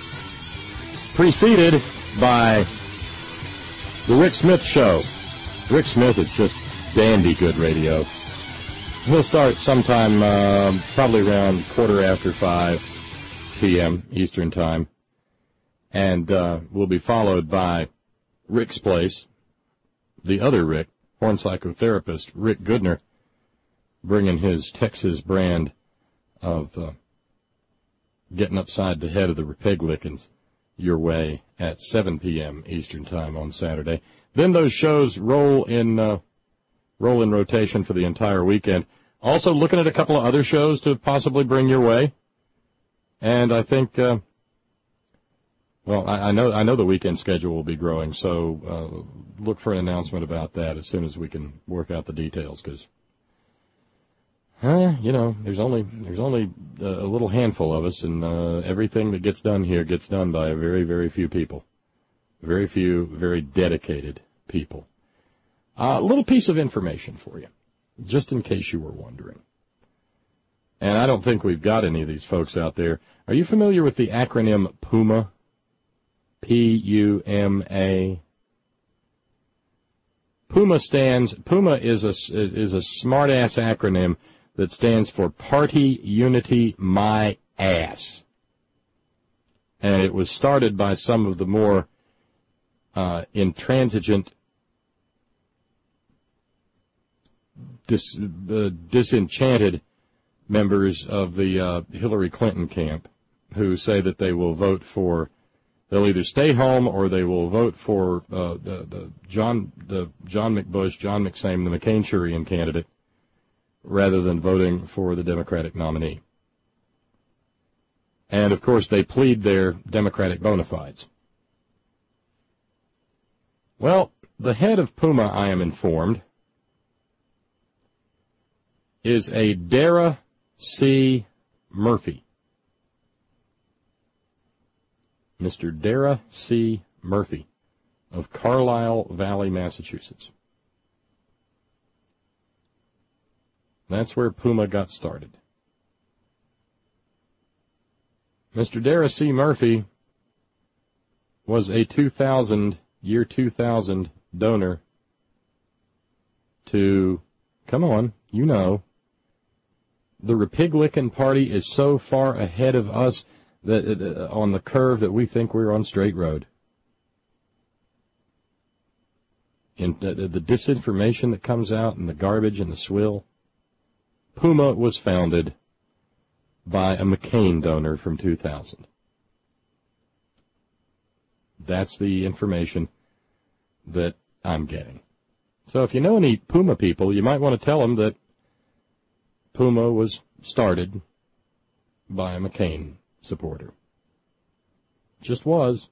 Preceded by The Rick Smith Show. Rick Smith is just dandy good radio. We'll start sometime probably around 5:15 p.m. Eastern Time. And we'll be followed by Rick's Place, the other Rick, horn psychotherapist, Rick Goodner, bringing his Texas brand of getting upside the head of the Republicans your way at 7 p.m. Eastern Time on Saturday. Then those shows roll in rotation for the entire weekend. Also looking at a couple of other shows to possibly bring your way. And I think, I know the weekend schedule will be growing, so look for an announcement about that as soon as we can work out the details, because there's only a little handful of us, and everything that gets done here gets done by very, very few people. Very few, very dedicated people. A little piece of information for you, just in case you were wondering. And I don't think we've got any of these folks out there. Are you familiar with the acronym PUMA? P-U-M-A. PUMA is a smart-ass acronym that stands for Party Unity My Ass. And it was started by some of the more intransigent, disenchanted members of the Hillary Clinton camp, who say that they will vote for, they'll either stay home or they will vote for the John McBush, John McSame, the McCain-Churian candidate, rather than voting for the Democratic nominee. And, of course, they plead their Democratic bona fides. Well, the head of PUMA, I am informed, is a Dara C. Murphy. Mr. Dara C. Murphy of Carlisle Valley, Massachusetts. That's where PUMA got started. Mr. Dara C. Murphy was a 2000 donor to, come on, you know, the Republican Party is so far ahead of us that on the curve that we think we're on straight road. In the disinformation that comes out and the garbage and the swill, PUMA was founded by a McCain donor from 2000. That's the information that I'm getting. So if you know any PUMA people, you might want to tell them that PUMA was started by a McCain supporter. Just was.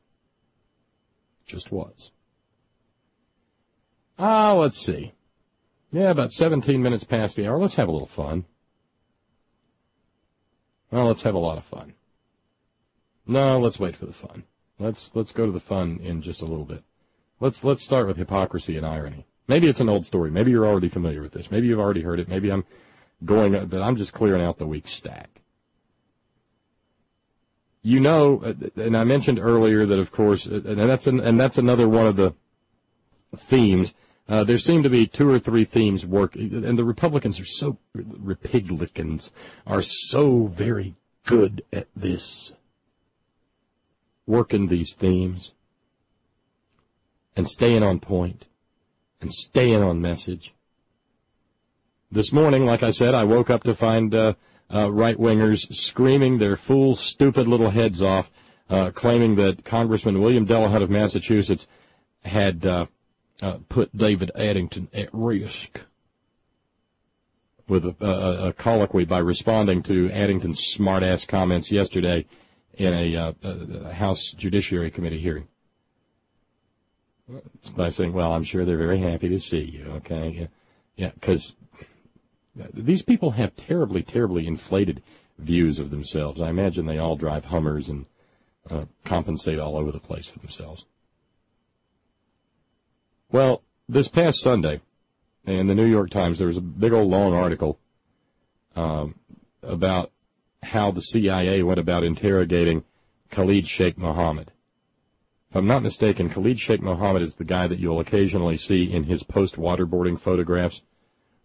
Let's see. Yeah, about 17 minutes past the hour. Let's have a little fun. Well, let's have a lot of fun. No, let's wait for the fun. Let's go to the fun in just a little bit. Let's start with hypocrisy and irony. Maybe it's an old story. Maybe you're already familiar with this. Maybe you've already heard it. Maybe but I'm just clearing out the weak stack. You know, and I mentioned earlier that, of course, and that's another one of the themes. There seem to be 2 or 3 themes and the Republicans are so very good at this, working these themes and staying on point and staying on message. This morning, like I said, I woke up to find right-wingers screaming their fool, stupid little heads off, claiming that Congressman William Delahunt of Massachusetts had put David Addington at risk with a colloquy by responding to Addington's smart-ass comments yesterday in a House Judiciary Committee hearing. By saying, well, I'm sure they're very happy to see you, okay? Yeah, because these people have terribly, terribly inflated views of themselves. I imagine they all drive Hummers and compensate all over the place for themselves. Well, this past Sunday, in the New York Times, there was a big old long article about how the CIA went about interrogating Khalid Sheikh Mohammed. If I'm not mistaken, Khalid Sheikh Mohammed is the guy that you'll occasionally see in his post-waterboarding photographs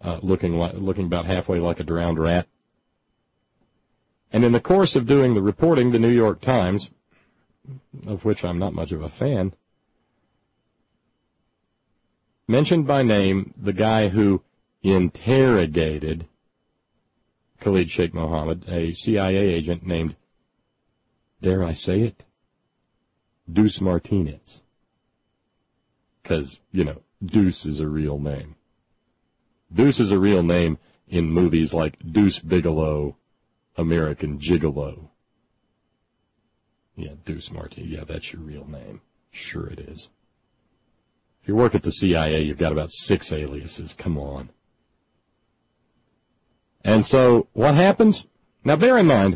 looking about halfway like a drowned rat. And in the course of doing the reporting, the New York Times, of which I'm not much of a fan, mentioned by name the guy who interrogated Khalid Sheikh Mohammed, a CIA agent named, dare I say it, Deuce Martinez. Because, Deuce is a real name. Deuce is a real name in movies like Deuce Bigalow, American Gigolo. Yeah, Deuce Martinez. Yeah, that's your real name. Sure it is. If you work at the CIA, you've got about 6 aliases. Come on. And so, what happens? Now, bear in mind,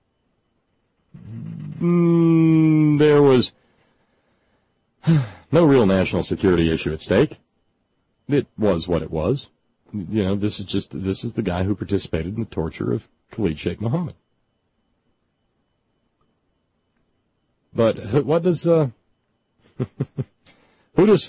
there was no real national security issue at stake. It was what it was. This is the guy who participated in the torture of Khalid Sheikh Mohammed. But what does who does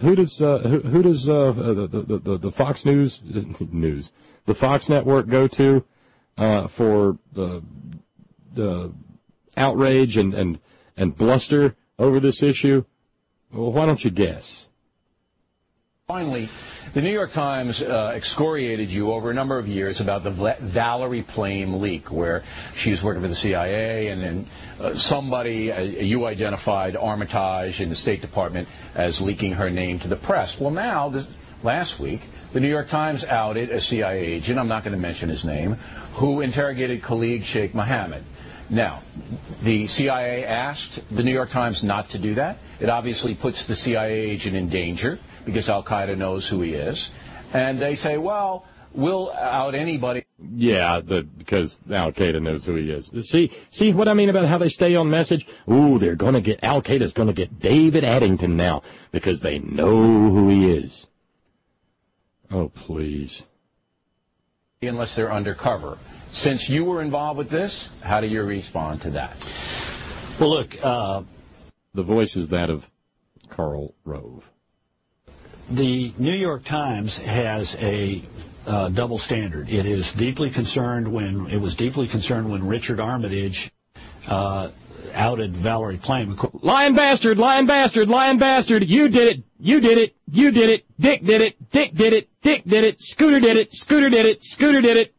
the Fox News the Fox network go to for the outrage and bluster over this issue? Well, why don't you guess? Finally, the New York Times excoriated you over a number of years about the Valerie Plame leak, where she was working for the CIA, and then somebody, you identified Armitage in the State Department as leaking her name to the press. Well, now, last week, the New York Times outed a CIA agent, I'm not going to mention his name, who interrogated Khalid Sheikh Mohammed. Now, the CIA asked the New York Times not to do that. It obviously puts the CIA agent in danger because Al-Qaeda knows who he is. And they say, well, we'll out anybody. Yeah, because Al-Qaeda knows who he is. See what I mean about how they stay on message? Ooh, Al-Qaeda's going to get David Addington now because they know who he is. Oh, please. Unless they're undercover. Since you were involved with this, how do you respond to that? Well, look, the voice is that of Karl Rove. The New York Times has a double standard. It was deeply concerned when Richard Armitage outed Valerie Plame. Lying bastard, lying bastard, lying bastard. You did it. You did it. You did it. Dick did it. Dick did it. Dick did it. Scooter did it. Scooter did it. Scooter did it.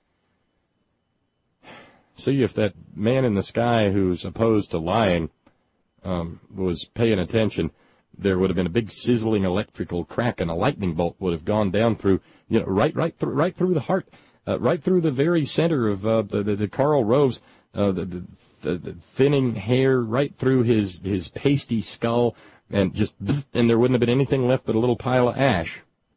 See, if that man in the sky who's opposed to lying was paying attention, there would have been a big sizzling electrical crack, and a lightning bolt would have gone down through, right through the heart, right through the very center of the Karl Rove's, the thinning hair, right through his pasty skull, and there wouldn't have been anything left but a little pile of ash.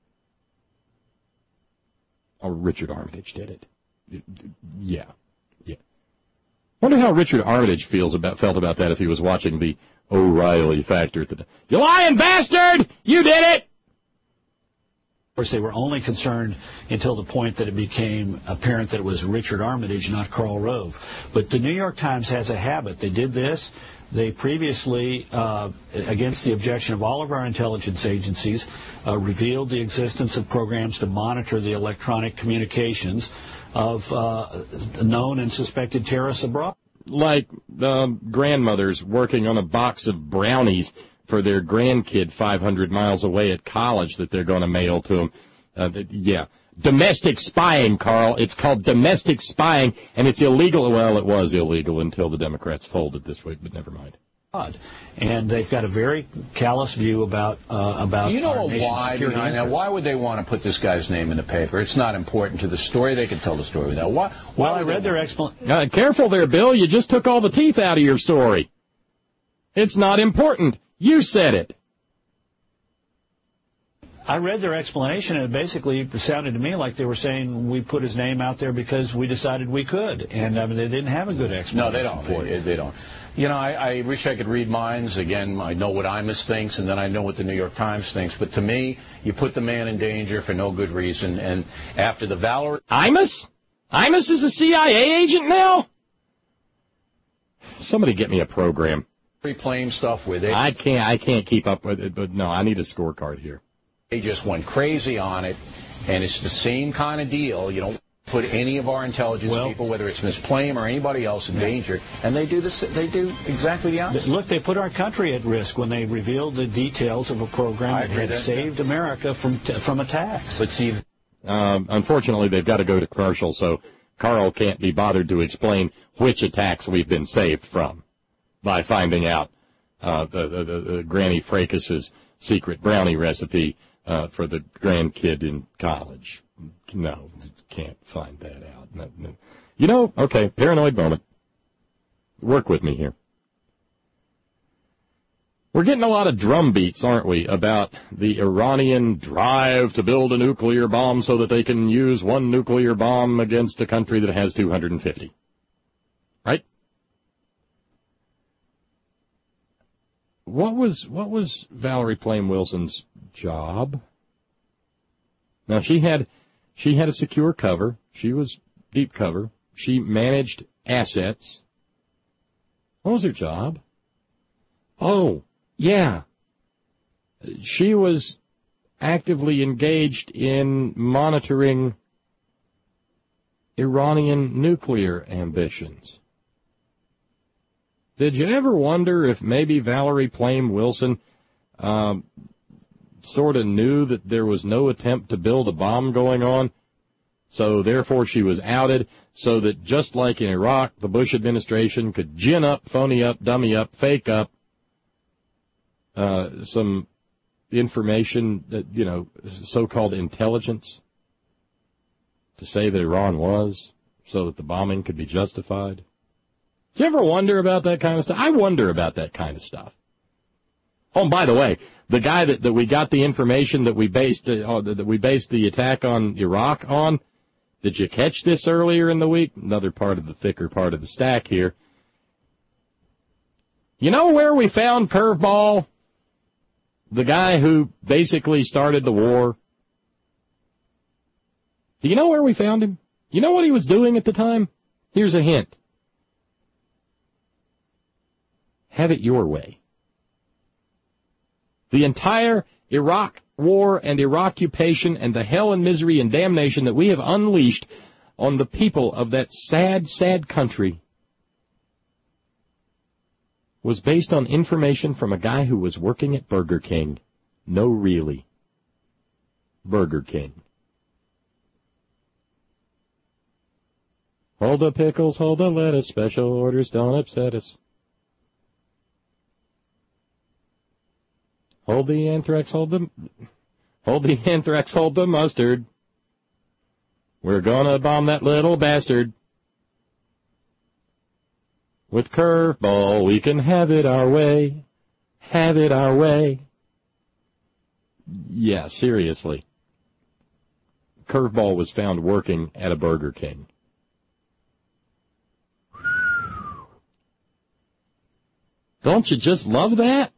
Or Richard Armitage did it. Yeah. Wonder how Richard Armitage felt about that if he was watching the O'Reilly Factor at the time. You lying bastard! You did it! Of course, they were only concerned until the point that it became apparent that it was Richard Armitage, not Karl Rove. But the New York Times has a habit. They did this. They previously, against the objection of all of our intelligence agencies, revealed the existence of programs to monitor the electronic communications of known and suspected terrorists abroad. Like grandmothers working on a box of brownies for their grandkid 500 miles away at college that they're going to mail to them. Yeah. Domestic spying, Carl. It's called domestic spying, and it's illegal. Well, it was illegal until the Democrats folded this week, but never mind. And they've got a very callous view about you know our nation's why security behind that? Why would they want to put this guy's name in the paper? It's not important to the story. They can tell the story without. Why I read their explanation. Careful there, Bill. You just took all the teeth out of your story. It's not important. You said it. I read their explanation, and it basically sounded to me like they were saying we put his name out there because we decided we could. And I mean, they didn't have a good explanation. No, they don't. They don't. You know, I wish I could read minds. Again, I know what Imus thinks, and then I know what the New York Times thinks. But to me, you put the man in danger for no good reason. And after the Valerie... Imus? Imus is a CIA agent now? Somebody get me a program. Plame stuff with it. I can't keep up with it, but no, I need a scorecard here. They just went crazy on it, and it's the same kind of deal. You don't put any of our intelligence people, whether it's Ms. Plame or anybody else, in danger, and they do this. They do exactly the opposite. Look, they put our country at risk when they revealed the details of a program that had saved America from attacks. But see, unfortunately, they've got to go to commercial, so Carl can't be bothered to explain which attacks we've been saved from by finding out the Granny Fracas's secret brownie recipe for the grandkid in college. No, can't find that out. No. You know, okay, paranoid moment. Work with me here. We're getting a lot of drum beats, aren't we, about the Iranian drive to build a nuclear bomb so that they can use one nuclear bomb against a country that has 250. Right? What was Valerie Plame Wilson's job? Now, she had a secure cover. She was deep cover. She managed assets. What was her job? Oh, yeah. She was actively engaged in monitoring Iranian nuclear ambitions. Did you ever wonder if maybe Valerie Plame Wilson sort of knew that there was no attempt to build a bomb going on, so therefore she was outed, so that just like in Iraq, the Bush administration could gin up, phony up, dummy up, fake up some information, that, you know, so-called intelligence, to say that Iran was, so that the bombing could be justified? Do you ever wonder about that kind of stuff? I wonder about that kind of stuff. Oh, and by the way, the guy that we got the information that we based the attack on Iraq on, did you catch this earlier in the week? Another part of the thicker part of the stack here. You know where we found Curveball? The guy who basically started the war. Do you know where we found him? You know what he was doing at the time? Here's a hint. Have it your way. The entire Iraq war and Iraqupation and the hell and misery and damnation that we have unleashed on the people of that sad, sad country was based on information from a guy who was working at Burger King. No, really. Burger King. Hold the pickles, hold the lettuce, special orders don't upset us. Hold the anthrax, hold the mustard. We're gonna bomb that little bastard. With Curveball, we can have it our way. Have it our way. Yeah, seriously. Curveball was found working at a Burger King. Don't you just love that?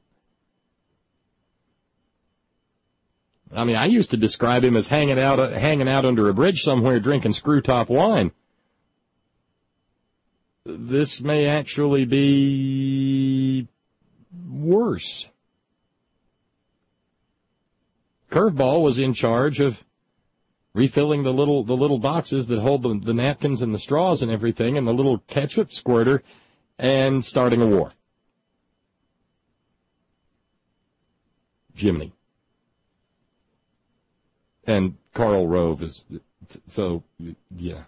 I mean, I used to describe him as hanging out under a bridge somewhere drinking screw-top wine. This may actually be worse. Curveball was in charge of refilling the little boxes that hold the napkins and the straws and everything, and the little ketchup squirter, and starting a war. Jiminy. And Karl Rove is, so, yeah.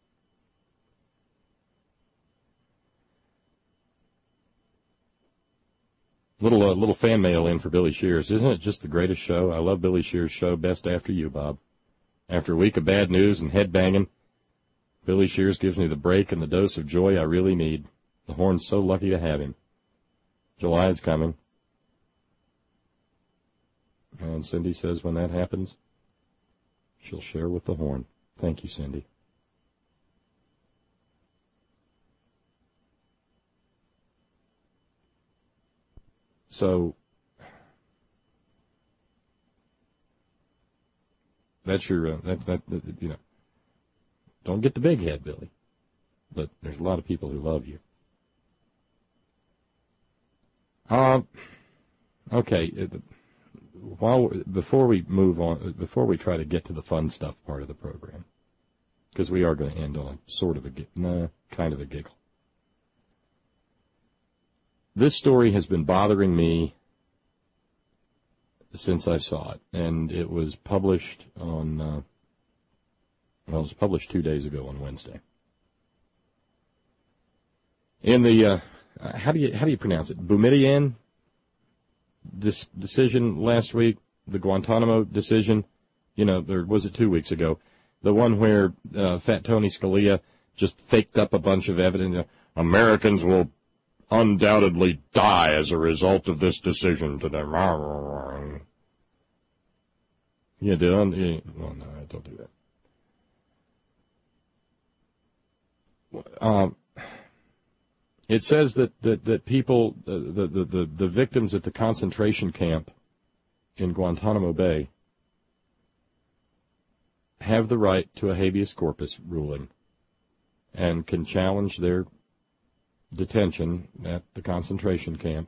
Little fan mail in for Billy Shears. Isn't it just the greatest show? I love Billy Shears' show. Best after you, Bob. After a week of bad news and headbanging, Billy Shears gives me the break and the dose of joy I really need. The Horn's so lucky to have him. July is coming. And Cindy says when that happens, she'll share with the Horn. Thank you, Cindy. So, that's your, you know, don't get the big head, Billy. But there's a lot of people who love you. Okay. before we move on, before we try to get to the fun stuff part of the program, because we are going to end on kind of a giggle. This story has been bothering me since I saw it, and it was published on, it was published 2 days ago on Wednesday. In the, how do you pronounce it? Boumediene decision last week, the Guantanamo decision, or was it 2 weeks ago? The one where Fat Tony Scalia just faked up a bunch of evidence. Americans will undoubtedly die as a result of this decision today. Yeah, well, no, don't do that. It says that people, the victims at the concentration camp in Guantanamo Bay have the right to a habeas corpus ruling and can challenge their detention at the concentration camp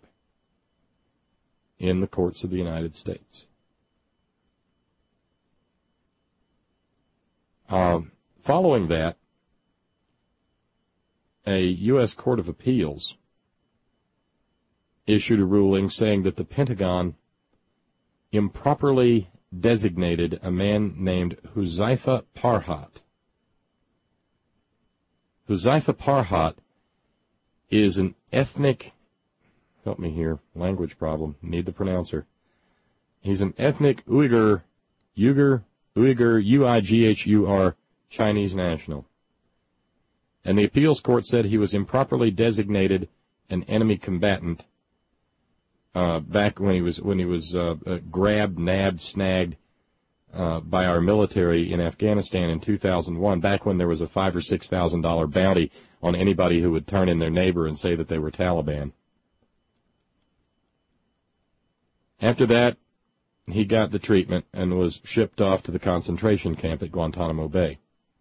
in the courts of the United States. Following that, a U.S. Court of Appeals issued a ruling saying that the Pentagon improperly designated a man named Huzaifa Parhat. Huzaifa Parhat is an ethnic, help me here, language problem, need the pronouncer. He's an ethnic Uyghur, Uighur, Chinese national. And the appeals court said he was improperly designated an enemy combatant back when he was grabbed, nabbed, snagged by our military in Afghanistan in 2001, back when there was a $5,000 or $6,000 bounty on anybody who would turn in their neighbor and say that they were Taliban. After that, he got the treatment and was shipped off to the concentration camp at Guantanamo Bay.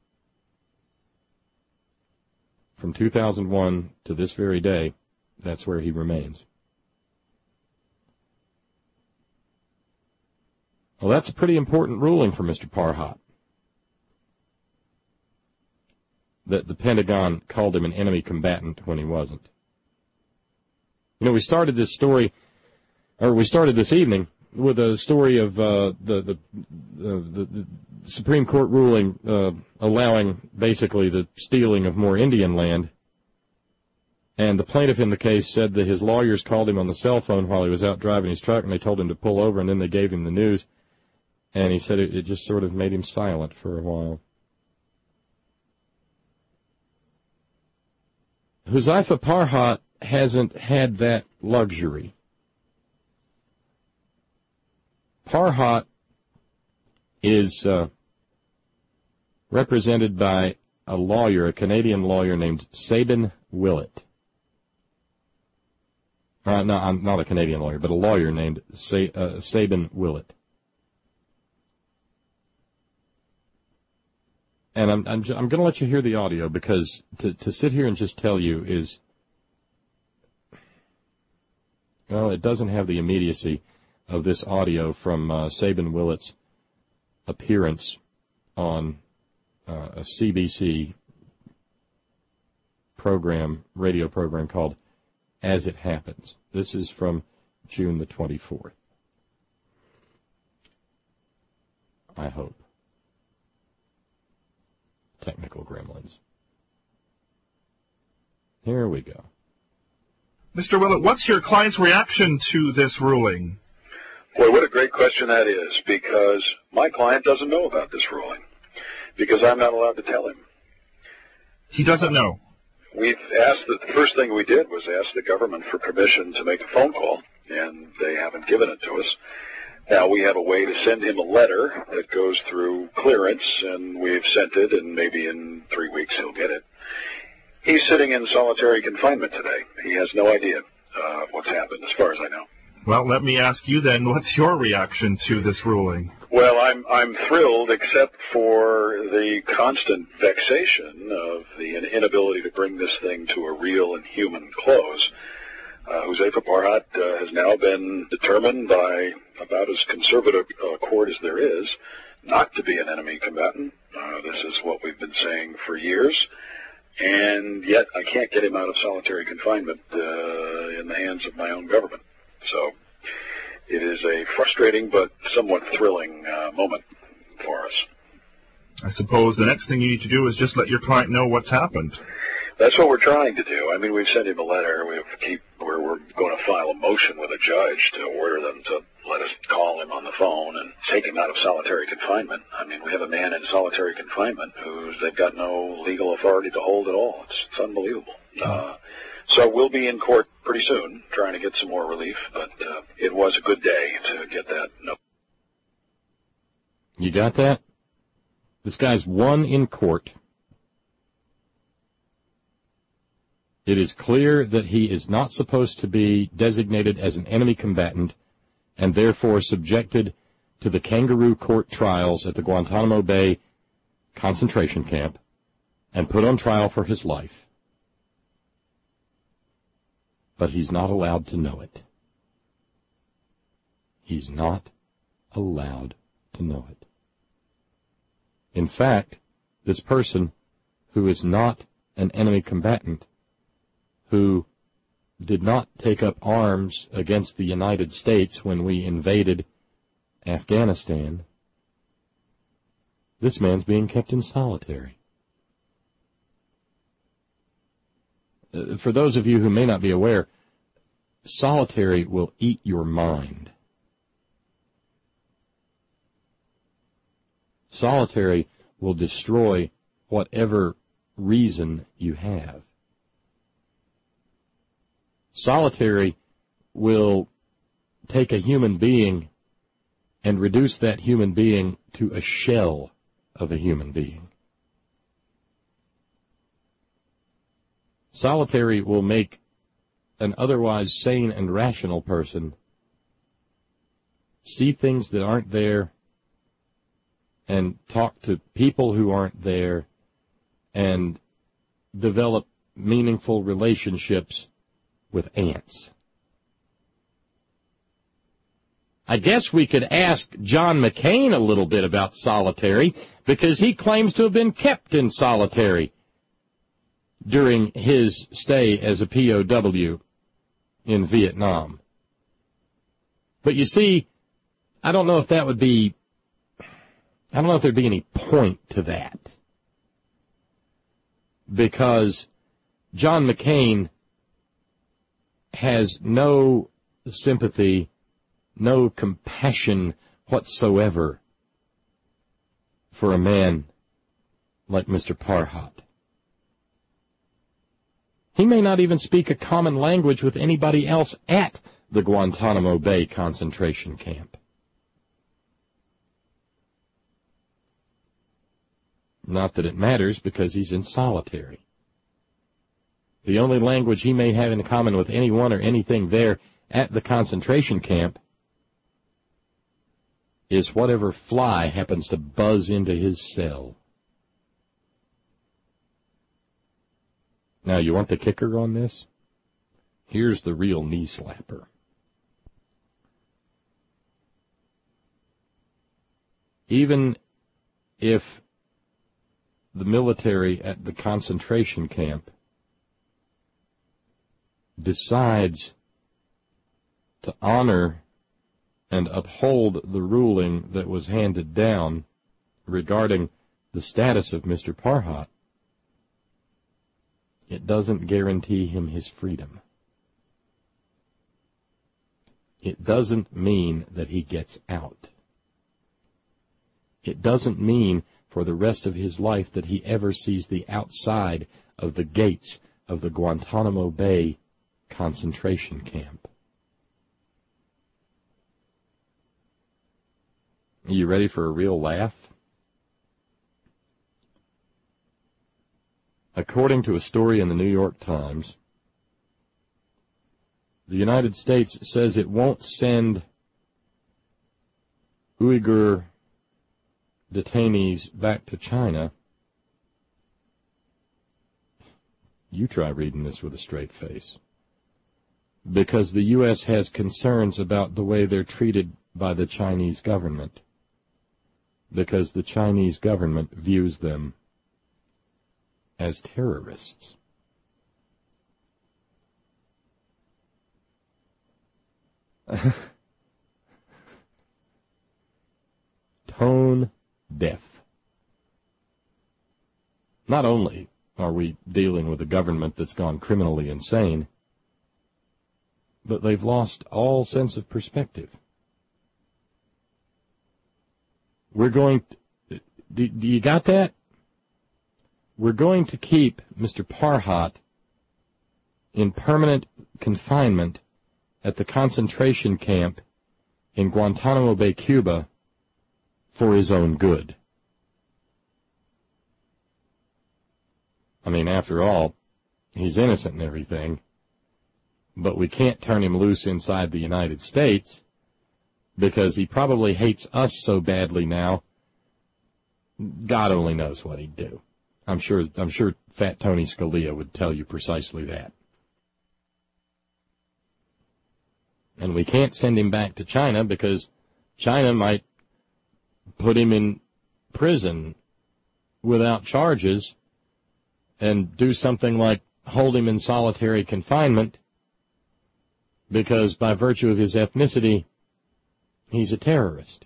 From 2001 to this very day, that's where he remains. Well, that's a pretty important ruling for Mr. Parhat. That the Pentagon called him an enemy combatant when he wasn't. We started this evening with a story of the Supreme Court ruling allowing basically the stealing of more Indian land. And the plaintiff in the case said that his lawyers called him on the cell phone while he was out driving his truck, and they told him to pull over, and then they gave him the news. And he said it just sort of made him silent for a while. Huzaifa Parhat hasn't had that luxury. Parhat is represented by a lawyer, a Canadian lawyer named Sabin Willett. No, I'm not a Canadian lawyer, but a lawyer named Sabin Willett. And I'm going to let you hear the audio, because to sit here and just tell you is, well, it doesn't have the immediacy of this audio from Sabin Willett's appearance on a CBC radio program called As It Happens. This is from June the 24th. I hope. Technical gremlins. Here we go. Mr. Willett, what's your client's reaction to this ruling? Boy, what a great question that is, because my client doesn't know about this ruling, because I'm not allowed to tell him. He doesn't know. We've asked, the first thing we did was ask the government for permission to make a phone call, and they haven't given it to us. Now, we have a way to send him a letter that goes through clearance, and we've sent it, and maybe in 3 weeks he'll get it. He's sitting in solitary confinement today. He has no idea what's happened, as far as I know. Well, let me ask you then, what's your reaction to this ruling? Well, I'm thrilled, except for the constant vexation of the inability to bring this thing to a real and human close. Huzaifa Parhat has now been determined by about as conservative a court as there is not to be an enemy combatant. This is what we've been saying for years, and yet I can't get him out of solitary confinement in the hands of my own government. So it is a frustrating but somewhat thrilling moment for us. I suppose the next thing you need to do is just let your client know what's happened. That's what we're trying to do. I mean, we've sent him a letter. We're going to file a motion with a judge to order them to let us call him on the phone and take him out of solitary confinement. I mean, we have a man in solitary confinement who they've got no legal authority to hold at all. It's unbelievable. So we'll be in court pretty soon trying to get some more relief, but it was a good day to get that note. You got that? This guy's won in court. It is clear that he is not supposed to be designated as an enemy combatant and therefore subjected to the kangaroo court trials at the Guantanamo Bay concentration camp and put on trial for his life. But he's not allowed to know it. He's not allowed to know it. In fact, this person who is not an enemy combatant, who did not take up arms against the United States when we invaded Afghanistan, this man's being kept in solitary. For those of you who may not be aware, solitary will eat your mind. Solitary will destroy whatever reason you have. Solitary will take a human being and reduce that human being to a shell of a human being. Solitary will make an otherwise sane and rational person see things that aren't there and talk to people who aren't there and develop meaningful relationships with ants. I guess we could ask John McCain a little bit about solitary, because he claims to have been kept in solitary during his stay as a POW in Vietnam. But you see, I don't know if there'd be any point to that, because John McCain has no sympathy, no compassion whatsoever for a man like Mr. Parhat. He may not even speak a common language with anybody else at the Guantanamo Bay concentration camp. Not that it matters, because he's in solitary. The only language he may have in common with anyone or anything there at the concentration camp is whatever fly happens to buzz into his cell. Now, you want the kicker on this? Here's the real knee slapper. Even if the military at the concentration camp decides to honor and uphold the ruling that was handed down regarding the status of Mr. Parhat, it doesn't guarantee him his freedom. It doesn't mean that he gets out. It doesn't mean for the rest of his life that he ever sees the outside of the gates of the Guantanamo Bay concentration camp. Are you ready for a real laugh? According to a story in the New York Times, the United States says it won't send Uyghur detainees back to China. You try reading this with a straight face. because the U.S. has concerns about the way they're treated by the Chinese government, because the Chinese government views them as terrorists. Tone deaf. Not only are we dealing with a government that's gone criminally insane, but they've lost all sense of perspective. We're going to, do you got that? We're going to keep Mr. Parhat in permanent confinement at the concentration camp in Guantanamo Bay, Cuba, for his own good. I mean, after all, he's innocent and everything, but we can't turn him loose inside the United States because he probably hates us so badly now, God only knows what he'd do. I'm sure Fat Tony Scalia would tell you precisely that. And we can't send him back to China because China might put him in prison without charges and do something like hold him in solitary confinement because by virtue of his ethnicity, he's a terrorist.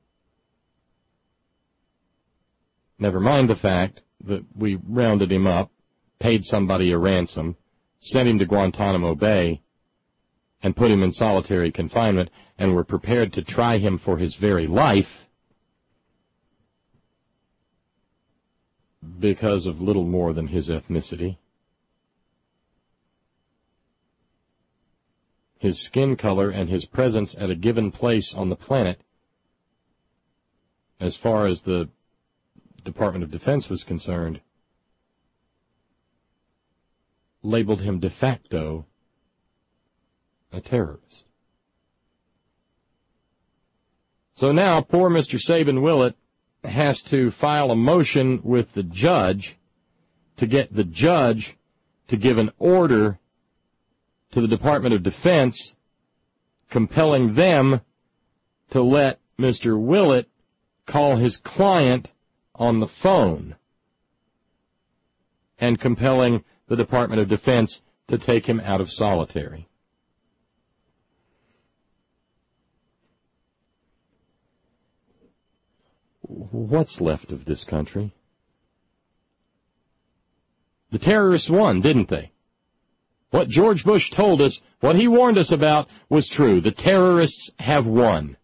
Never mind the fact that we rounded him up, paid somebody a ransom, sent him to Guantanamo Bay, and put him in solitary confinement, and were prepared to try him for his very life because of little more than his ethnicity. His skin color and his presence at a given place on the planet, as far as the Department of Defense was concerned, labeled him de facto a terrorist. So now poor Mr. Sabin Willett has to file a motion with the judge to get the judge to give an order to the Department of Defense compelling them to let Mr. Willett call his client on the phone and compelling the Department of Defense to take him out of solitary. What's left of this country? The terrorists won, didn't they? What George Bush told us, what he warned us about, was true. The terrorists have won.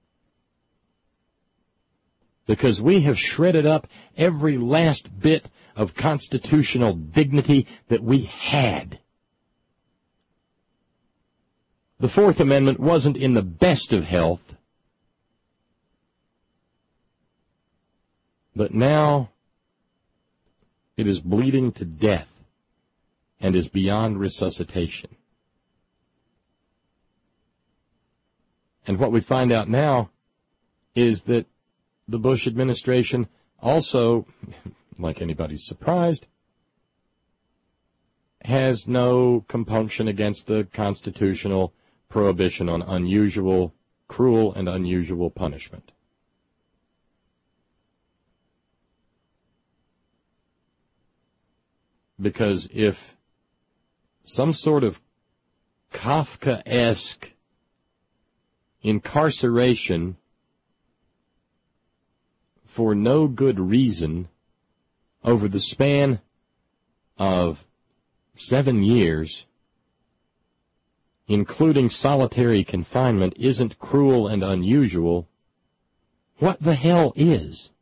Because we have shredded up every last bit of constitutional dignity that we had. The Fourth Amendment wasn't in the best of health, but now it is bleeding to death and is beyond resuscitation. And what we find out now is that the Bush administration also, like anybody's surprised, has no compunction against the constitutional prohibition on unusual, cruel, and unusual punishment. Because if some sort of Kafkaesque incarceration for no good reason over the span of 7 years, including solitary confinement, isn't cruel and unusual, what the hell is?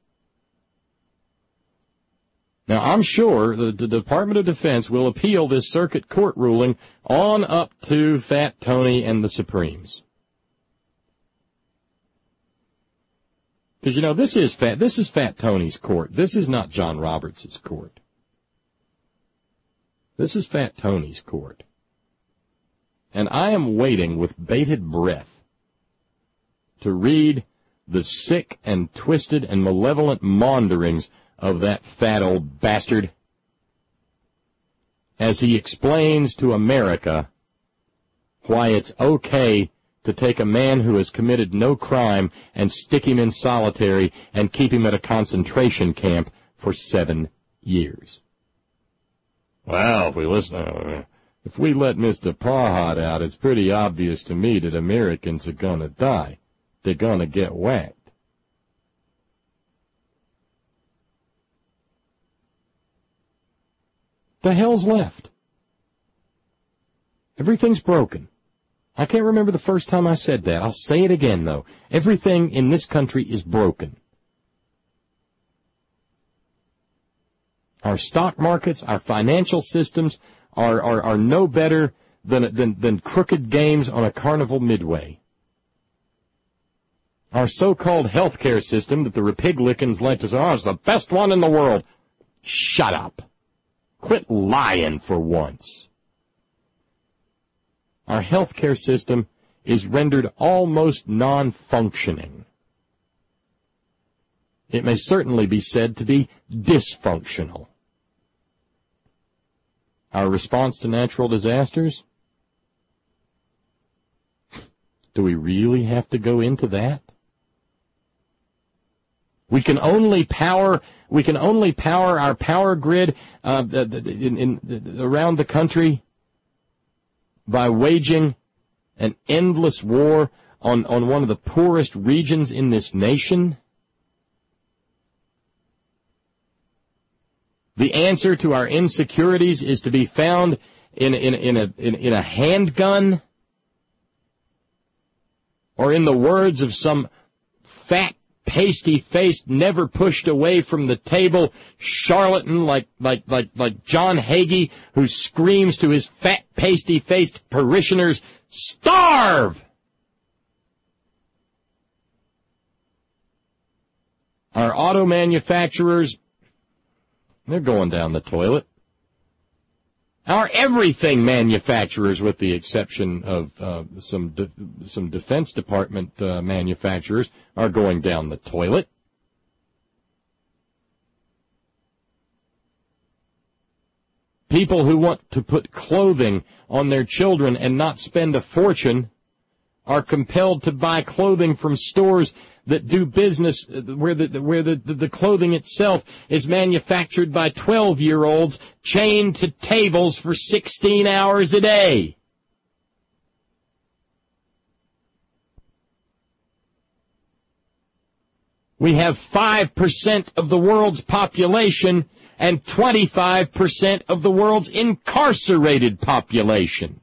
Now, I'm sure the Department of Defense will appeal this circuit court ruling on up to Fat Tony and the Supremes. Because, you know, this is Fat Tony's court. This is not John Roberts' court. This is Fat Tony's court. And I am waiting with bated breath to read the sick and twisted and malevolent maunderings of that fat old bastard as he explains to America why it's okay to take a man who has committed no crime and stick him in solitary and keep him at a concentration camp for 7 years. Well, if we let Mr. Parhot out, it's pretty obvious to me that Americans are going to die. They're going to get whacked. The hell's left? Everything's broken. I can't remember the first time I said that. I'll say it again, though. Everything in this country is broken. Our stock markets, our financial systems are no better than crooked games on a carnival midway. Our so-called healthcare system that the Republicans like to say, is the best one in the world. Shut up. Quit lying for once. Our healthcare system is rendered almost non-functioning. It may certainly be said to be dysfunctional. Our response to natural disasters? Do we really have to go into that? We can only power our power grid around the country by waging an endless war on one of the poorest regions in this nation. The answer to our insecurities is to be found in a handgun, or in the words of some fat, pasty-faced, never pushed away from the table charlatan like John Hagee, who screams to his fat, pasty-faced parishioners, "Starve!" Our auto manufacturers, they're going down the toilet. Our everything manufacturers, with the exception of some Defense Department manufacturers, are going down the toilet. People who want to put clothing on their children and not spend a fortune are compelled to buy clothing from stores that do business where the clothing itself is manufactured by 12-year-olds chained to tables for 16 hours a day. We have 5% of the world's population and 25% of the world's incarcerated population.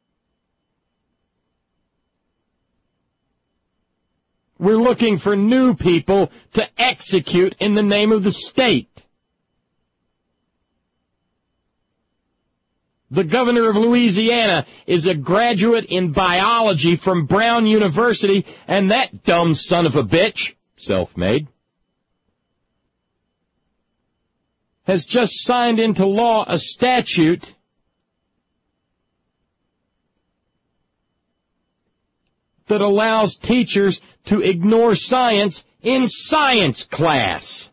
We're looking for new people to execute in the name of the state. The governor of Louisiana is a graduate in biology from Brown University, and that dumb son of a bitch, self-made, has just signed into law a statute that allows teachers to ignore science in science class.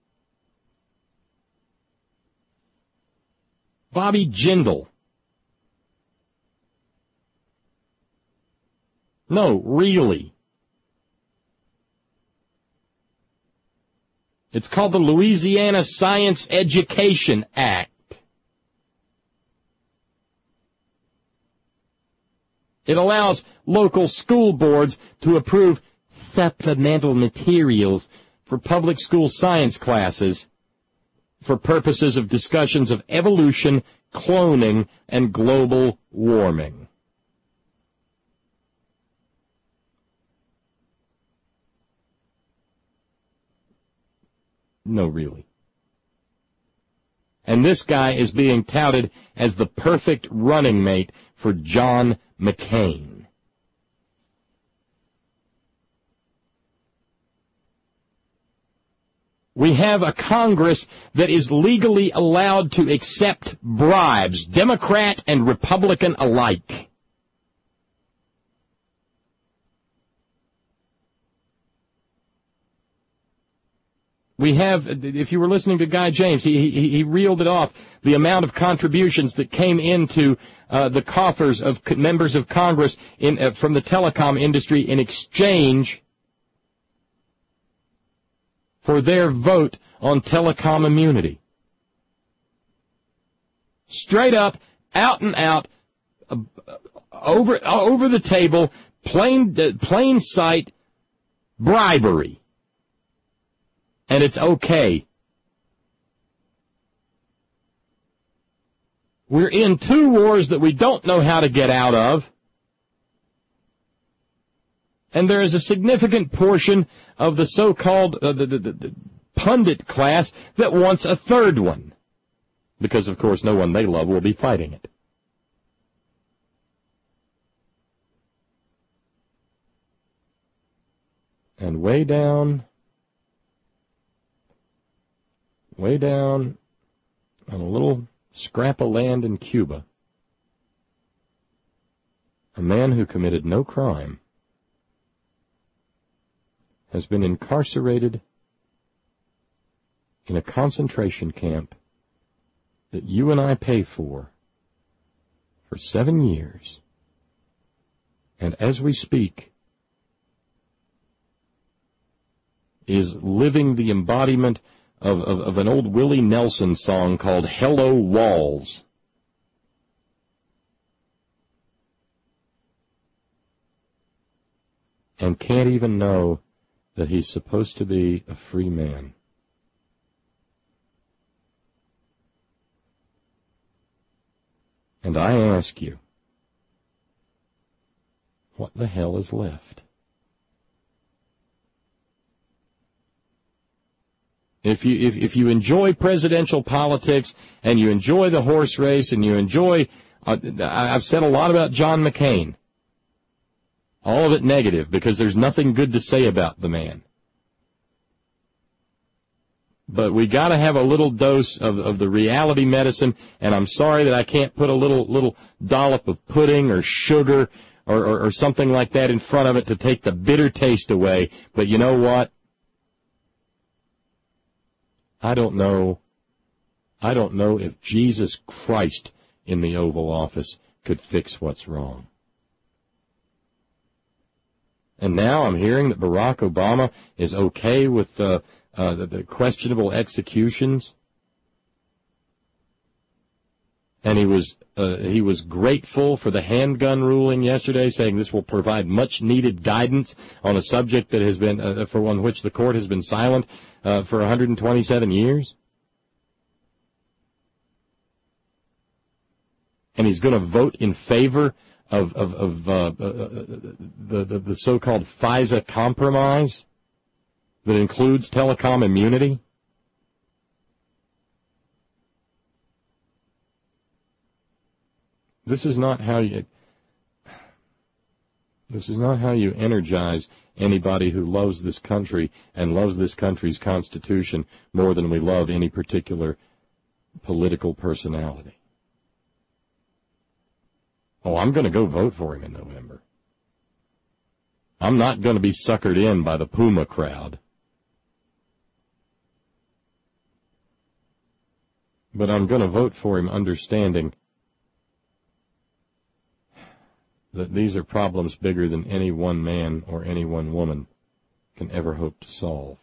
Bobby Jindal. No, really. It's called the Louisiana Science Education Act. It allows local school boards to approve supplemental materials for public school science classes for purposes of discussions of evolution, cloning, and global warming. No, really. And this guy is being touted as the perfect running mate for John McCain. We have a Congress that is legally allowed to accept bribes, Democrat and Republican alike. We have, if you were listening to Guy James, he reeled it off, the amount of contributions that came into the coffers of members of Congress from the telecom industry in exchange for their vote on telecom immunity. Straight up, out and out, over the table, plain sight bribery. And it's okay. We're in two wars that we don't know how to get out of. And there is a significant portion of the so-called the pundit class that wants a third one. Because, of course, no one they love will be fighting it. And way down on a little scrap of land in Cuba, a man who committed no crime has been incarcerated in a concentration camp that you and I pay for 7 years. And as we speak, is living the embodiment of an old Willie Nelson song called Hello Walls. And can't even know that he's supposed to be a free man. And I ask you, what the hell is left? If you enjoy presidential politics and you enjoy the horse race and you enjoy, I've said a lot about John McCain. All of it negative because there's nothing good to say about the man. But we got to have a little dose of the reality medicine, and I'm sorry that I can't put a little dollop of pudding or sugar or something like that in front of it to take the bitter taste away. But you know what? I don't know if Jesus Christ in the Oval Office could fix what's wrong. And now I'm hearing that Barack Obama is okay with the questionable executions. And he was grateful for the handgun ruling yesterday, saying this will provide much needed guidance on a subject that has been on which the court has been silent for 127 years. And he's going to vote in favor of the so-called FISA compromise that includes telecom immunity. This is not how you energize anybody who loves this country and loves this country's Constitution more than we love any particular political personality. Oh, I'm going to go vote for him in November. I'm not going to be suckered in by the Puma crowd. But I'm going to vote for him understanding that these are problems bigger than any one man or any one woman can ever hope to solve.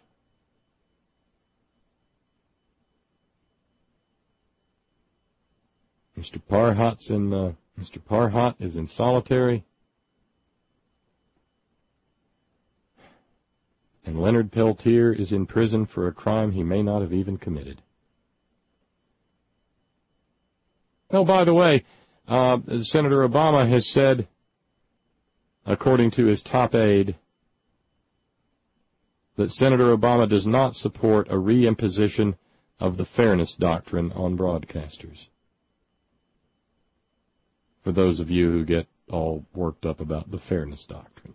Mr. Parhot is in solitary, and Leonard Peltier is in prison for a crime he may not have even committed. Oh, by the way, Senator Obama has said, according to his top aide, that Senator Obama does not support a reimposition of the fairness doctrine on broadcasters. For those of you who get all worked up about the fairness doctrine.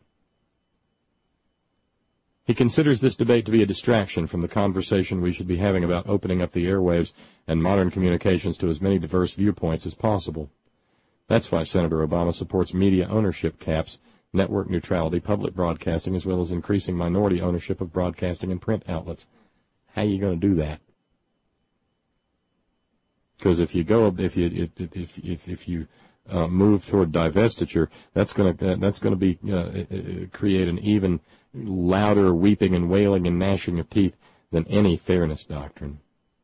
He considers this debate to be a distraction from the conversation we should be having about opening up the airwaves and modern communications to as many diverse viewpoints as possible. That's why Senator Obama supports media ownership caps, network neutrality, public broadcasting, as well as increasing minority ownership of broadcasting and print outlets. How are you going to do that? Because if you move toward divestiture, that's going to be create an even louder weeping and wailing and gnashing of teeth than any fairness doctrine.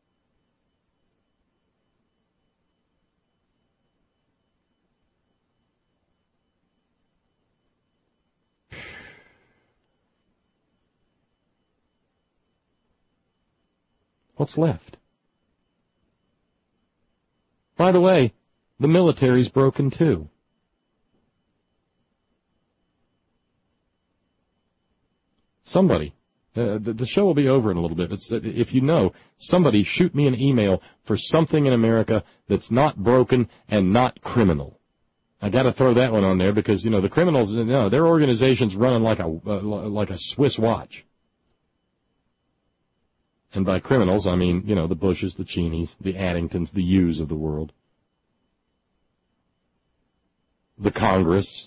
What's left? By the way, the military's broken too. Somebody, the show will be over in a little bit. If you know, somebody shoot me an email for something in America that's not broken and not criminal. I got to throw that one on there because, the criminals, their organization's running like a Swiss watch. And by criminals, I mean, the Bushes, the Cheneys, the Addingtons, the Hughes of the world. The Congress.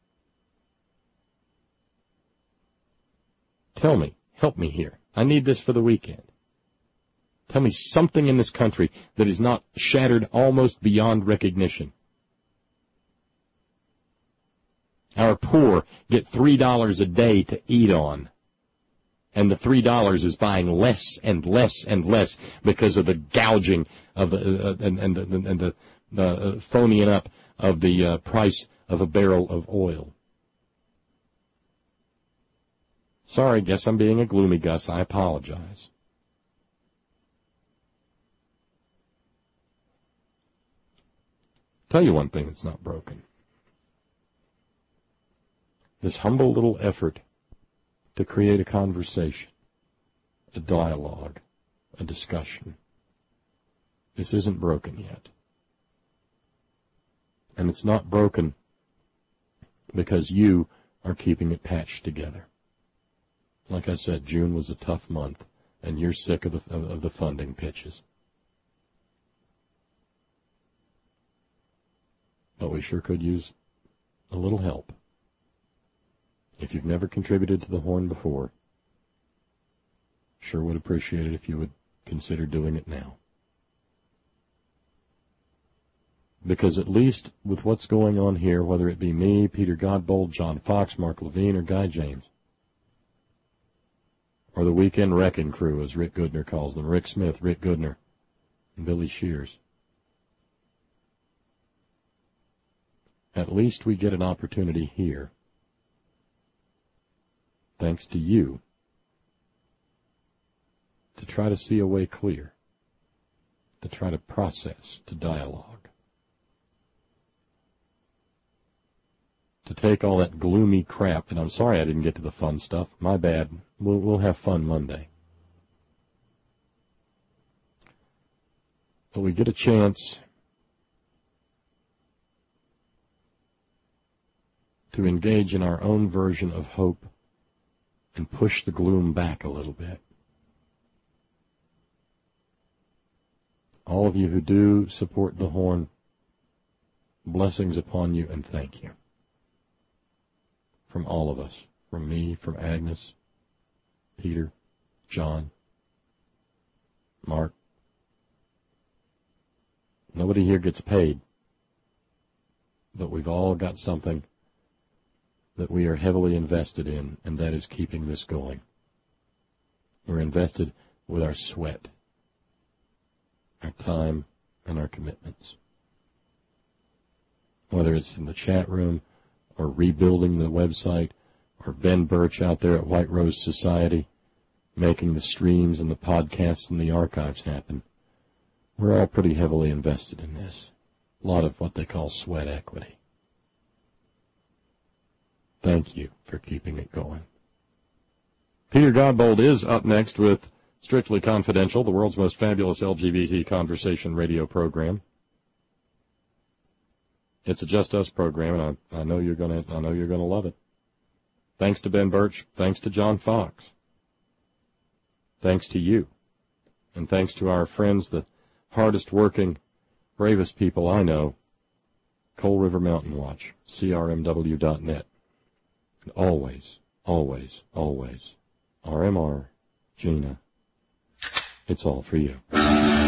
Tell me, help me here. I need this for the weekend. Tell me something in this country that is not shattered almost beyond recognition. Our poor get $3 a day to eat on. And the $3 is buying less and less and less because of the gouging of the phoning up of the price of a barrel of oil. Sorry, guess I'm being a gloomy Gus. I apologize. Tell you one thing that's not broken. This humble little effort to create a conversation, a dialogue, a discussion. This isn't broken yet. And it's not broken because you are keeping it patched together. Like I said, June was a tough month, and you're sick of the funding pitches. But we sure could use a little help. If you've never contributed to the Horn before, sure would appreciate it if you would consider doing it now. Because at least with what's going on here, whether it be me, Peter Godbold, John Fox, Mark Levine, or Guy James, or the Weekend Wrecking Crew, as Rick Goodner calls them, Rick Smith, Rick Goodner, and Billy Shears, at least we get an opportunity here, thanks to you, to try to see a way clear, to try to process, to dialogue, to take all that gloomy crap, and I'm sorry I didn't get to the fun stuff, my bad, we'll have fun Monday. But we get a chance to engage in our own version of hope and push the gloom back a little bit. All of you who do support the Horn, blessings upon you and thank you. From all of us, from me, from Agnes, Peter, John, Mark. Nobody here gets paid, but we've all got something that we are heavily invested in, and that is keeping this going. We're invested with our sweat, our time, and our commitments. Whether it's in the chat room, or rebuilding the website, or Ben Birch out there at White Rose Society, making the streams and the podcasts and the archives happen. We're all pretty heavily invested in this. A lot of what they call sweat equity. Thank you for keeping it going. Peter Godbold is up next with Strictly Confidential, the world's most fabulous LGBT conversation radio program. It's a Just Us program, and I know you're gonna love it. Thanks to Ben Birch, thanks to John Fox, thanks to you, and thanks to our friends, the hardest working, bravest people I know, Coal River Mountain Watch, crmw.net. And always, always, always, RMR, Gina, it's all for you.